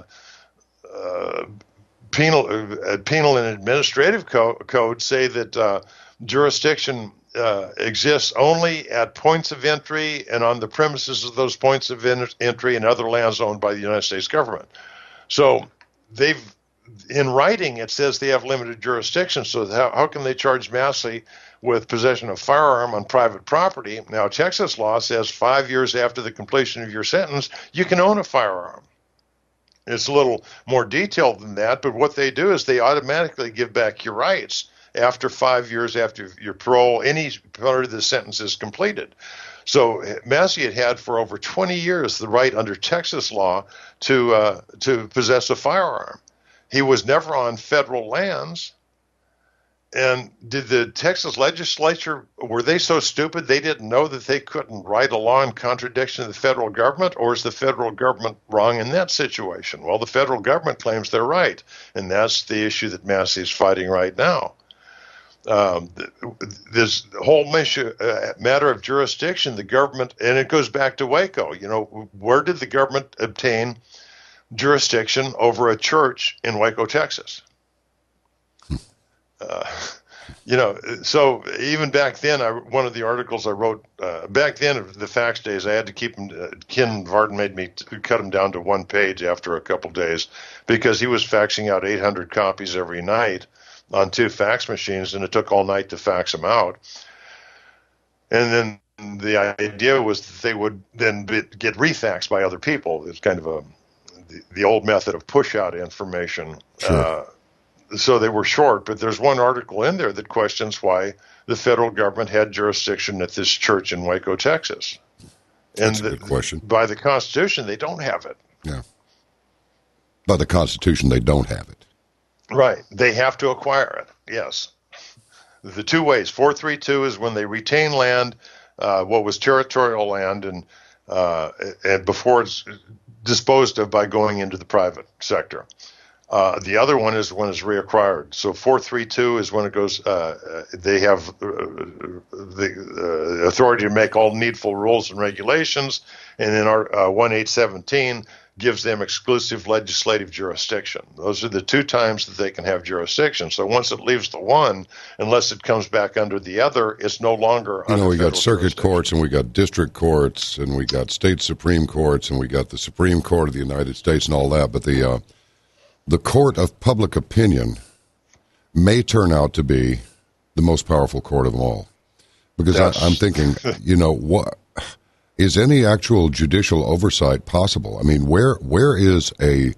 penal and administrative code say that jurisdiction exists only at points of entry and on the premises of those points of entry and other lands owned by the United States government. So in writing, it says they have limited jurisdiction. So how can they charge Massey with possession of firearm on private property? Now, Texas law says 5 years after the completion of your sentence, you can own a firearm. It's a little more detailed than that, but what they do is they automatically give back your rights after 5 years after your parole, any part of the sentence is completed. So Massey had for over 20 years the right under Texas law to possess a firearm. He was never on federal lands. And did the Texas legislature, were they so stupid they didn't know that they couldn't write a law in contradiction of the federal government, or is the federal government wrong in that situation? Well, the federal government claims they're right, and that's the issue that Massey is fighting right now. This whole matter of jurisdiction, the government, and it goes back to Waco. Where did the government obtain jurisdiction over a church in Waco, Texas? So even back then, one of the articles I wrote back then of the fax days, I had to keep them. Ken Varden made me cut them down to one page after a couple days because he was faxing out 800 copies every night on 2 fax machines, and it took all night to fax them out. And then the idea was that they would then get refaxed by other people. It's kind of the old method of push out information. Sure. So they were short, but there's one article in there that questions why the federal government had jurisdiction at this church in Waco, Texas. That's a good question. By the Constitution, they don't have it. Yeah. By the Constitution, they don't have it. Right. They have to acquire it, yes. The 2 ways. 432 is when they retain land, what was territorial land, and before it's disposed of by going into the private sector. The other one is when it's reacquired. So 432 is when it goes. They have the authority to make all needful rules and regulations, and then our 1817 gives them exclusive legislative jurisdiction. Those are the 2 times that they can have jurisdiction. So once it leaves the one, unless it comes back under the other, it's no longer. We got circuit courts, and we got district courts, and we got state supreme courts, and we got the Supreme Court of the United States, and all that. But the court of public opinion may turn out to be the most powerful court of them all. Because I'm thinking, what is any actual judicial oversight possible? I mean, where is the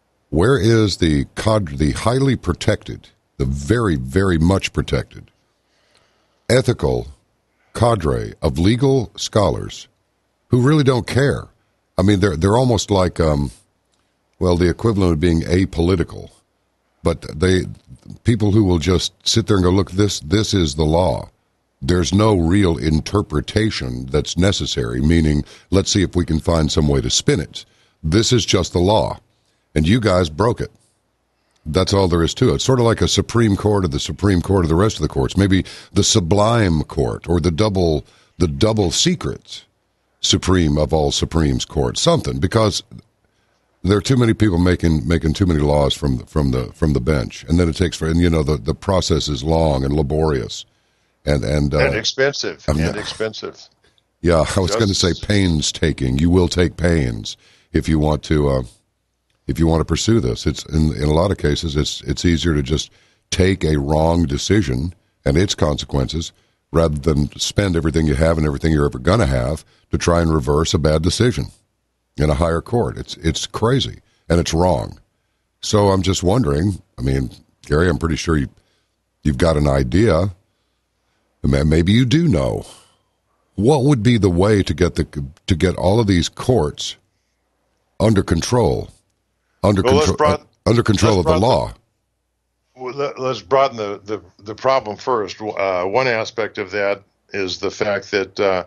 highly protected, the very, very much protected, ethical cadre of legal scholars who really don't care? I mean, they're almost like the equivalent of being apolitical, but people who will just sit there and go, look, this is the law. There's no real interpretation that's necessary, meaning let's see if we can find some way to spin it. This is just the law, and you guys broke it. That's all there is to it. It's sort of like a Supreme Court of the Supreme Court of the rest of the courts, maybe the Sublime Court or the double secret Supreme of all Supremes Court, something, because there are too many people making too many laws from the bench, and then it takes the process is long and laborious, and expensive expensive. Yeah, I was going to say painstaking. You will take pains if you want to pursue this. It's in a lot of cases it's easier to just take a wrong decision and its consequences rather than spend everything you have and everything you're ever going to have to try and reverse a bad decision in a higher court. It's crazy, and it's wrong. So I'm just wondering, I mean, Gary, I'm pretty sure you've got an idea. Maybe you do know. What would be the way to get all of these courts under control of the law? Let's broaden the problem first. One aspect of that is the fact that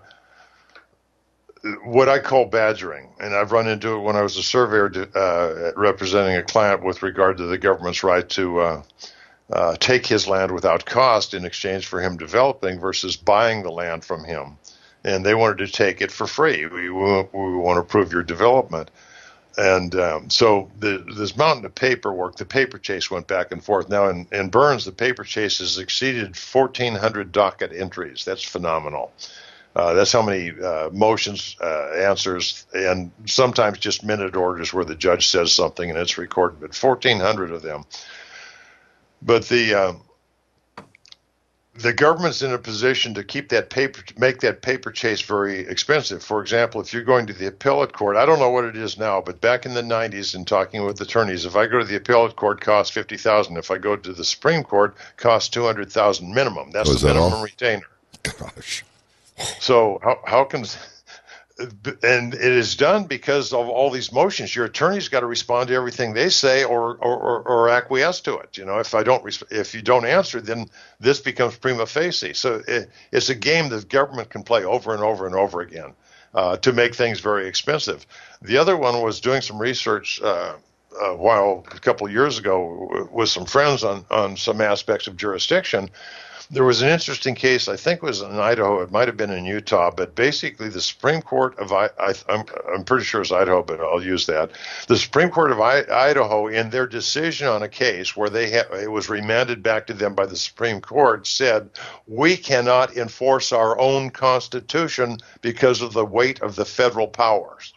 what I call badgering, and I've run into it when I was a surveyor representing a client with regard to the government's right to take his land without cost in exchange for him developing versus buying the land from him. And they wanted to take it for free. We want to prove your development. And so this mountain of paperwork, the paper chase went back and forth. Now in Burns, the paper chase has exceeded 1,400 docket entries. That's phenomenal. That's how many motions, answers, and sometimes just minute orders where the judge says something and it's recorded, but 1,400 of them. But the government's in a position to make that paper chase very expensive. For example, if you're going to the appellate court, I don't know what it is now, but back in the 90s, in talking with attorneys, if I go to the appellate court, it costs $50,000. If I go to the Supreme Court, it costs $200,000 minimum. That's the minimum retainer. Gosh. So how can? And it is done because of all these motions. Your attorney's got to respond to everything they say, or acquiesce to it. If you don't answer, then this becomes prima facie. So it's a game that government can play over and over and over again to make things very expensive. The other one was doing some research a couple of years ago with some friends on some aspects of jurisdiction. There was an interesting case, I think it was in Idaho, it might have been in Utah, but basically the Supreme Court of, I'm pretty sure it's Idaho, but I'll use that. The Supreme Court of Idaho, in their decision on a case where it was remanded back to them by the Supreme Court, said, we cannot enforce our own Constitution because of the weight of the federal powers.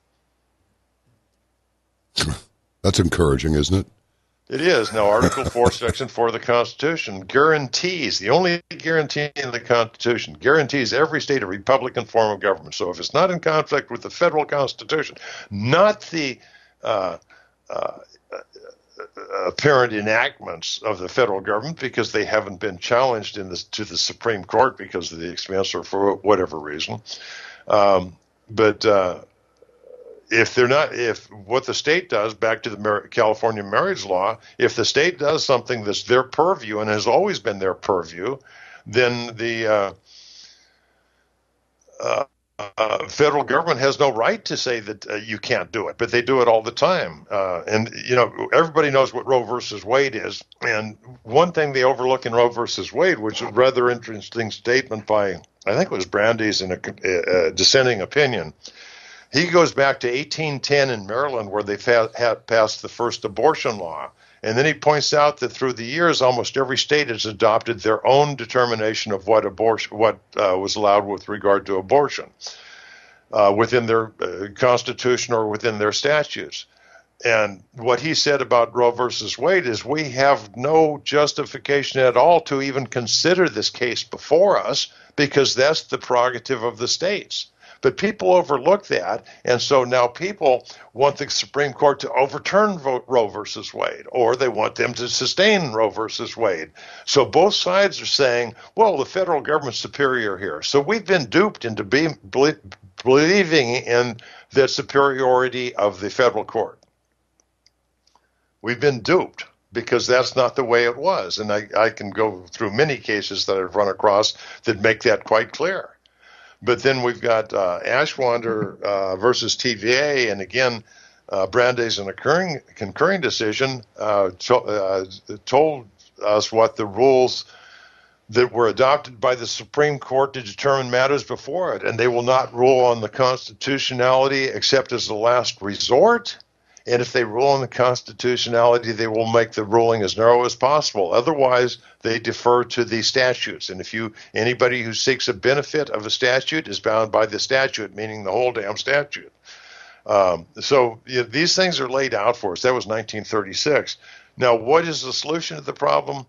That's encouraging, isn't it? It is. Now, Article 4, Section 4 of the Constitution guarantees, the only guarantee in the Constitution, guarantees every state a Republican form of government. So if it's not in conflict with the federal Constitution, not the apparent enactments of the federal government, because they haven't been challenged to the Supreme Court because of the expense or for whatever reason, if what the state does, back to the California marriage law, if the state does something that's their purview and has always been their purview, then the federal government has no right to say that you can't do it, but they do it all the time. And everybody knows what Roe versus Wade is. And one thing they overlook in Roe versus Wade, which is a rather interesting statement by, I think it was Brandeis in a dissenting opinion. He goes back to 1810 in Maryland, where they had passed the first abortion law. And then he points out that through the years, almost every state has adopted their own determination of what was allowed with regard to abortion within their constitution or within their statutes. And what he said about Roe versus Wade is we have no justification at all to even consider this case before us, because that's the prerogative of the states. But people overlook that, and so now people want the Supreme Court to overturn Roe versus Wade, or they want them to sustain Roe versus Wade. So both sides are saying, well, the federal government's superior here. So we've been duped into believing in the superiority of the federal court. We've been duped, because that's not the way it was. And I can go through many cases that I've run across that make that quite clear. But then we've got Ashwander versus TVA, and again, Brandeis in a concurring decision told us what the rules that were adopted by the Supreme Court to determine matters before it, and they will not rule on the constitutionality except as the last resort. And if they rule on the constitutionality, they will make the ruling as narrow as possible. Otherwise, they defer to the statutes. And anybody who seeks a benefit of a statute is bound by the statute, meaning the whole damn statute. These things are laid out for us. That was 1936. Now, what is the solution to the problem?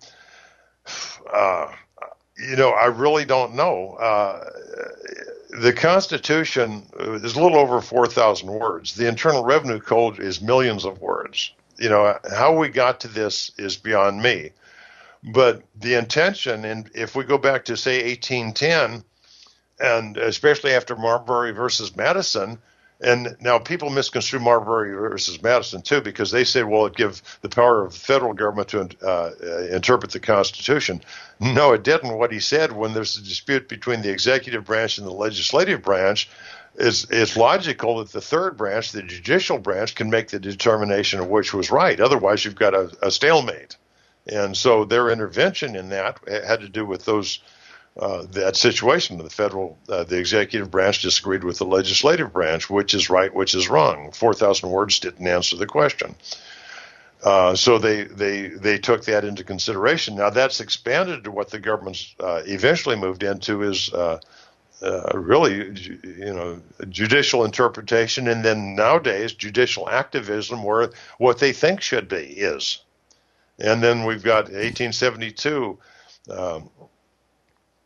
I really don't know. The Constitution is a little over 4,000 words. The Internal Revenue Code is millions of words. How we got to this is beyond me. But the intention, and if we go back to, say, 1810, and especially after Marbury versus Madison, and now people misconstrue Marbury versus Madison, too, because they say, well, it gives the power of the federal government to interpret the Constitution. No, it didn't. What he said, when there's a dispute between the executive branch and the legislative branch, it's logical that the third branch, the judicial branch, can make the determination of which was right. Otherwise, you've got a stalemate. And so their intervention in that had to do with that situation. The executive branch disagreed with the legislative branch, which is right, which is wrong. 4,000 words didn't answer the question. So they took that into consideration. Now that's expanded to what the government's eventually moved into is really, judicial interpretation, and then nowadays judicial activism, where what they think should be is. And then we've got 1872.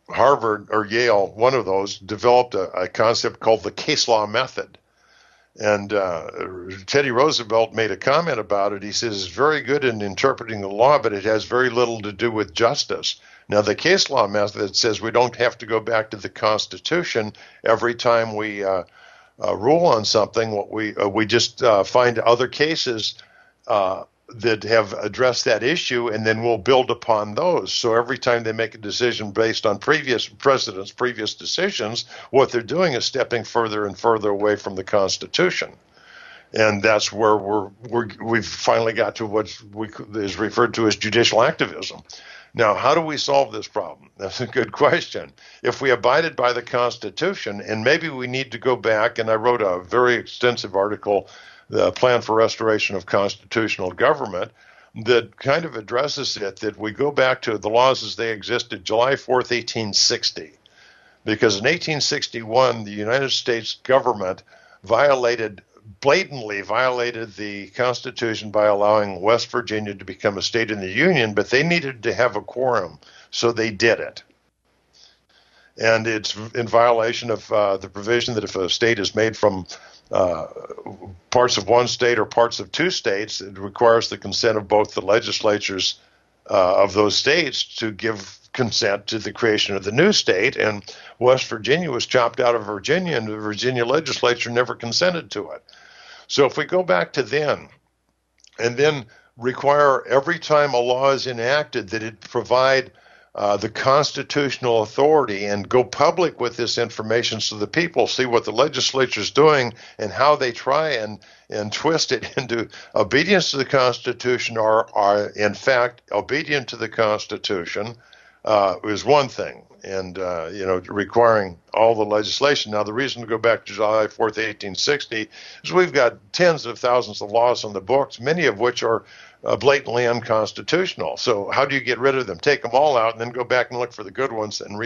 Harvard or Yale, one of those, developed a concept called the case law method. And Teddy Roosevelt made a comment about it. He says it's very good in interpreting the law, but it has very little to do with justice. Now, the case law method says we don't have to go back to the Constitution every time we rule on something. We just find other cases that have addressed that issue, and then we'll build upon those. So every time they make a decision based on previous precedents, previous decisions, what they're doing is stepping further and further away from the Constitution. And that's where we've finally got to what is referred to as judicial activism. Now, how do we solve this problem? That's a good question. If we abided by the Constitution, and maybe we need to go back, and I wrote a very extensive article, the Plan for Restoration of Constitutional Government, that kind of addresses it, that we go back to the laws as they existed July 4th, 1860. Because in 1861, the United States government blatantly violated the Constitution by allowing West Virginia to become a state in the Union, but they needed to have a quorum, so they did it. And it's in violation of the provision that if a state is made from parts of one state or parts of two states, it requires the consent of both the legislatures of those states to give consent to the creation of the new state. And West Virginia was chopped out of Virginia, and the Virginia legislature never consented to it. So if we go back to then, and then require every time a law is enacted that it provide the constitutional authority and go public with this information so the people see what the legislature is doing and how they try and twist it into obedience to the Constitution or are in fact obedient to the Constitution is one thing. And, requiring all the legislation. Now, the reason to go back to July 4th, 1860 is we've got tens of thousands of laws on the books, many of which are blatantly unconstitutional. So how do you get rid of them? Take them all out and then go back and look for the good ones and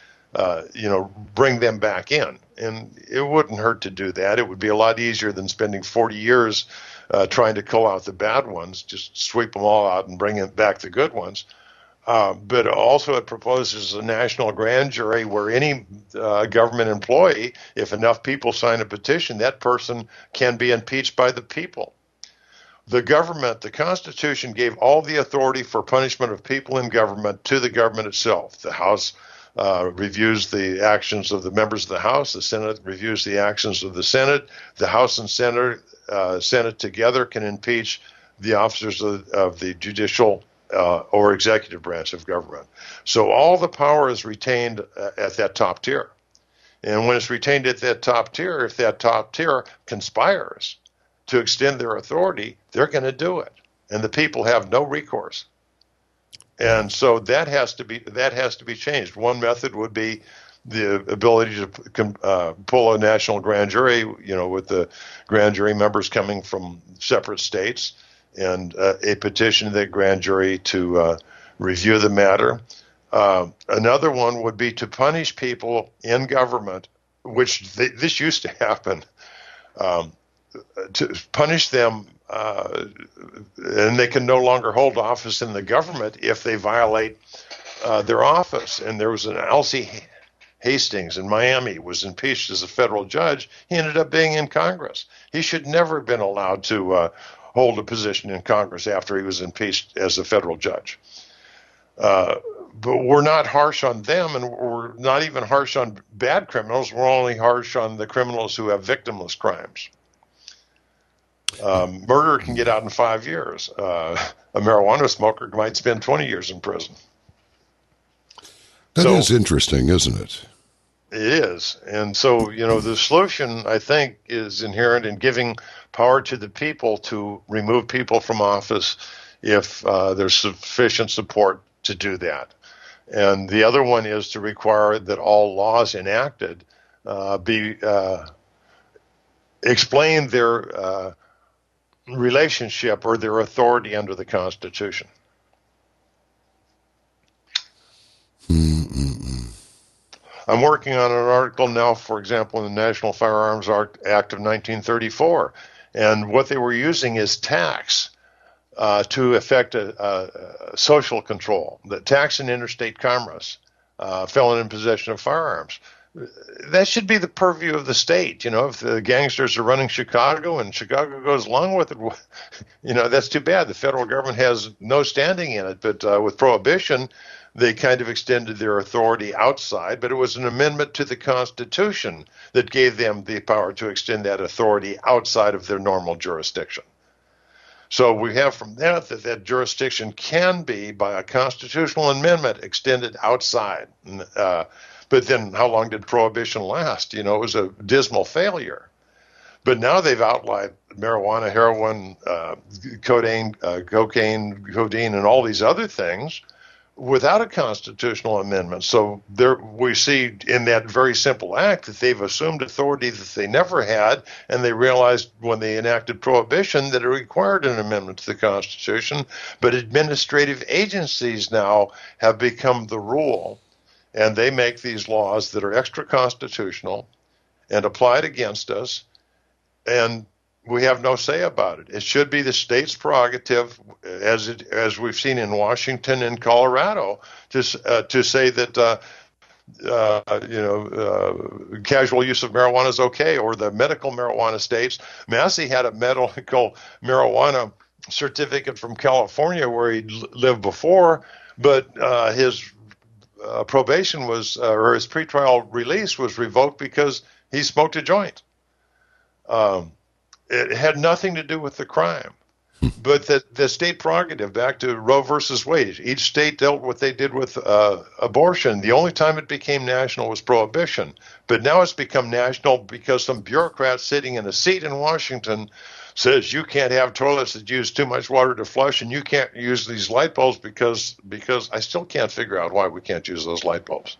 bring them back in. And it wouldn't hurt to do that. It would be a lot easier than spending 40 years trying to cull out the bad ones. Just sweep them all out and bring back the good ones. But also it proposes a national grand jury where any government employee, if enough people sign a petition, that person can be impeached by the people. The Constitution gave all the authority for punishment of people in government to the government itself. The House reviews the actions of the members of the House. The Senate reviews the actions of the Senate. The House and Senate together can impeach the officers of the judicial or executive branch of government. So all the power is retained at that top tier. And when it's retained at that top tier, if that top tier conspires to extend their authority, they're going to do it. And the people have no recourse. And so that has to be changed. One method would be the ability to pull a national grand jury, with the grand jury members coming from separate states, and a petition to the grand jury to review the matter. Another one would be to punish people in government, which this used to happen, to punish them, and they can no longer hold office in the government if they violate their office. And there was an Alcee Hastings in Miami was impeached as a federal judge. He ended up being in Congress. He should never have been allowed to hold a position in Congress after he was impeached as a federal judge. But we're not harsh on them, and we're not even harsh on bad criminals. We're only harsh on the criminals who have victimless crimes. Murder can get out in 5 years. A marijuana smoker might spend 20 years in prison. That is interesting, isn't it? It is. And so, the solution, I think, is inherent in giving power to the people to remove people from office if there's sufficient support to do that. And the other one is to require that all laws enacted explain their relationship or their authority under the Constitution. I'm working on an article now, for example, in the National Firearms Act of 1934, and what they were using is tax to effect a social control, the tax and interstate commerce. felon in possession of firearms. That should be the purview of the state. If the gangsters are running Chicago and Chicago goes along with it, that's too bad. The federal government has no standing in it. But with prohibition, they kind of extended their authority outside. But it was an amendment to the Constitution that gave them the power to extend that authority outside of their normal jurisdiction. So we have from that jurisdiction can be, by a constitutional amendment, extended outside. But then how long did prohibition last? It was a dismal failure. But now they've outlawed marijuana, heroin, codeine, codeine, and all these other things without a constitutional amendment. So we see in that very simple act that they've assumed authority that they never had, and they realized when they enacted prohibition that it required an amendment to the Constitution. But administrative agencies now have become the rule, and they make these laws that are extra-constitutional and applied against us, and we have no say about it. It should be the state's prerogative, as we've seen in Washington and Colorado, to say that casual use of marijuana is okay, or the medical marijuana states. Massey had a medical marijuana certificate from California where he lived before, but his probation was, or his pretrial release was revoked because he smoked a joint. It had nothing to do with the crime. But the state prerogative, back to Roe versus Wade, each state dealt what they did with abortion. The only time it became national was prohibition. But now it's become national because some bureaucrat sitting in a seat in Washington says you can't have toilets that use too much water to flush, and you can't use these light bulbs because I still can't figure out why we can't use those light bulbs.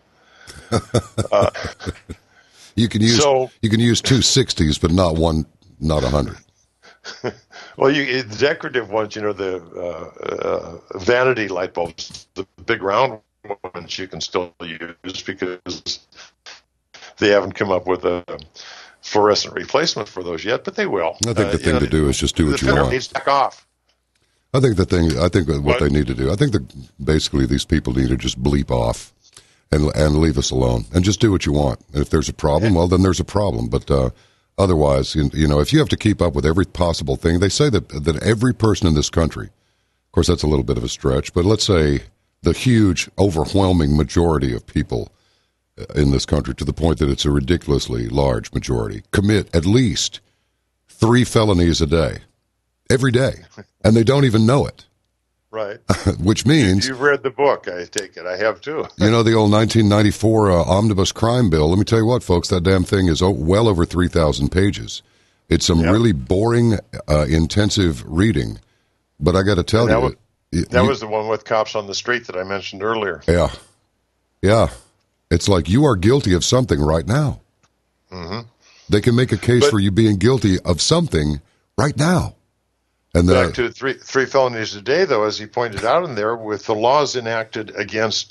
You can use 260s, but not 100. Well, the decorative ones, the vanity light bulbs, the big round ones, you can still use because they haven't come up with a fluorescent replacement for those yet, but they will. I think the thing to do is just do what you want. Needs to back off. I think what they need to do, I think that basically these people need to just bleep off and leave us alone and just do what you want. And if there's a problem, well, then there's a problem. But otherwise, if you have to keep up with every possible thing, they say that every person in this country, of course, that's a little bit of a stretch, but let's say the huge, overwhelming majority of people in this country, to the point that it's a ridiculously large majority, commit at least 3 felonies a day, every day, and they don't even know it. Right. Which means... You've read the book, I take it. I have, too. The old 1994 Omnibus Crime Bill, let me tell you what, folks, that damn thing is well over 3,000 pages. It's some really boring, intensive reading, but I got to tell you... That was the one with cops on the street that I mentioned earlier. Yeah. Yeah. It's like you are guilty of something right now. Mm-hmm. They can make a case for you being guilty of something right now. And back to three felonies a day, though, as he pointed out in there, with the laws enacted against,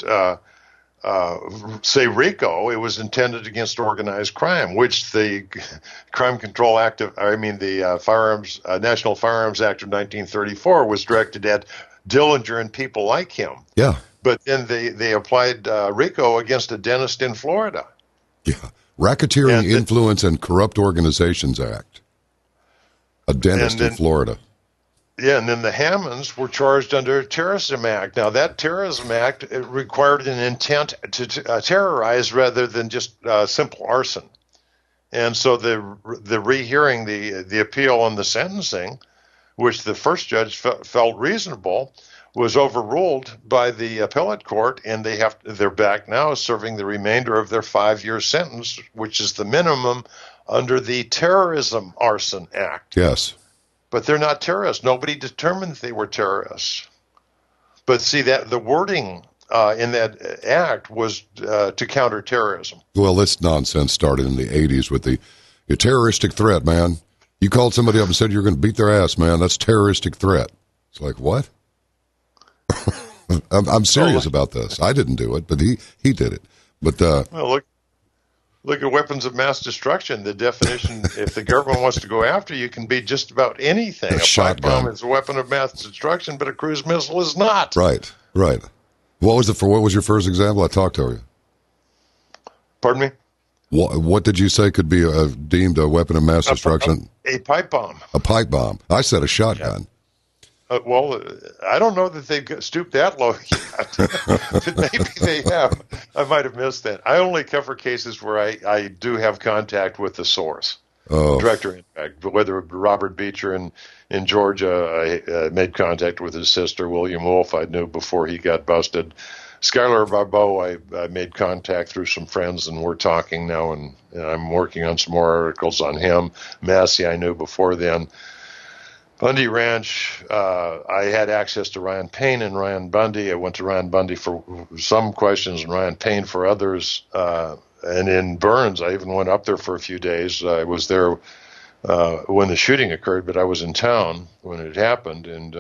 say, RICO, it was intended against organized crime, which the Crime Control Act the National Firearms Act of 1934 was directed at Dillinger and people like him. Yeah. But then they applied RICO against a dentist in Florida. Yeah. Racketeering, Influence, and Corrupt Organizations Act. A dentist in Florida. Yeah, and then the Hammonds were charged under a Terrorism Act. Now, that Terrorism Act required an intent to terrorize rather than just simple arson. And so the rehearing, the appeal on the sentencing, which the first judge felt reasonable, was overruled by the appellate court, and they're back now serving the remainder of their 5-year sentence, which is the minimum under the Terrorism Arson Act. Yes. But they're not terrorists. Nobody determined they were terrorists. But see, that the wording in that act was to counter terrorism. Well, this nonsense started in the 80s with the terroristic threat, man. You called somebody up and said you're going to beat their ass, man. That's terroristic threat. It's like, what? I'm serious about this. I didn't do it, but he did it. But well, look at weapons of mass destruction. The definition, if the government wants to go after you, can be just about anything. A shotgun bomb is a weapon of mass destruction, but a cruise missile is not. Right. What was your first example? I talked to you. Pardon me? What did you say could be deemed a weapon of mass destruction? A pipe bomb. A pipe bomb. I said a shotgun. Well, I don't know that they've stooped that low yet. Maybe they have. I might have missed that. I only cover cases where I do have contact with the source. Oh. Director, in fact, whether Robert Beecher in Georgia, I made contact with his sister, William Wolf, I knew before he got busted. Skylar Barbeau, I made contact through some friends, and we're talking now, and I'm working on some more articles on him. Massey, I knew before then. Bundy Ranch, I had access to Ryan Payne and Ryan Bundy. I went to Ryan Bundy for some questions and Ryan Payne for others. And in Burns, I even went up there for a few days. I was there when the shooting occurred, but I was in town when it happened, and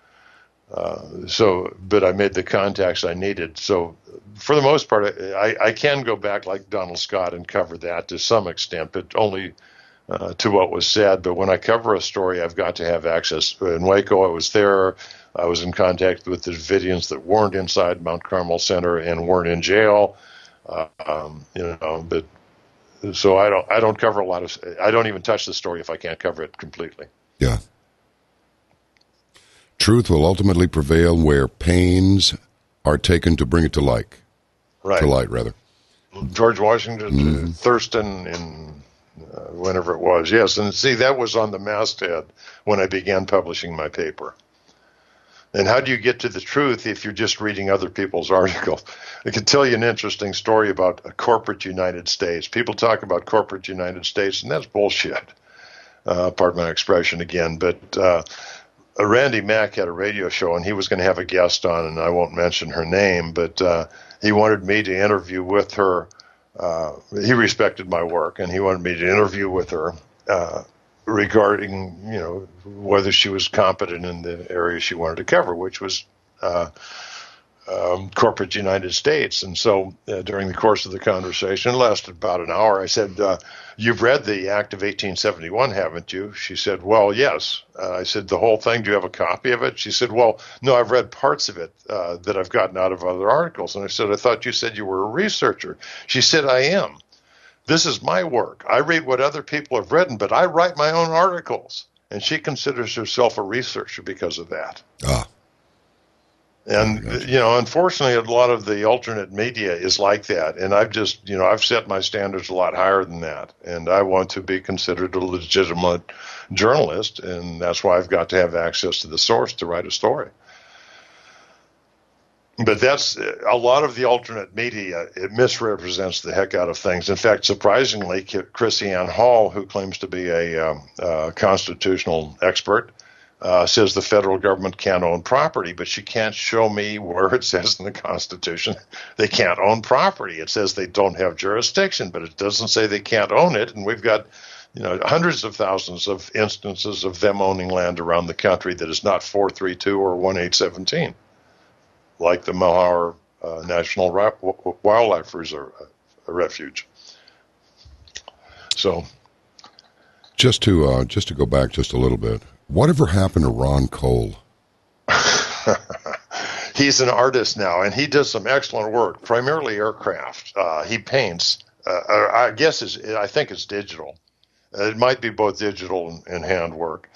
but I made the contacts I needed. So for the most part, I can go back like Donald Scott and cover that to some extent, but only to what was said. But when I cover a story, I've got to have access. In Waco, I was there. I was in contact with the Davidians that weren't inside Mount Carmel Center and weren't in jail. But so I don't cover a lot of. I don't even touch the story if I can't cover it completely. Yeah. Truth will ultimately prevail where pains are taken to bring it to light. Right. To light, rather. George Washington, Thurston, in whenever it was. Yes, and see, that was on the masthead when I began publishing my paper. And how do you get to the truth if you're just reading other people's articles? I could tell you an interesting story about a corporate United States. People talk about corporate United States, and that's bullshit. Pardon my expression again, but Randy Mack had a radio show, and he was going to have a guest on, and I won't mention her name, but he wanted me to interview with her. He respected my work, and he wanted me to interview with her regarding, whether she was competent in the area she wanted to cover, which was corporate United States. And so during the course of the conversation, it lasted about an hour, I said, you've read the Act of 1871, haven't you? She said, well, yes. I said, the whole thing, do you have a copy of it? She said, well, no, I've read parts of it that I've gotten out of other articles. And I said, I thought you said you were a researcher. She said, I am. This is my work. I read what other people have written, but I write my own articles. And she considers herself a researcher because of that. Ah. And, unfortunately, a lot of the alternate media is like that. And I've just, I've set my standards a lot higher than that. And I want to be considered a legitimate journalist. And that's why I've got to have access to the source to write a story. But that's a lot of the alternate media. It misrepresents the heck out of things. In fact, surprisingly, Chrissy Ann Hall, who claims to be a constitutional expert, says the federal government can't own property, but she can't show me where it says in the Constitution they can't own property. It says they don't have jurisdiction, but it doesn't say they can't own it. And we've got, hundreds of thousands of instances of them owning land around the country that is not 432 or 1817, like the Malheur National Wildlife Refuge. So, just to go back just a little bit. Whatever happened to Ron Cole? He's an artist now, and he does some excellent work, primarily aircraft. He paints. I think it's digital. It might be both digital and handwork.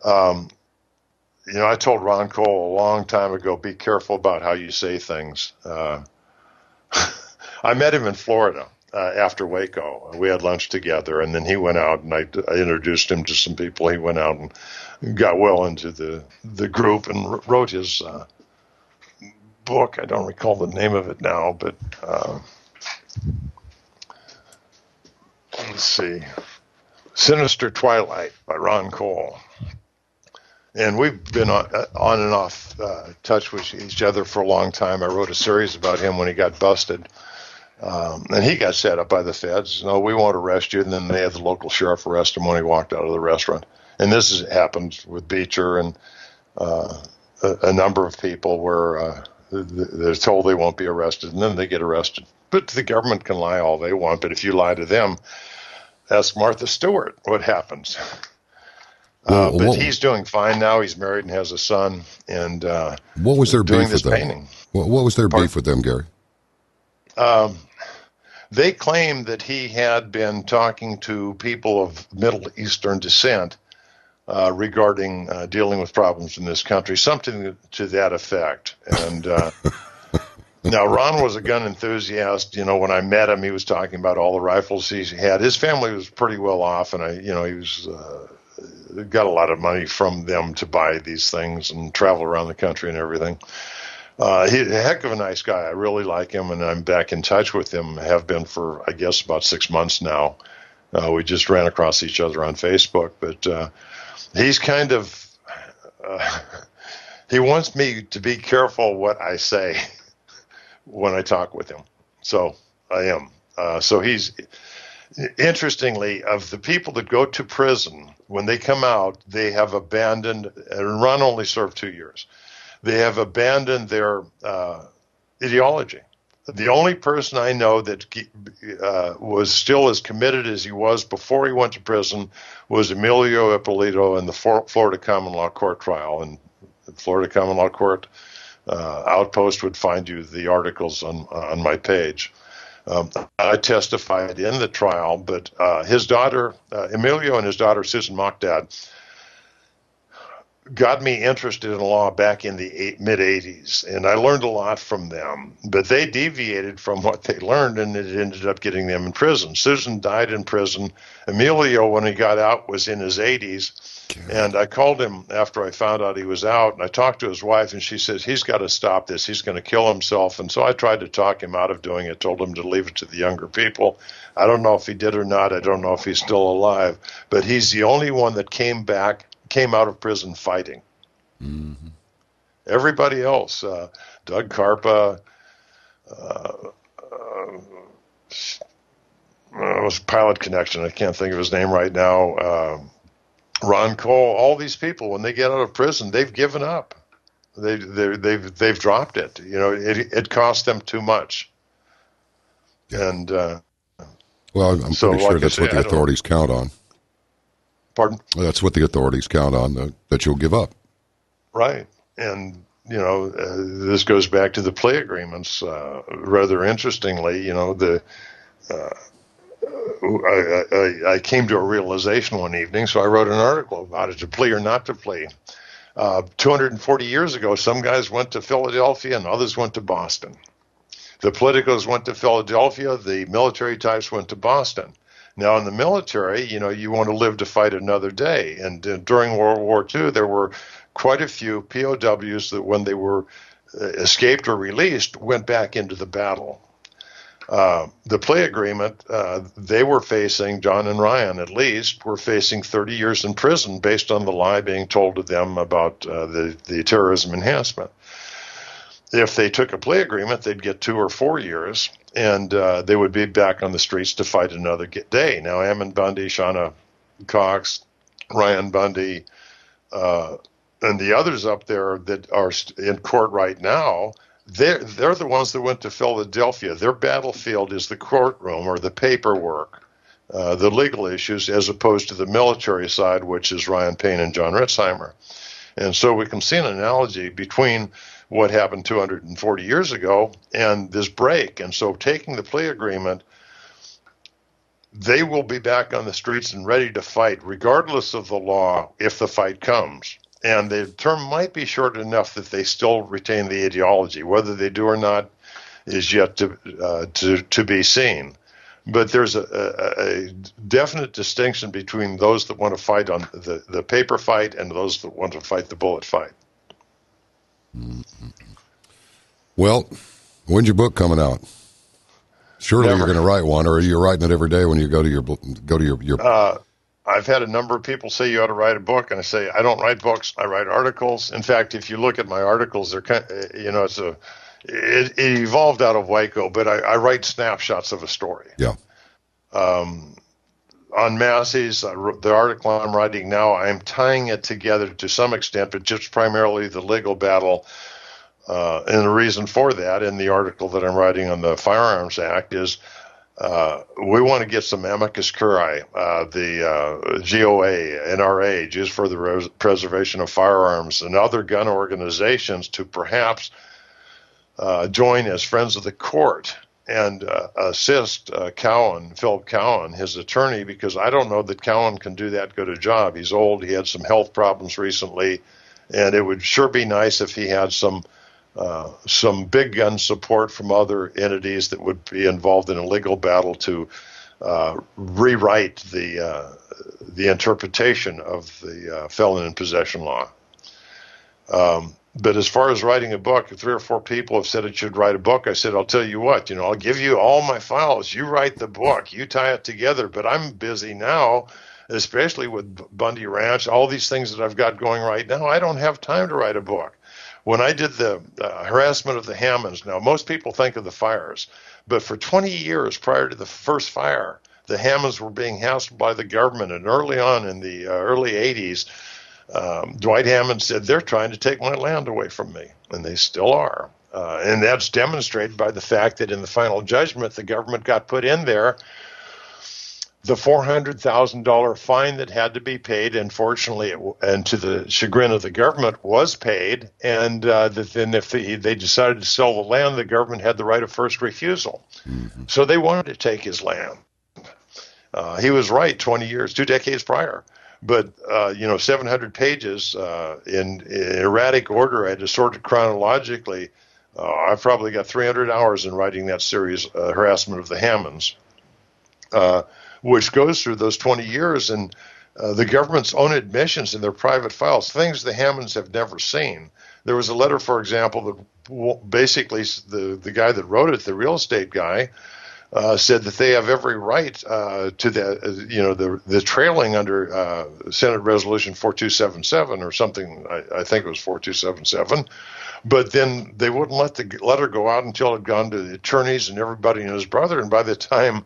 I told Ron Cole a long time ago, be careful about how you say things. I met him in Florida. After Waco, we had lunch together, and then he went out, and I introduced him to some people. He went out and got well into the group and wrote his book. I don't recall the name of it now, but let's see, Sinister Twilight by Ron Cole. And we've been on and off touch with each other for a long time. I wrote a series about him when he got busted. And he got set up by the feds. No, we won't arrest you. And then they had the local sheriff arrest him when he walked out of the restaurant. And this has happened with Beecher and a number of people where they're told they won't be arrested, and then they get arrested. But the government can lie all they want. But if you lie to them, ask Martha Stewart what happens. But he's doing fine now. He's married and has a son. And what was their doing beef this with them? painting. What was their beef with them, Gary? They claim that he had been talking to people of Middle Eastern descent regarding dealing with problems in this country, something to that effect. And now, Ron was a gun enthusiast. When I met him, he was talking about all the rifles he had. His family was pretty well off, and he was got a lot of money from them to buy these things and travel around the country and everything. He's a heck of a nice guy. I really like him, and I'm back in touch with him. Have been for, I guess, about 6 months now. We just ran across each other on Facebook, but he's kind of he wants me to be careful what I say when I talk with him. So I am. So he's, interestingly, of the people that go to prison, when they come out, they have abandoned, and Ron only served 2 years, they have abandoned their ideology. The only person I know that was still as committed as he was before he went to prison was Emilio Ippolito in the Florida Common Law Court trial. And the Florida Common Law Court Outpost would find you the articles on my page. I testified in the trial, but his daughter, Emilio, and his daughter, Susan Mockdad, got me interested in law back in the mid-'80s, and I learned a lot from them. But they deviated from what they learned, and it ended up getting them in prison. Susan died in prison. Emilio, when he got out, was in his 80s, and I called him after I found out he was out, and I talked to his wife, and she says, he's got to stop this. He's going to kill himself. And so I tried to talk him out of doing it, told him to leave it to the younger people. I don't know if he did or not. I don't know if he's still alive. But he's the only one that came out of prison fighting. Mm-hmm. Everybody else, Doug Carpa, it was Pilot Connection. I can't think of his name right now. Ron Cole, all these people, when they get out of prison, they've given up. They've dropped it. It cost them too much. Yeah. And well, I'm pretty sure that's what the authorities count on. Pardon? That's what the authorities count on, that you'll give up. Right. And, this goes back to the plea agreements. Rather interestingly, I came to a realization one evening, so I wrote an article about it, to plea or not to plea. 240 years ago, some guys went to Philadelphia and others went to Boston. The politicos went to Philadelphia, the military types went to Boston. Now, in the military, you want to live to fight another day. And during World War II, there were quite a few POWs that, when they were escaped or released, went back into the battle. The plea agreement, they were facing, John and Ryan at least, were facing 30 years in prison based on the lie being told to them about the terrorism enhancement. If they took a plea agreement, they'd get 2 or 4 years, and they would be back on the streets to fight another day. Now, Ammon Bundy, Shauna Cox, Ryan Bundy, and the others up there that are in court right now, they're the ones that went to Philadelphia. Their battlefield is the courtroom or the paperwork, the legal issues, as opposed to the military side, which is Ryan Payne and John Ritzheimer. And so we can see an analogy between what happened 240 years ago and this break. And so taking the plea agreement, they will be back on the streets and ready to fight, regardless of the law, if the fight comes. And the term might be short enough that they still retain the ideology. Whether they do or not is yet to be seen. But there's a definite distinction between those that want to fight on the paper fight and those that want to fight the bullet fight. Well, when's your book coming out? Surely You're going to write one, or are you writing it every day when you go to your I've had a number of people say you ought to write a book, and I say I don't write books. I write articles. In fact, if you look at my articles, they're it evolved out of Waco, but I write snapshots of a story. Yeah. On Massey's, the article I'm writing now, I'm tying it together to some extent, but just primarily the legal battle. And the reason for that in the article that I'm writing on the Firearms Act is we want to get some amicus curiae, the GOA, NRA, Jews for the Preservation of Firearms, and other gun organizations to perhaps join as friends of the court and assist Philip Cowan, his attorney, because I don't know that Cowan can do that good a job. He's old. He had some health problems recently, and it would sure be nice if he had some big gun support from other entities that would be involved in a legal battle to rewrite the interpretation of the felon in possession law. But as far as writing a book, 3 or 4 people have said it should write a book. I said, I'll tell you what, I'll give you all my files. You write the book. You tie it together. But I'm busy now, especially with Bundy Ranch, all these things that I've got going right now. I don't have time to write a book. When I did the harassment of the Hammonds, now most people think of the fires, but for 20 years prior to the first fire, the Hammonds were being hassled by the government. And early on in the early 80s, Dwight Hammond said, they're trying to take my land away from me, and they still are. And that's demonstrated by the fact that in the final judgment, the government got put in there the $400,000 fine that had to be paid. Unfortunately, and to the chagrin of the government, was paid. And then if they decided to sell the land, the government had the right of first refusal. Mm-hmm. So they wanted to take his land. He was right 20 years, 2 decades prior. But, 700 pages in erratic order. I had to sort it chronologically. I've probably got 300 hours in writing that series, Harassment of the Hammonds, which goes through those 20 years and the government's own admissions in their private files, things the Hammonds have never seen. There was a letter, for example, that basically the guy that wrote it, the real estate guy, said that they have every right to the trailing under Senate Resolution 4277 or something. I think it was 4277. But then they wouldn't let the letter go out until it had gone to the attorneys and everybody and his brother. And by the time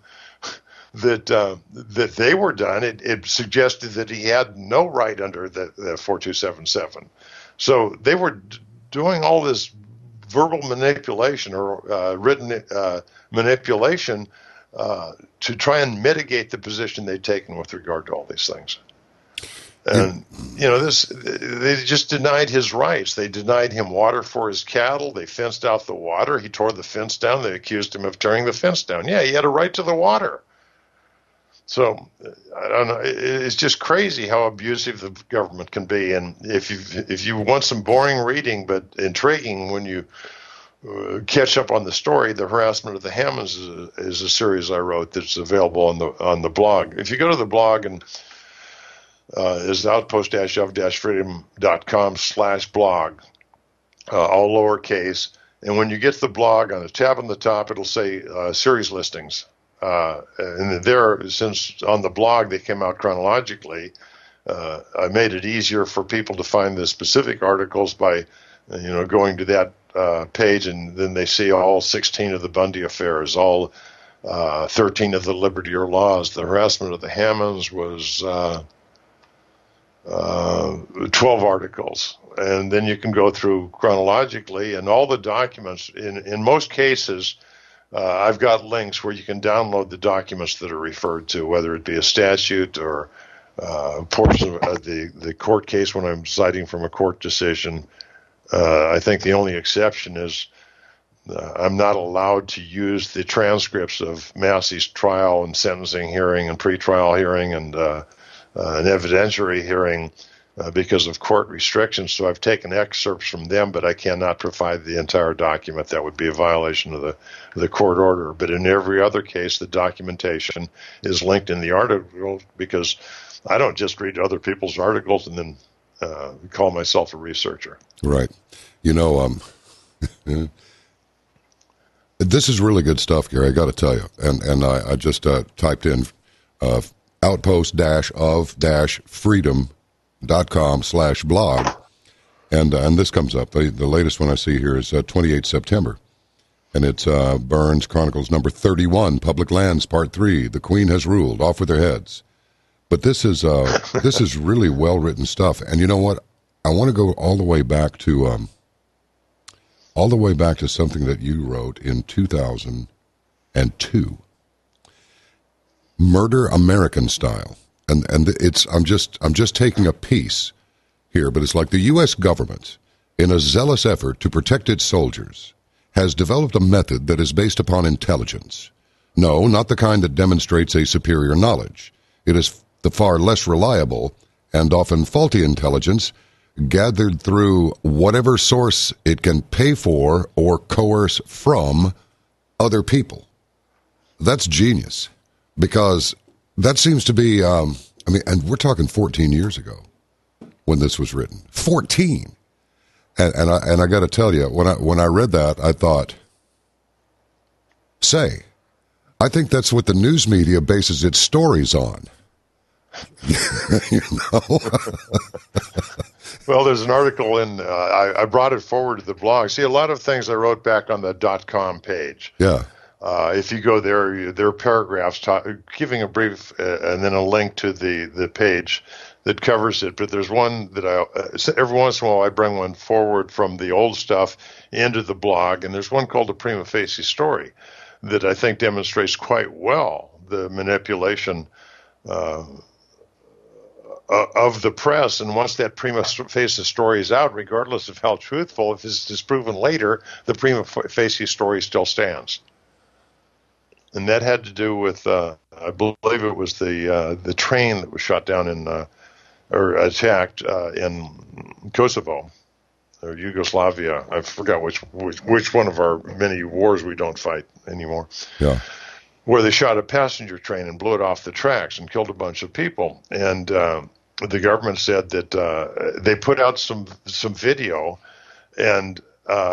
that they were done, it suggested that he had no right under the 4277. So they were doing all this verbal manipulation or written manipulation to try and mitigate the position they'd taken with regard to all these things. And, they just denied his rights. They denied him water for his cattle. They fenced out the water. He tore the fence down. They accused him of tearing the fence down. Yeah, he had a right to the water. So, I don't know. It's just crazy how abusive the government can be. And if you want some boring reading but intriguing when you catch up on the story, The Harassment of the Hammonds is a series I wrote that's available on the blog. If you go to the blog and is outpost-of-freedom.com/blog, all lowercase. And when you get to the blog, on a tab on the top, it'll say series listings. And there, since on the blog they came out chronologically, I made it easier for people to find the specific articles by, going to that page, and then they see all 16 of the Bundy affairs, all 13 of the Liberty or Laws. The Harassment of the Hammonds was 12 articles. And then you can go through chronologically, and all the documents, in most cases, I've got links where you can download the documents that are referred to, whether it be a statute or a portion of the court case when I'm citing from a court decision. I think the only exception is I'm not allowed to use the transcripts of Massey's trial and sentencing hearing and pretrial hearing and an evidentiary hearing because of court restrictions. So I've taken excerpts from them, but I cannot provide the entire document. That would be a violation of the court order. But in every other case, the documentation is linked in the article, because I don't just read other people's articles and then call myself a researcher. Right. This is really good stuff, Gary, I got to tell you. And I just typed in outpost-of-freedom.com/blog, and this comes up. The latest one I see here is 28 September, and it's Burns Chronicles number 31, Public Lands, Part 3, The Queen Has Ruled, Off with Their Heads. But this is really well-written stuff, and you know what? I want to go all the way back to something that you wrote in 2002. Murder American Style. And it's I'm just taking a piece here, but it's like the U.S. government, in a zealous effort to protect its soldiers, has developed a method that is based upon intelligence. No, not the kind that demonstrates a superior knowledge. It is the far less reliable and often faulty intelligence gathered through whatever source it can pay for or coerce from other people. That's genius, because that seems to be, and we're talking 14 years ago when this was written. 14! And I got to tell you, when I read that, I thought, I think that's what the news media bases its stories on. You know? Well, there's an article I brought it forward to the blog. See, a lot of things I wrote back on the .com page. Yeah. If you go there are paragraphs giving a brief and then a link to the page that covers it. But there's one that every once in a while I bring one forward from the old stuff into the blog, and there's one called the Prima Facie Story that I think demonstrates quite well the manipulation of the press. And once that prima facie story is out, regardless of how truthful, if it's disproven later, the prima facie story still stands. And that had to do with, I believe it was the train that was shot down or attacked in Kosovo or Yugoslavia. I forgot which one of our many wars we don't fight anymore. Yeah. Where they shot a passenger train and blew it off the tracks and killed a bunch of people. And the government said that they put out some video, and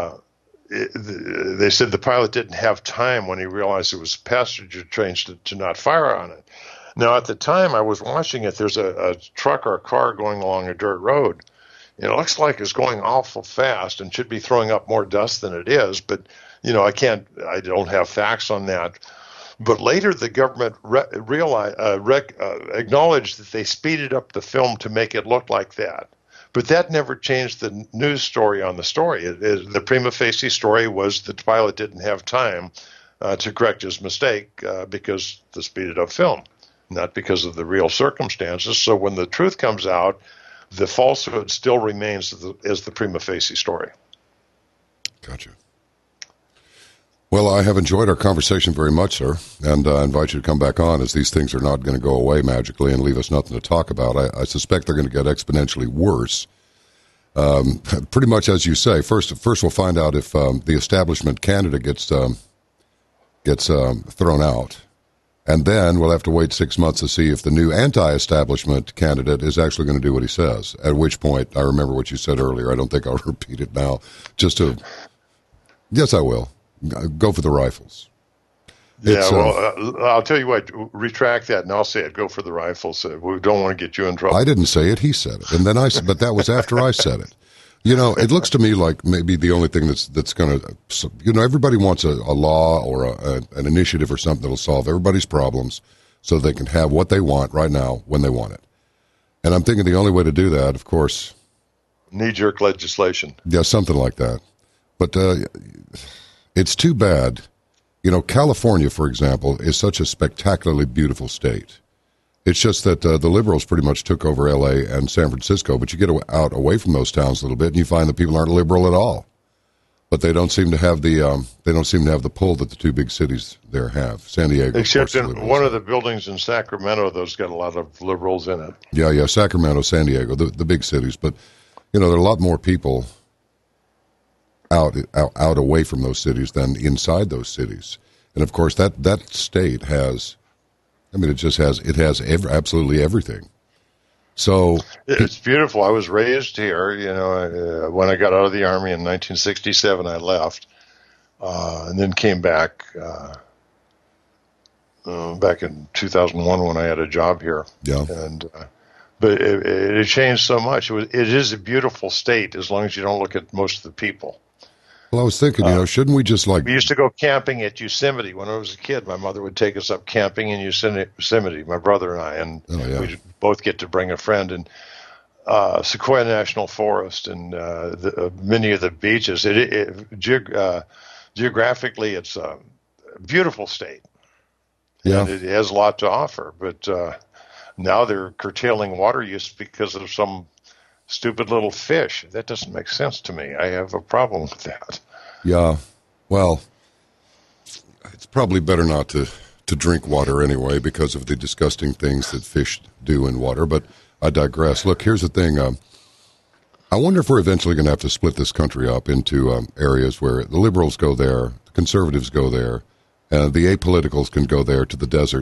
they said the pilot didn't have time when he realized it was passenger trains to not fire on it. Now, at the time I was watching it, there's a truck or a car going along a dirt road. It looks like it's going awful fast and should be throwing up more dust than it is, but I don't have facts on that. But later, the government acknowledged that they speeded up the film to make it look like that. But that never changed the news story on the story. The prima facie story was that the pilot didn't have time to correct his mistake because the speeded up film, not because of the real circumstances. So when the truth comes out, the falsehood still remains as the prima facie story. Gotcha. Well, I have enjoyed our conversation very much, sir, and I invite you to come back on, as these things are not going to go away magically and leave us nothing to talk about. I suspect they're going to get exponentially worse. Pretty much as you say. First we'll find out if the establishment candidate gets thrown out, and then we'll have to wait 6 months to see if the new anti-establishment candidate is actually going to do what he says. At which point, I remember what you said earlier. I don't think I'll repeat it now. Yes, I will. Go for the rifles. I'll tell you what, retract that and I'll say it. Go for the rifles. We don't want to get you in trouble. I didn't say it. He said it. And then but that was after I said it. It looks to me like maybe the only thing that's going to, everybody wants a law or an initiative or something that'll solve everybody's problems so they can have what they want right now when they want it. And I'm thinking the only way to do that, of course. Knee-jerk legislation. Yeah, something like that. But it's too bad. California, for example, is such a spectacularly beautiful state. It's just that the liberals pretty much took over L.A. and San Francisco, but you get out away from those towns a little bit, and you find that people aren't liberal at all. But they don't seem to have the pull that the two big cities there have. San Diego, except in one of the buildings in Sacramento, those got a lot of liberals in it. Yeah, Sacramento, San Diego, the big cities. But there are a lot more people out away from those cities than inside those cities. And of course that state has, it has absolutely everything. So it's beautiful. I was raised here, when I got out of the Army in 1967, I left, and then came back in 2001 when I had a job here. Yeah. But it changed so much. It is a beautiful state as long as you don't look at most of the people. Well, I was thinking, shouldn't we just We used to go camping at Yosemite. When I was a kid, my mother would take us up camping in Yosemite, my brother and I, and we'd both get to bring a friend. And Sequoia National Forest and many of the beaches. Geographically, it's a beautiful state. Yeah. And it has a lot to offer. But now they're curtailing water use because of some stupid little fish. That doesn't make sense to me. I have a problem with that. Yeah. Well, it's probably better not to drink water anyway because of the disgusting things that fish do in water, but I digress. Look, here's the thing. I wonder if we're eventually going to have to split this country up into areas where the liberals go there, the conservatives go there, and the apoliticals can go there to the desert.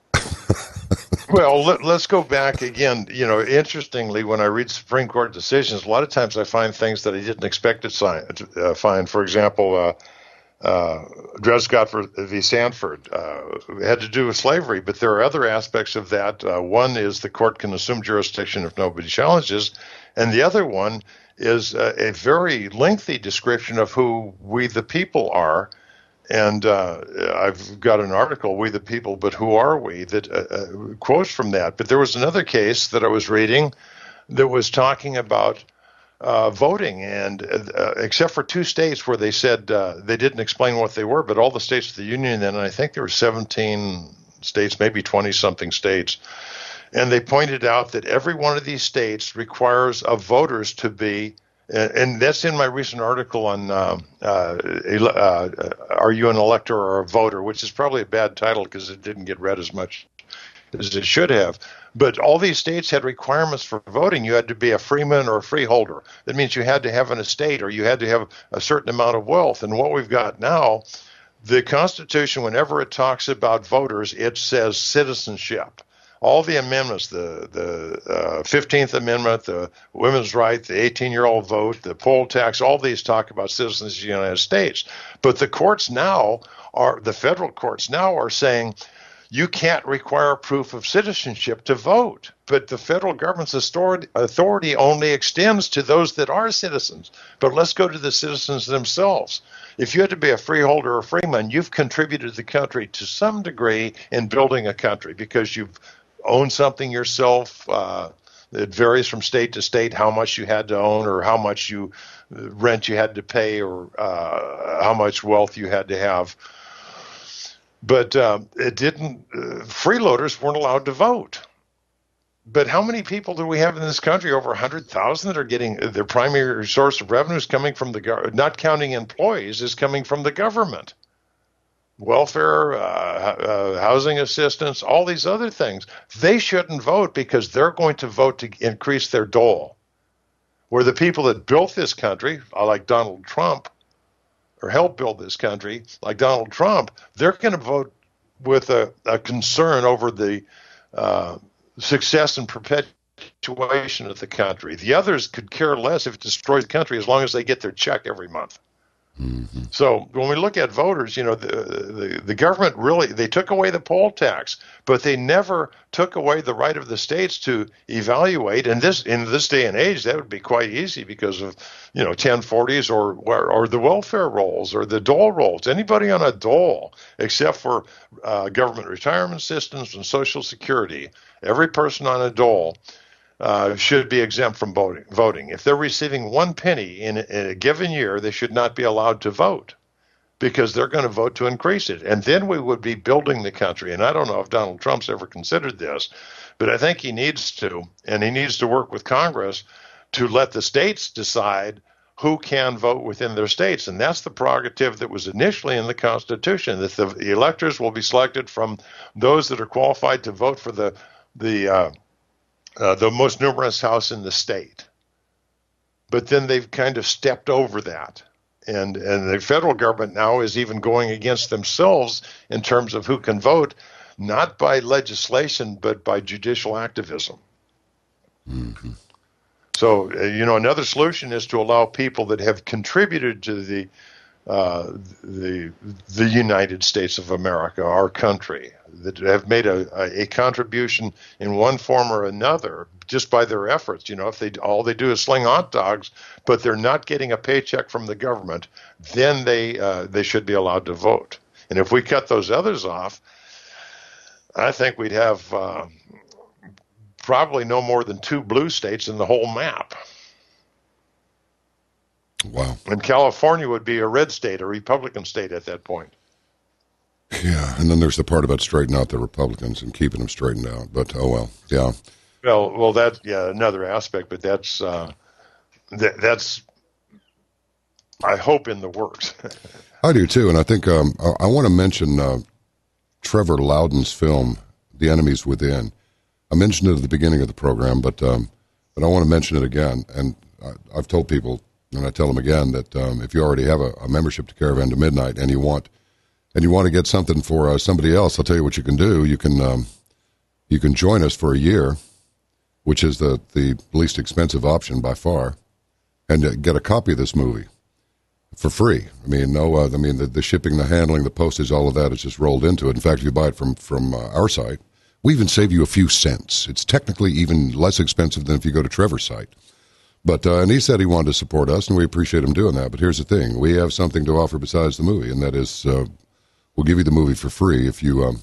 Well, let's go back again. Interestingly, when I read Supreme Court decisions, a lot of times I find things that I didn't expect to find. For example, Dred Scott v. Sanford had to do with slavery, but there are other aspects of that. One is the court can assume jurisdiction if nobody challenges, and the other one is a very lengthy description of who we the people are. And I've got an article, We the People, But Who Are We, that quotes from that. But there was another case that I was reading that was talking about voting, and except for 2 states where they said they didn't explain what they were, but all the states of the Union then, and I think there were 17 states, maybe 20-something states, and they pointed out that every one of these states requires of voters to be, and that's in my recent article on Are You an Elector or a Voter, which is probably a bad title because it didn't get read as much as it should have. But all these states had requirements for voting. You had to be a freeman or a freeholder. That means you had to have an estate or you had to have a certain amount of wealth. And what we've got now, the Constitution, whenever it talks about voters, it says citizenship. All the amendments, the 15th Amendment, the women's right, the 18-year-old vote, the poll tax, all these talk about citizens of the United States. But the courts now the federal courts now are saying you can't require proof of citizenship to vote. But the federal government's authority only extends to those that are citizens. But let's go to the citizens themselves. If you had to be a freeholder or freeman, you've contributed to the country to some degree in building a country because you've own something yourself. It varies from state to state how much you had to own or how much rent you had to pay or how much wealth you had to have. But freeloaders weren't allowed to vote. But how many people do we have in this country? Over 100,000 that are getting their primary source of revenue is coming from not counting employees, is coming from the government. Welfare, housing assistance, all these other things. They shouldn't vote because they're going to vote to increase their dole. Where the people that built this country, like Donald Trump, or helped build this country, like Donald Trump, they're going to vote with a concern over the success and perpetuation of the country. The others could care less if it destroys the country as long as they get their check every month. Mm-hmm. So when we look at voters, the government really, they took away the poll tax, but they never took away the right of the states to evaluate. And in this day and age, that would be quite easy because of 1040s or the welfare rolls or the dole rolls. Anybody on a dole, except for government retirement systems and Social Security, every person on a dole should be exempt from voting. If they're receiving 1 penny in a given year, they should not be allowed to vote because they're going to vote to increase it. And then we would be building the country. And I don't know if Donald Trump's ever considered this, but I think he needs to, and he needs to work with Congress to let the states decide who can vote within their states. And that's the prerogative that was initially in the Constitution, that the electors will be selected from those that are qualified to vote for the most numerous house in the state. But then they've kind of stepped over that. And the federal government now is even going against themselves in terms of who can vote, not by legislation, but by judicial activism. Mm-hmm. So, another solution is to allow people that have contributed to the United States of America, our country, that have made a contribution in one form or another just by their efforts. If all they do is sling hot dogs, but they're not getting a paycheck from the government, then they should be allowed to vote. And if we cut those others off, I think we'd have probably no more than 2 blue states in the whole map. Wow. And California would be a red state, a Republican state at that point. Yeah, and then there's the part about straightening out the Republicans and keeping them straightened out. But, oh well, yeah. Well, that's another aspect, but that's I hope in the works. I do too, and I think I want to mention Trevor Loudon's film, The Enemies Within. I mentioned it at the beginning of the program, but I want to mention it again. And I've told people, and I tell them again, that if you already have a membership to Caravan to Midnight and you want to get something for somebody else, I'll tell you what you can do. You can join us for a year, which is the least expensive option by far, and get a copy of this movie for free. I mean, the shipping, the handling, the postage, all of that is just rolled into it. In fact, if you buy it from our site, we even save you a few cents. It's technically even less expensive than if you go to Trevor's site. But and he said he wanted to support us, and we appreciate him doing that. But here's the thing: we have something to offer besides the movie, and that is we'll give you the movie for free if you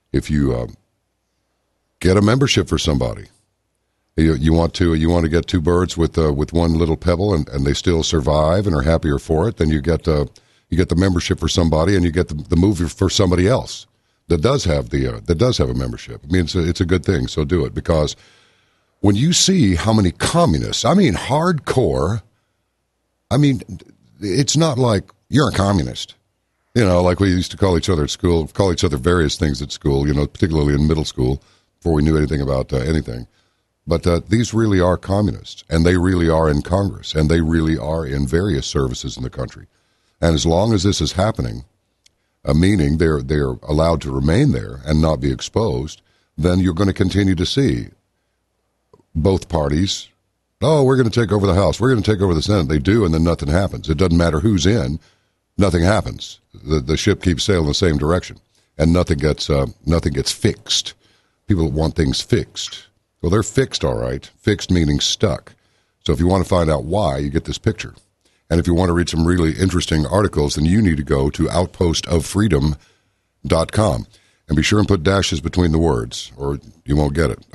get a membership for somebody. You want to get two birds with one little pebble, and they still survive and are happier for it. Then you get the membership for somebody, and you get the movie for somebody else that does have a membership. I mean, it's a good thing. So do it, because when you see how many communists, I mean hardcore, I mean it's not like you're a communist, like we used to call each other at school, call each other various things at school, particularly in middle school before we knew anything about anything. But these really are communists, and they really are in Congress, and they really are in various services in the country. And as long as this is happening, meaning they're allowed to remain there and not be exposed, then you're going to continue to see both parties, we're going to take over the House, we're going to take over the Senate. They do, and then nothing happens. It doesn't matter who's in, nothing happens. The ship keeps sailing the same direction, and nothing gets fixed. People want things fixed. Well, they're fixed, all right. Fixed meaning stuck. So if you want to find out why, you get this picture. And if you want to read some really interesting articles, then you need to go to outpostoffreedom.com. And be sure and put dashes between the words, or you won't get it.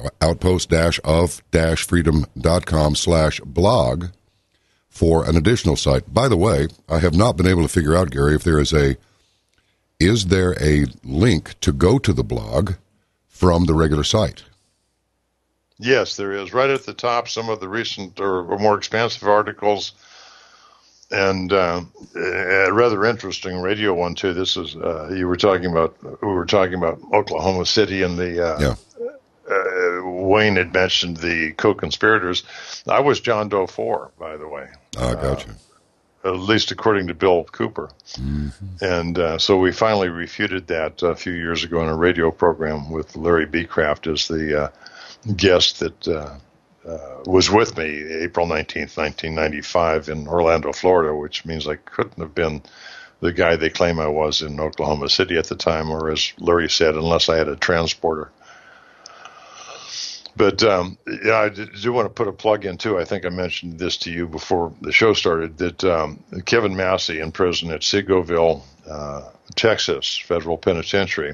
Outpost-of-freedom.com/blog for an additional site. By the way, I have not been able to figure out, Gary, if is there a link to go to the blog from the regular site? Yes, there is. Right at the top, some of the recent or more expansive articles, and a rather interesting radio one too. This is we were talking about Oklahoma City, and the Wayne had mentioned the co-conspirators. I was John Doe 4, by the way. I got you. At least according to Bill Cooper. Mm-hmm. And so we finally refuted that a few years ago in a radio program with Larry Beecraft as the guest that was with me April 19th, 1995 in Orlando, Florida, which means I couldn't have been the guy they claim I was in Oklahoma City at the time, or as Larry said, unless I had a transporter. But I do want to put a plug in too. I think I mentioned this to you before the show started, that Kevin Massey in prison at Segoville, Texas Federal Penitentiary,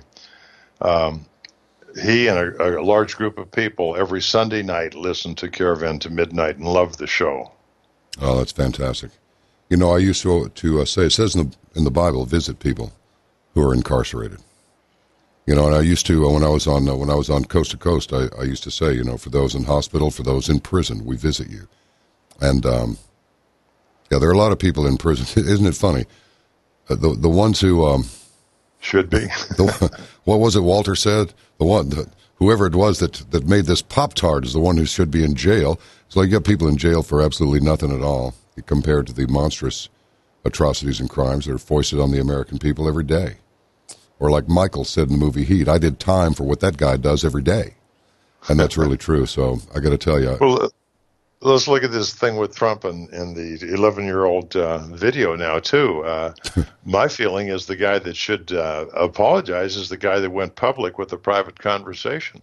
he and a large group of people every Sunday night listen to Caravan to Midnight and love the show. Oh, that's fantastic. I used to say, it says in the Bible, visit people who are incarcerated. And I used to, when I was on Coast to Coast, I used to say, for those in hospital, for those in prison, we visit you. And, there are a lot of people in prison. Isn't it funny? The ones who... should be. What was it Walter said? Whoever it was that made this Pop-Tart is the one who should be in jail. So you get people in jail for absolutely nothing at all compared to the monstrous atrocities and crimes that are foisted on the American people every day. Or like Michael said in the movie Heat, I did time for what that guy does every day. And that's really true. So I got to tell you. Well, let's look at this thing with Trump and the 11-year-old video now, too. My feeling is the guy that should apologize is the guy that went public with a private conversation.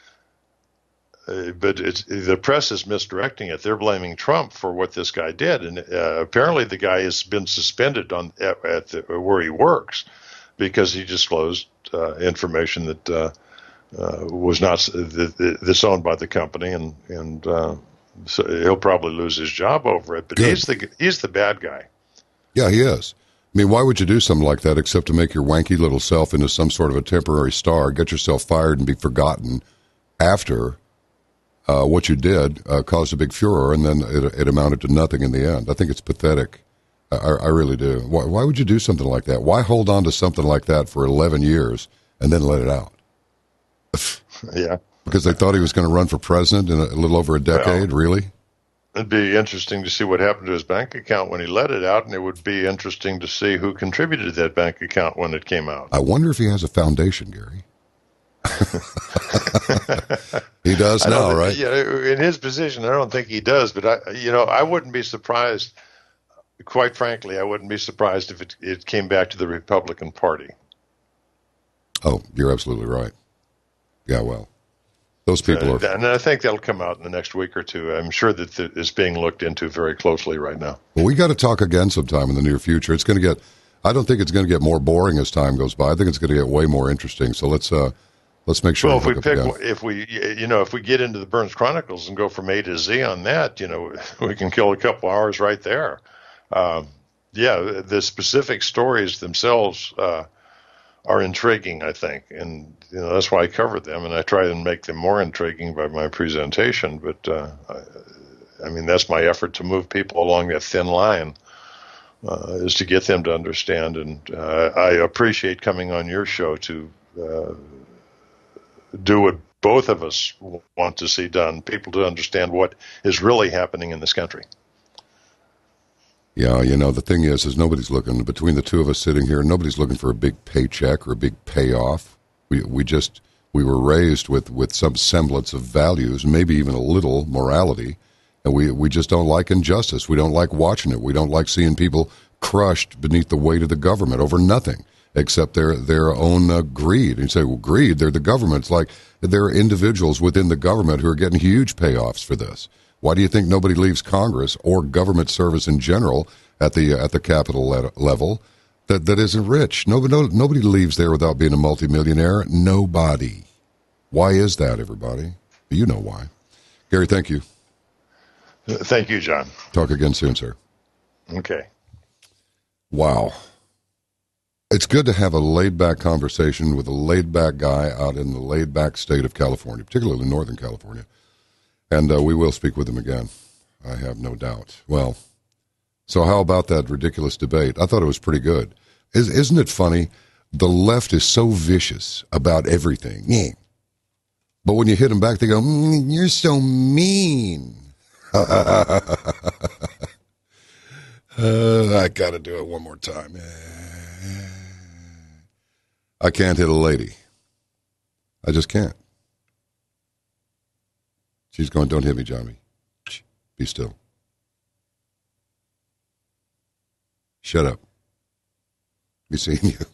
But the press is misdirecting it. They're blaming Trump for what this guy did. And apparently the guy has been suspended where he works because he disclosed information that was not that's owned by the company, and so he'll probably lose his job over it. But Good. he's the bad guy. Yeah, he is. I mean, why would you do something like that except to make your wanky little self into some sort of a temporary star, get yourself fired, and be forgotten after what you did caused a big furor, and then it amounted to nothing in the end. I think it's pathetic. I really do. Why would you do something like that? Why hold on to something like that for 11 years and then let it out? Yeah. Because they thought he was going to run for president in a little over a decade, really? It'd be interesting to see what happened to his bank account when he let it out, and it would be interesting to see who contributed to that bank account when it came out. I wonder if he has a foundation, Gary. He does now, right? Yeah, in his position, I don't think he does, but I wouldn't be surprised. Quite frankly, I wouldn't be surprised if it came back to the Republican Party. Oh, you're absolutely right. Yeah, well, those people are... And I think that'll come out in the next week or two. I'm sure that it's being looked into very closely right now. Well, we got to talk again sometime in the near future. It's going to get... I don't think it's going to get more boring as time goes by. I think it's going to get way more interesting. So let's make sure. Well, if we get into the Burns Chronicles and go from A to Z on that, we can kill a couple hours right there. The specific stories themselves are intriguing, I think, and that's why I cover them, and I try and make them more intriguing by my presentation. But I mean, that's my effort to move people along that thin line, is to get them to understand. And I appreciate coming on your show to do what both of us want to see done, people to understand what is really happening in this country. Yeah, the thing is nobody's looking, between the two of us sitting here, nobody's looking for a big paycheck or a big payoff. We were raised with some semblance of values, maybe even a little morality, and we just don't like injustice. We don't like watching it. We don't like seeing people crushed beneath the weight of the government over nothing except their own greed. And you say, well, greed, they're the government. It's like there are individuals within the government who are getting huge payoffs for this. Why do you think nobody leaves Congress or government service in general at the capital level that isn't rich? Nobody leaves there without being a multimillionaire. Nobody. Why is that, everybody? You know why. Gary, thank you. Thank you, John. Talk again soon, sir. Okay. Wow. It's good to have a laid-back conversation with a laid-back guy out in the laid-back state of California, particularly Northern California. And we will speak with him again. I have no doubt. Well, so how about that ridiculous debate? I thought it was pretty good. Isn't it funny? The left is so vicious about everything. Yeah. But when you hit them back, they go, you're so mean. I got to do it one more time. I can't hit a lady. I just can't. She's going, don't hit me, Johnny. Be still. Shut up. Be seeing you.